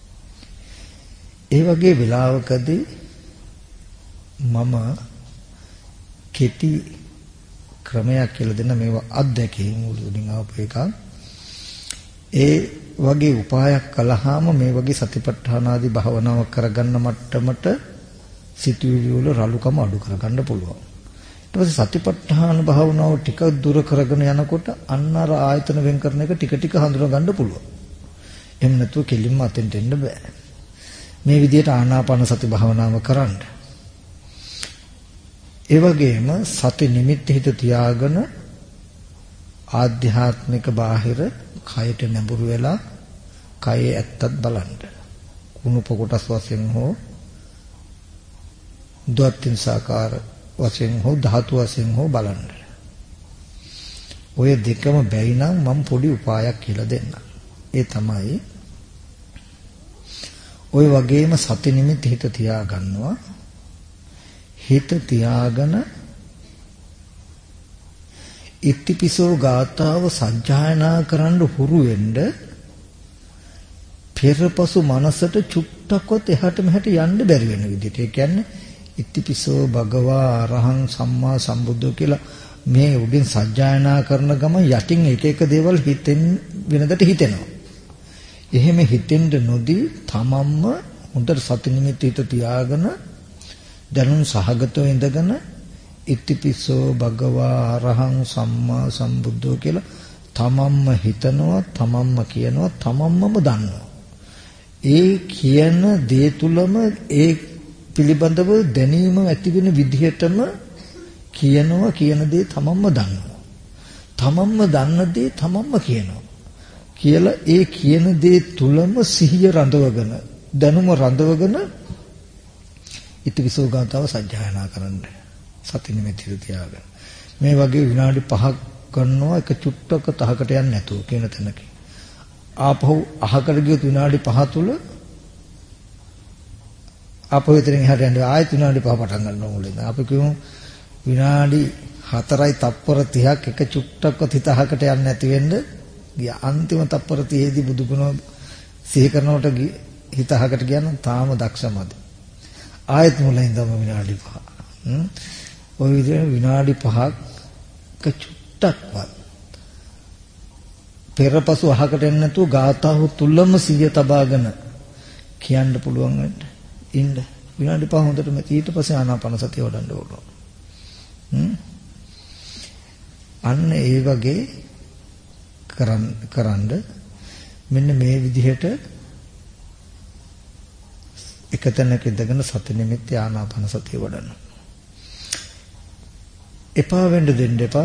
ඒ වගේ වෙලාවකදී මම කෙටි ක්‍රමයක් කියලා දෙන්න මේවා අත්දැකීම් වලින් ආපු එකක්. ඒ වගේ උපායක් කළාම මේ වගේ සතිපට්ඨාන ආදී භාවනාවක් කරගන්න මට්ටමට සිතුවිලි වල රළුකම අඩු කරගන්න පුළුවන්. ඊට පස්සේ සතිපට්ඨාන භාවනාව ටික දුර කරගෙන යනකොට අන්න අර ආයතන වෙන් කරන එක ටික ටික හඳුනා ගන්න පුළුවන්. එහෙම නැතුව කෙලින්ම අතෙන්ට එන්න බෑ. මේ විදිහට ආනාපාන සති භාවනාව කරන්න. ඒ වගේම සති නිමිති හිත තියාගෙන ආධ්‍යාත්මික බාහිර කයට නැඹුරු වෙලා කයේ ඇත්තත් බලන්න. කුණුප කොටස් වශයෙන් හෝ ද්වත්තිං සාකාර වශයෙන් හෝ ධාතු වශයෙන් හෝ බලන්න. ඔය දෙකම බැයි නම් මම පොඩි උපායක් කියලා දෙන්නම්. ඒ තමයි ඔය වගේම සති නිමිති හිත තියාගන්නවා. හිත තියාගෙන ඉත්තිපිසෝ ගාථාව සජ්ජායනා කරන්න හුරු වෙන්න පෙරපසු මනසට චුට්ටක්වත් එහාට මෙහාට යන්න බැරි වෙන විදිහට. ඒ කියන්නේ ඉත්තිපිසෝ භගවා අරහං සම්මා සම්බුද්ධෝ කියලා මේ උඩින් සජ්ජායනා කරන ගම යටින් එක එක දේවල් හිතෙන් වෙනදට හිතෙනවා. එහෙම හිතෙන්න නොදී තමන්ම හොඳට සති නිමිති හිත තියාගෙන දැනුම් සහගතව ඉඳගෙන ඉත්තිපිසෝ භගවා අරහං සම්මා සම්බුද්ධෝ කියලා තමන්ම හිතනවා, තමන්ම කියනවා, තමන්මම දන්නවා. ඒ කියන දේ තුලම ඒ පිළිබඳව දැනීම ඇති වෙන විදිහටම කියනවා, කියන දේ තමන්ම දන්නවා. තමන්ම දන්න දේ තමන්ම කියනවා. කියලා ඒ කියන දේ තුලම සිහිය රඳවගෙන, දැනුම රඳවගෙන ඉතිවිසෝ ගාතාව සජ්ජායනා කරන්න. සති නිමිති තියාගන්න. මේ වගේ විනාඩි 5ක් ගන්නවා එක චුට්ටක තහකට යන්නේ නැතුව කියන තැනක. ආපහු අහකට ගියොත් විනාඩි 5 තුල ආපහු ඉතින් එහාට යන්න ආයෙත් විනාඩි 5 පටන් ගන්න ඕනේ. අපි කියමු විනාඩි 4යි තප්පර 30ක් එක චුට්ටක්වත් හිත අහකට යන්නේ නැති වෙන්න ගියා. අන්තිම තප්පර 30 දී බුදු ගුණ සිහි කරනකොට හිත අහකට ගියා නම් තාම දක්ෂමද. ආයෙත් මුලින් ඉඳන්ම විනාඩි 5. ඔය විදිහට විනාඩි 5ක් චුට්ටක්වත් පෙරපසු අහකට එන්නේ නැතුව ගාථාව තුලම සිහිය තබාගෙන කියන්න පුළුවන් වෙන්න ඉන්න විනාඩි 5 හොඳටම ඊට පස්සේ ආනාපාන සතිය වඩන්න ඕන. අන්න ඒ වගේ කරන්න මෙන්න මේ විදිහට එක තැනක ඉඳගෙන සති නිමිති ආනාපාන සතිය වඩන්න. එපා වෙන්න දෙන්න එපා.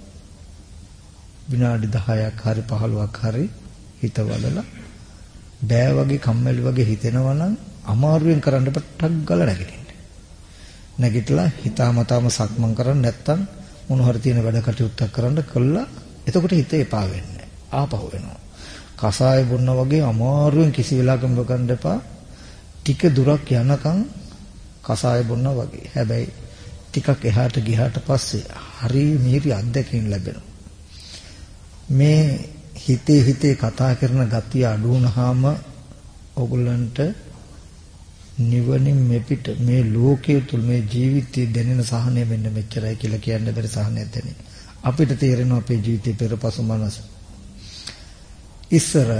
විනාඩි 10ක් හරි 15ක් හරි හිත වලලා බෑ වගේ කම්මැලි වගේ හිතෙනවා නම් අමාරුවෙන් කරන්න පටක් ගාලා නැගිටින්න. නැගිටලා හිතාමතාම සක්මන් කරන්න නැත්තම් මොන හරි තියෙන වැඩ කටයුත්තක් කරන්න කළා. එතකොට හිත එපා වෙන්නේ. ආපහු වෙනවා. කසාය බොන්න වගේ අමාරුවෙන් කිසි වෙලාවකම කරන්න එපා. ටික දුරක් යනකම් කසාය බොන්න වගේ. හැබැයි ටිකක් එහාට ගියාට පස්සේ හරි මිහිරි අත්දැකීම් ලැබෙනවා. මේ හිතේ කතා කරන ගතිය අඩු වුණාම ඕගොල්ලන්ට නිවනින් මෙපිට මේ ලෝකයේ තුල මේ ජීවිතයේ දැනෙන සහනය මෙන්න මෙච්චරයි කියලා කියන්න බැරි සහනයක් දැනෙන. අපිට තේරෙනවා අපේ ජීවිතේ පෙරපසු මනස. ඉස්සර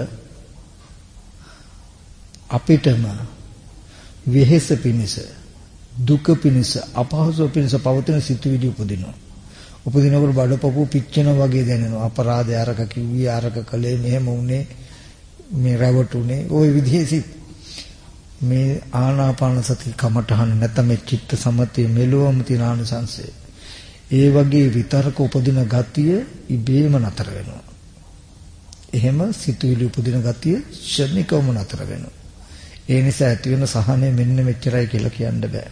අපිටම වෙහෙස පිනිස, දුක පිනිස, අපහසු පිනිස පවතින සිතුවිලි උපදිනවා. උපදිනකොට බඩපපුව පිච්චෙන වගේ දැනෙනවා. අපරාධය අරක කිව්වේ, අරක කලේ, මෙහෙම වුනේ, මේ රැවටුනේ, ওই විදිහේ මේ ආනාපාන සති කමඨහන නැත්නම් මේ චිත්ත සමතේ මෙලොවම තියෙන ආනිසංසය. ඒ වගේ විතරක උපදින ගතිය ඉබේම නතර වෙනවා. එහෙම සිතුවිලි උපදින ගතිය ශනිකවම නතර වෙනවා. ඒ නිසා ඇති වෙන සහනය මෙන්න මෙච්චරයි කියලා කියන්න බෑ.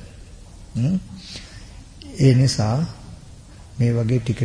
ඒ නිසා මේ වගේ ටික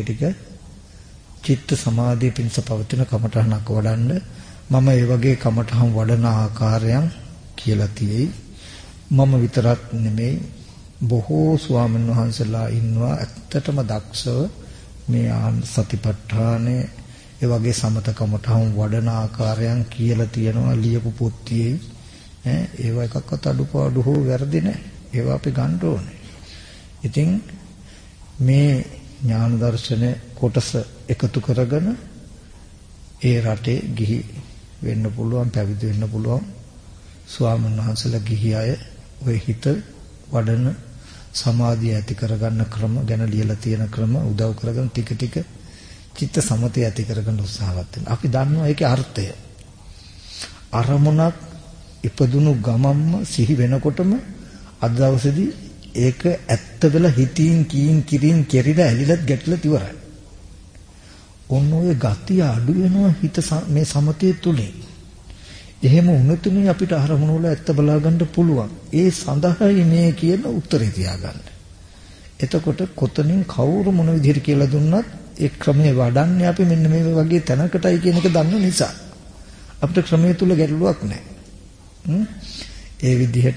චිත්ත සමාධිය පිණිස පවතින කමඨහනක් වඩන්න මම ඒ වගේ කමඨහන් වඩන ආකාරයන් කියලා තියෙයි. මම විතරක් නෙමෙයි බොහෝ ස්වාමීන් වහන්සේලා ඉන්නවා ඇත්තටම දක්ෂව මේ සතිපට්ඨානේ ඒ වගේ සමත කමඨහන් වඩන ආකාරයන් කියලා තියෙනවා. ලියපු පොත් තියෙයි. ඒවා එකක්වත් අඩුපාඩු හෝ වැරදි නැහැ. ඒවා අපි ගන්න ඕනේ. ඉතින් මේ ඥාන දර්ශන කොටස එකතු කරගෙන ඒ රටේ ගිහි වෙන්න පුළුවන්, පැවිදි වෙන්න පුළුවන් ස්වාමීන් වහන්සේලා ගිහි අය ඔය හිත වඩන සමාධිය ඇති කරගන්න ක්‍රම ගැන ලියලා තියෙන ක්‍රම උදව් කරගෙන ටික චිත්ත සමතය ඇති කරගන්න උත්සාහවත් වෙනවා. අපි දන්නවා ඒකේ අර්ථය. අරමුණක් ඉපදුණු ගමම්ම සිහි වෙනකොටම අද දවසේදී ඒක ඇත්ත වෙලා හිතින් කිරින් කෙරිලා ඇලිලත් ගැටලත් ඉවරයි. ඔන්න ඔය ගතිය අඩු වෙනවා හිත මේ සමතේ තුලින්. එහෙම වුණොත්නේ අපිට අරමුණ වල ඇත්ත බලා ගන්න පුළුවන්. ඒ සඳහායි මේ කියන උත්තරේ තියාගන්න. එතකොට කොතනින් කවුරු මොන විදිහට කියලා දුන්නත් ඒ ක්‍රමයේ වඩන්නේ අපි මෙන්න මේ වගේ තැනකටයි කියන එක දන්න නිසා. අපිට ක්‍රමයේ තුල ගැටලුවක් නැහැ. ඒ විදිහට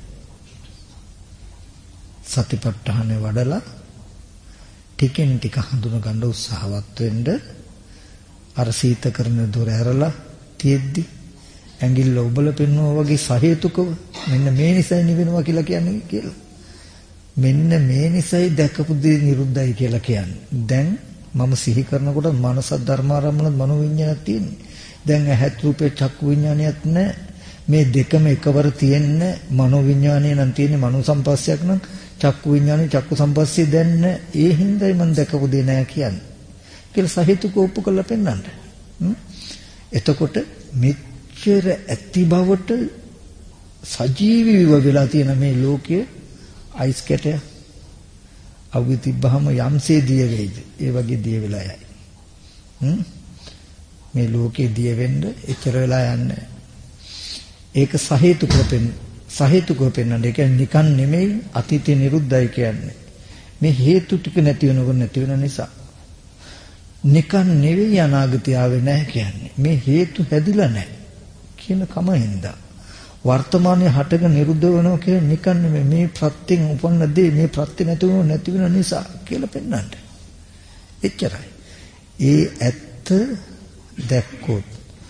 සතිපට්ඨානෙ වඩලා ටිකෙන් ටික හඳුන ගන්න උත්සාහවත් වෙන්න අර සීත කරන දොර ඇරලා තියෙද්දි ඇඟිල්ල ඔබල පෙන්වනවා වගේ සහේතුකව මෙන්න මේ නිසයි නිවෙනවා කියලා කියන්නේ කියලා. මෙන්න මේ නිසයි දැකපු දේ නිරුද්ධයි කියලා කියන්නේ. දැන් මම සිහි කරනකොට මනස ධර්මාරම්මන මනෝ විඤ්ඤාණයක් තියෙන්නේ. දැන් ඇහත් රූපේ චක්කු විඤ්ඤාණයක් නැහැ. මේ දෙකම එකවර තියෙන්න මනෝ විඤ්ඤාණය නම් තියෙන්නේ මනෝ සම්පස්සයක් නම් චක්කු විඤ්ඤාණය චක්කු සම්පස්සේ දැන් ඒ හින්දායි මම දැකපු දේ නැහැ කියන්නේ. කියලා සහේතුක ඔප්පු කරලා පෙන්නන්න. එතකොට මෙච්චර ඇති බවට සජීවීව වෙලා තියෙන මේ ලෝකයේ අයිස් කැටය අවුවේ තිබ්බහම යම්සේ දිය වෙයිද ඒ වගේ දිය වෙලා යයි. මේ ලෝකේ දිය වෙන්න එච්චර වෙලා යන්නේ. ඒක සහේතුකව පෙන්වන්න. ඒක නිකන් නෙමෙයි අතීතේ නිරුද්ධයි කියන්නේ. මේ හේතු ටික නැති වෙන නිසා. නිකන් නෙවෙයි අනාගතය ආවේ නැහැ කියන්නේ. මේ හේතු හැදිලා නැහැ කියන කම හින්දා. වර්තමානයේ හටගෙන නිරුද්ධ වෙනවා කියන්නේ නිකන් නෙමෙයි. මේ ප්‍රත්‍යයෙන් උපන්න දේ මේ ප්‍රත්‍ය නැති වෙන නිසා කියලා පෙන්වන්න. එච්චරයි. ඒ ඇත්ත දැක්කොත්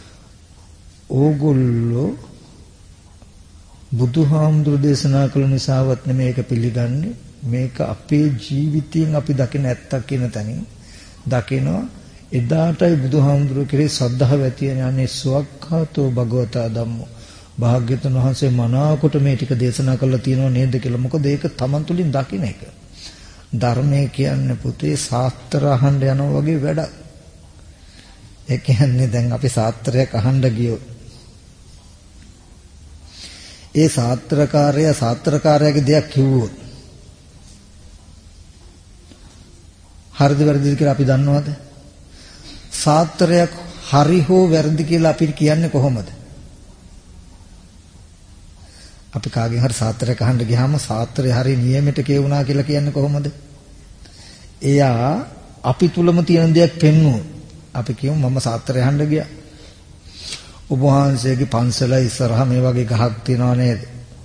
ඕගොල්ලෝ බුදුහාමුදුරු දේශනා කළ නිසාවත් නෙමෙයි ඒක පිළිගන්නේ. මේක අපේ ජීවිතයෙන් අපි දකින ඇත්තක් කියන තැනින් දකිනවා. එදාටයි බුදුහාමුදුරු කෙරේ ශ්‍රද්ධාව ඇති යන්නේ සුවක්ඛාතෝ භගවතා ධම්මෝ. භාග්‍යතුන් වහන්සේ මනාකොට මේ ටික දේශනා කළා තියෙනව නේද කියලා. මොකද ඒක Taman තුලින් දකින්න එක. ධර්මය කියන්නේ පුතේ ශාස්ත්‍ර අහන්න යනවා වගේ වැඩක්. ඒ කියන්නේ දැන් අපි ශාස්ත්‍රයක් අහන්න ගියොත් ඒ ශාස්ත්‍රකාරයාගේ දෙයක් කිව්වොත් හරිද වැරදිද කියලා අපි දන්නවද? ශාස්ත්‍රයක් හරි හෝ වැරදි කියලා අපි කියන්නේ කොහොමද? අපි කාගෙන් හරි ශාස්ත්‍රයක් අහන්න ගියාම ශාස්ත්‍රය හරි නියමයට කියුණා කියලා කියන්නේ කොහොමද? එයා අපි තුලම තියෙන දෙයක් පෙන්වුවොත් අපි කියමු මම ශාස්ත්‍රය අහන්න ගියා. ඔබ වහන්සේගේ පන්සල ඉස්සරහා මේ වගේ ගහක් තියනව නේද?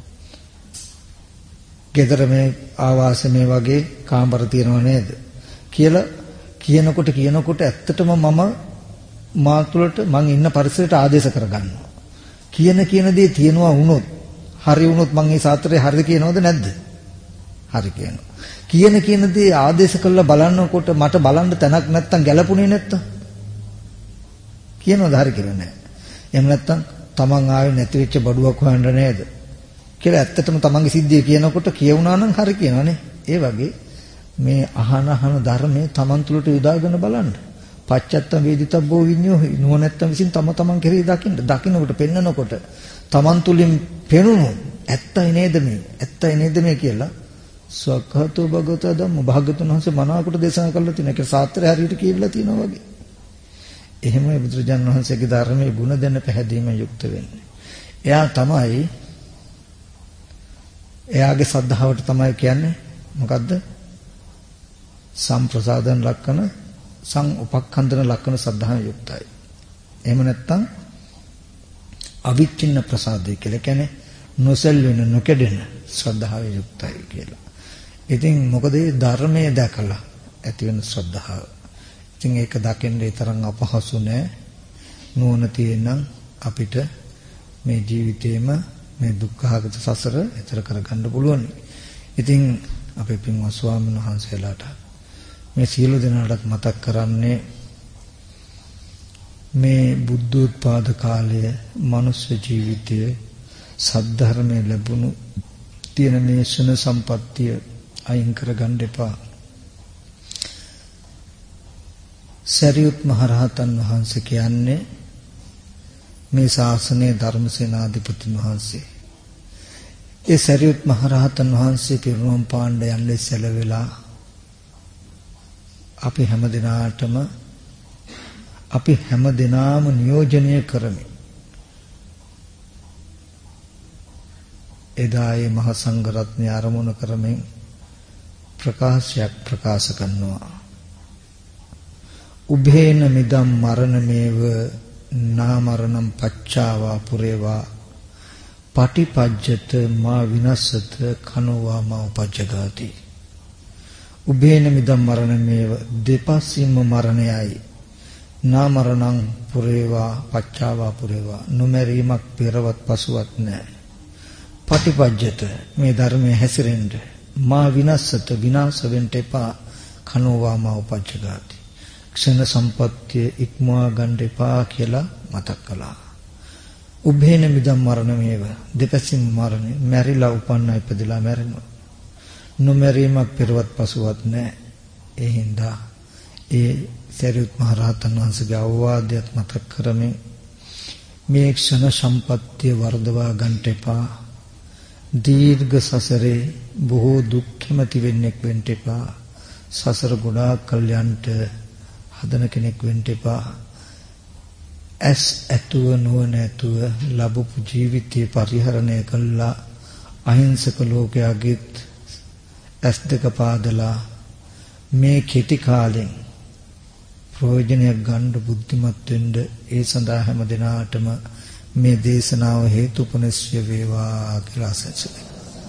ගෙදර මේ ආවාස මේ වගේ කාමර තියනව නේද? කියලා කියනකොට ඇත්තටම මම මා තුළට මං ඉන්න පරිසරයට ආදේශ කරගන්නවා. කියන දේ තියනවා වුණොත් හරි වුණොත් මං ඒ ශාස්ත්‍රය හරිද කියනවද නැද්ද? හරි කියනවා. කියන දේ ආදේශ කරලා බලනකොට මට බලන්න තැනක් නැත්තම් ගැලපුණේ නැත්තම් කියනවද හරි කියලා නෑ. එහෙම නැත්තම් තමන් ආවේ නැති වෙච්ච බඩුවක් හොයන්න නේද කියලා ඇත්තටම තමන්ගේ සිද්ධිය කියනකොට කියුණා නම් හරි කියනවනේ. ඒ වගේ මේ අහන ධර්මයේ තමන් තුළට යොදාගෙන බලන්න. පච්චත්තම් වේදිතබ්බෝ විඤ්ඤෝ නුවණැත්තම් විසින් තමන් කෙරෙහි දකින්නකොට පෙන්නකොට තමන් තුළින් පෙනුණු ඇත්තයි නේද මේ කියලා සක්ඛතෝ භගවතා ධම්ම භාග්‍යතුන් වහන්සේ මනාවකට දේශනා කළා තියෙන එක සාත්‍රය හරියට කියලා තියෙනවා වගේ. එහෙමයි බුදුරජාණන් වහන්සේගේ ධර්මයේ ගුණ දැන පැහැදීමෙන් යුක්ත වෙන්නේ. එයාගේ ශ්‍රද්ධාවට තමයි කියන්නේ මොකද්ද? සම්ප්‍රසාදන ලක්ෂණ උපක්ඛන්දන ලක්ෂණ ශ්‍රද්ධාවෙන් යුක්තයි. එහෙම නැත්නම් අවිච්ඡින්න ප්‍රසාදය කියලා කියන්නේ නොසැලෙන නොකඩෙන ශ්‍රද්ධාවෙන් යුක්තයි කියලා. ඉතින් මොකද මේ ධර්මයේ දැකලා ඇති වෙන ශ්‍රද්ධාව. ඉතින් ඒක දකින්න ඒ තරම් අපහසු නෑ. නුවණ තියෙනම් අපිට මේ ජීවිතේම මේ දුක්ඛාගත සසර එතර කරගන්න පුළුවන්. ඉතින් අපේ පින්වත් ස්වාමීන් වහන්සේලාට මේ සියලු දෙනාටත් මතක් කරන්නේ මේ බුද්ධෝත්පාද කාලයේ මනුෂ්‍ය ජීවිතයේ සද්ධර්මයේ ලැබුණු තියෙන මේ ශන සම්පත්තිය අයින් කරගන්න එපා. සරියුත් මහරහතන් වහන්සේ කියන්නේ මේ ශාසනයේ ධර්මසේනාධිපති වහන්සේ. ඒ සරියුත් මහරහතන් වහන්සේ පිරිනොම් පාණ්ඩ යන්නේ සැලවෙලා අපි හැම දිනාම නියෝජනය කරමි. එදායේ මහ සංඝ රත්නය ආරමුණු කරමින් ප්‍රකාශ කරනවා. උභේන මිදම් මරණමේව නාමරණම් පච්චාවා පුරේවා පටිපජ්ජත මා විනස්සත කනෝවා මා උපජ්ජගාති. උභේන මිදම් මරණමේව දෙපසින්ම මරණයයි. නාමරණං පුරේවා පච්චාවා පුරේවා නොමැරීමක් පෙරවත් පසුවත් නැහැ. පටිපජ්ජත මේ ධර්මයේ හැසිරෙන්න මා විනස්සත විනාශ වෙන්න එපා. කනෝවා මා උපජ්ජගාති. ක්ෂණ සම්පත්තිය ඉක්මවා ගන්න එපා කියලා මතක් කළා. උභේන මිදම් මරණමේව දෙපසින් මරණය මැරිලා උපන්නා ඉපදලා මැරෙනවා. නොමැරීමක් පෙරවත් පසුවත් නැහැ. ඒ හින්දා ඒ සරියුත් මහ රහතන් වහන්සේගේ අවවාදයක් මතක් කරමින් මේ ක්ෂණ සම්පත්තිය වර්ධවා ගන්නට එපා. දීර්ඝ සසරේ බොහෝ දුක් කැමති වෙන්නෙක් වෙන්න එපා. සසර ගොඩාක් කල් යන්ට හදන කෙනෙක් වෙන්න එපා. ඇස් ඇතුව නුවණ ඇතුව ලැබපු ජීවිතේ පරිහරණය කළා. අහිංසක ලෝකයාගෙත් ඇස් දෙක පාදලා මේ කෙටි කාලෙන් ප්‍රයෝජනයක් ගන්න බුද්ධිමත් වෙන්න ඒ සඳහා හැම දිනාටම මේ දේශනාව හේතුපනිශ්‍ය වේවා කියලා ආශිර්වාද.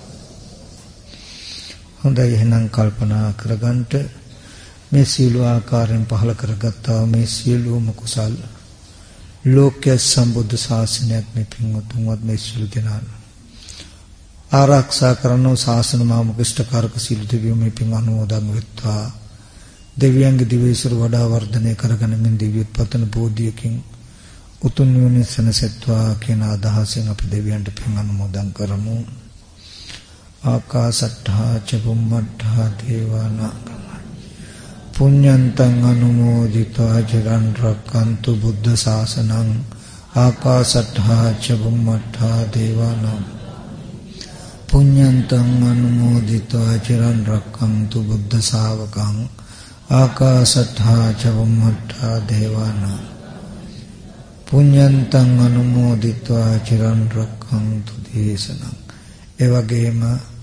හොඳයි එහෙනම් කල්පනා කරගන්නට මේ සීල ආකාරයෙන් පහල කරගත්තා මේ සියලුම කුසල් ලෝක්‍ය සම්බුද්ධ ශාසනයත් මේ පින්වත්තුන්වත් මේ සියලු දෙනා ආරක්ෂා කරන ශාසන මාමුකෂ්ඨකාරක සීල දෙවියෝ මේ පින් අනුමෝදන් වෙත්වා. දෙවියන්ගේ දිවයිසර වඩා වර්ධනය කරගෙන මින් දිව්‍යෝත්පන්න බෝධියකින් උතුම් නිවන සැනසෙත්වා කියන අදහසෙන් අපි දෙවියන්ට පින් අනුමෝදන් කරමු. ආකාසට්ඨා ච බුම්මට්ඨා දේවානාගා පුඤ්ඤන්තං අනුමෝදිत्वा චිරන් රක්칸තු බුද්ධ ශාසනං. ආකාසට්ඨා ච බුම්මට්ඨා දේවානාගා පුඤ්ඤන්තං අනුමෝදිत्वा චිරන් රක්칸තු බුද්ධ ශාවකං. ආකාසට්ඨා ච බුම්මට්ඨා දේවානාගා පුඤ්ඤන්තං අනුමෝදිत्वा චිරන් රක්칸තු දේශනං. ඒ වගේම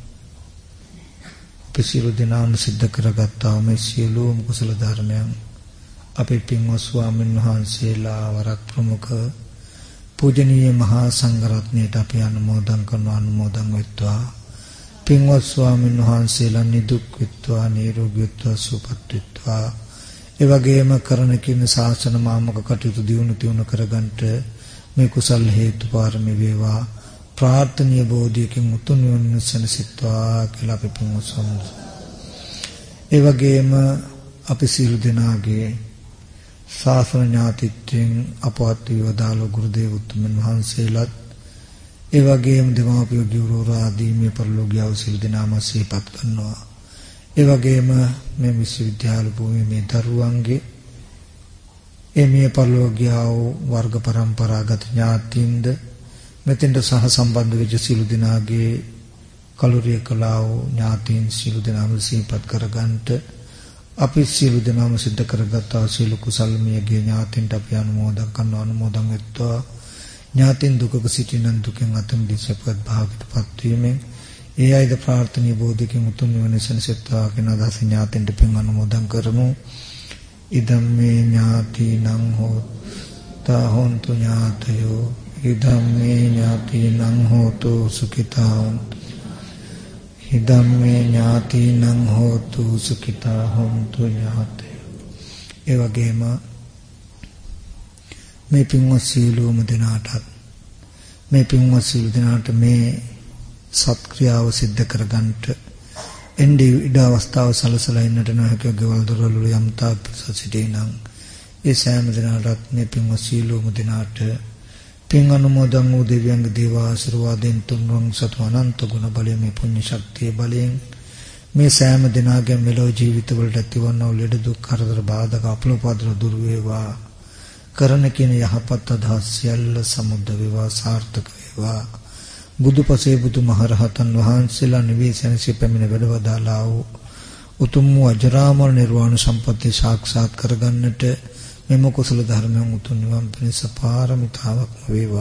පිසිරු දිනාම සිද්ධ කරගත්තා මේ සියලුම කුසල ධර්මයන් අපේ පින්වත් ස්වාමීන් වහන්සේලා වරක් ප්‍රමුඛ පූජනීය මහා සංඝරත්නයට අපි අනුමෝදන් කරන අනුමෝදන් වෙත්වා. පින්වත් ස්වාමීන් වහන්සේලා නිදුක් වෙත්වා නිරෝගී වෙත්වා සුවපත් වෙත්වා. ඒ වගේම කරන කින ශාසන මාමක කටයුතු දියුණු කරගන්නට මේ කුසල් හේතු පාරමී වේවා. ප්‍රාර්ථනීය බෝධියකින් උතුම් නිවන සැනසෙත්වා කියලා අපි පින්වත්සම්. ඒ වගේම අපි සියලු දෙනාගේ ශාසන ඥාතිත්වයෙන් අපවත් වේවදාල ගුරු දේවෝත්තමයන් වහන්සේලාත් ඒ වගේම දෙමාපිය ගුරු ආදී මේ පරිලෝකීය සියලු දෙනාම සිහිපත් කරනවා. ඒ වගේම මේ විශ්වවිද්‍යාල භූමියේ මේ දරුවන්ගේ මේ පරිලෝකීය වර්ග પરම්පරාගත ඥාතින්ද මෙතෙන්ට සහ සම්බන්ධ වෙච්ච සියලු දෙනාගේ කලුරිය කලාව ඥාතීන් සියලු දෙනාම සිහිපත් කරගන්නට අපි සියලු දෙනාම සිද්ධ කරගත්තා සියලු කුසල් මියගේ ඥාතීන්ට අපි අනුමෝදන් වෙත්වා. ඥාතීන් දුකක සිටිනන් දුකෙන් අත මිදී සපවත් භාවයටපත් වීමෙන් ඒ අයද ප්‍රාර්ථනීය බෝධියකින් උතුම් නිවන සැනසෙත්වා කියන අදහස ඥාතීන්ට පින් අනුමෝදන් කරමු. ඉදම් මේ ඥාතීනං හෝතා හොන්තු ඥාතයෝ ඉදම්මේ ඥාතිනං හෝතු සුඛිතා. ඉදම්මේ ඥාතිනං හෝතු සුඛිතා හොන්තු ඥාතයෝ. ඒ වගේම මේ පින්වත් සියලුම දෙනාට මේ සත්ක්‍රියාව සිද්ධ කරගන්නට එන්නේ ඉඩ අවස්ථාව සලසලා ඉන්නට නැහැක ගෙවල් දොරවල් යම් තාක් සිටිනං ඒ සෑම දිනකටත් මේ පින්වත් සියලුම දෙනාට පින් අනුමෝදන් වූ දෙවියන්ගේ දේව ආශිර්වාදයෙන් තුන්වන් සතු අනන්ත ගුණ බලයෙන් මේ පුණ්‍ය ශක්තිය බලයෙන් මේ සෑම දිනාගේ මෙලොව ජීවිතවලට ඇතිවන්නා වූ ලෙඩ දුක් කරදර බාධක අපලෝපද්‍ර දුර වේවා. කරන කින යහපත් අදහස් සියල්ල සමුද්ද වේවා සාර්ථක වේවා. බුදුපසේ බුදුමහරහතන් වහන්සේලා නිවේසන සිපෙමින වැඩවදාලා වූ උතුම් වූ අජරාමර නිර්වාණ සම්පත්තිය සාක්ෂාත් කරගන්නට මෙම කුසල ධර්මයන් උතුම් නිවන් පිණිස පාරමිතාවක් වේවා.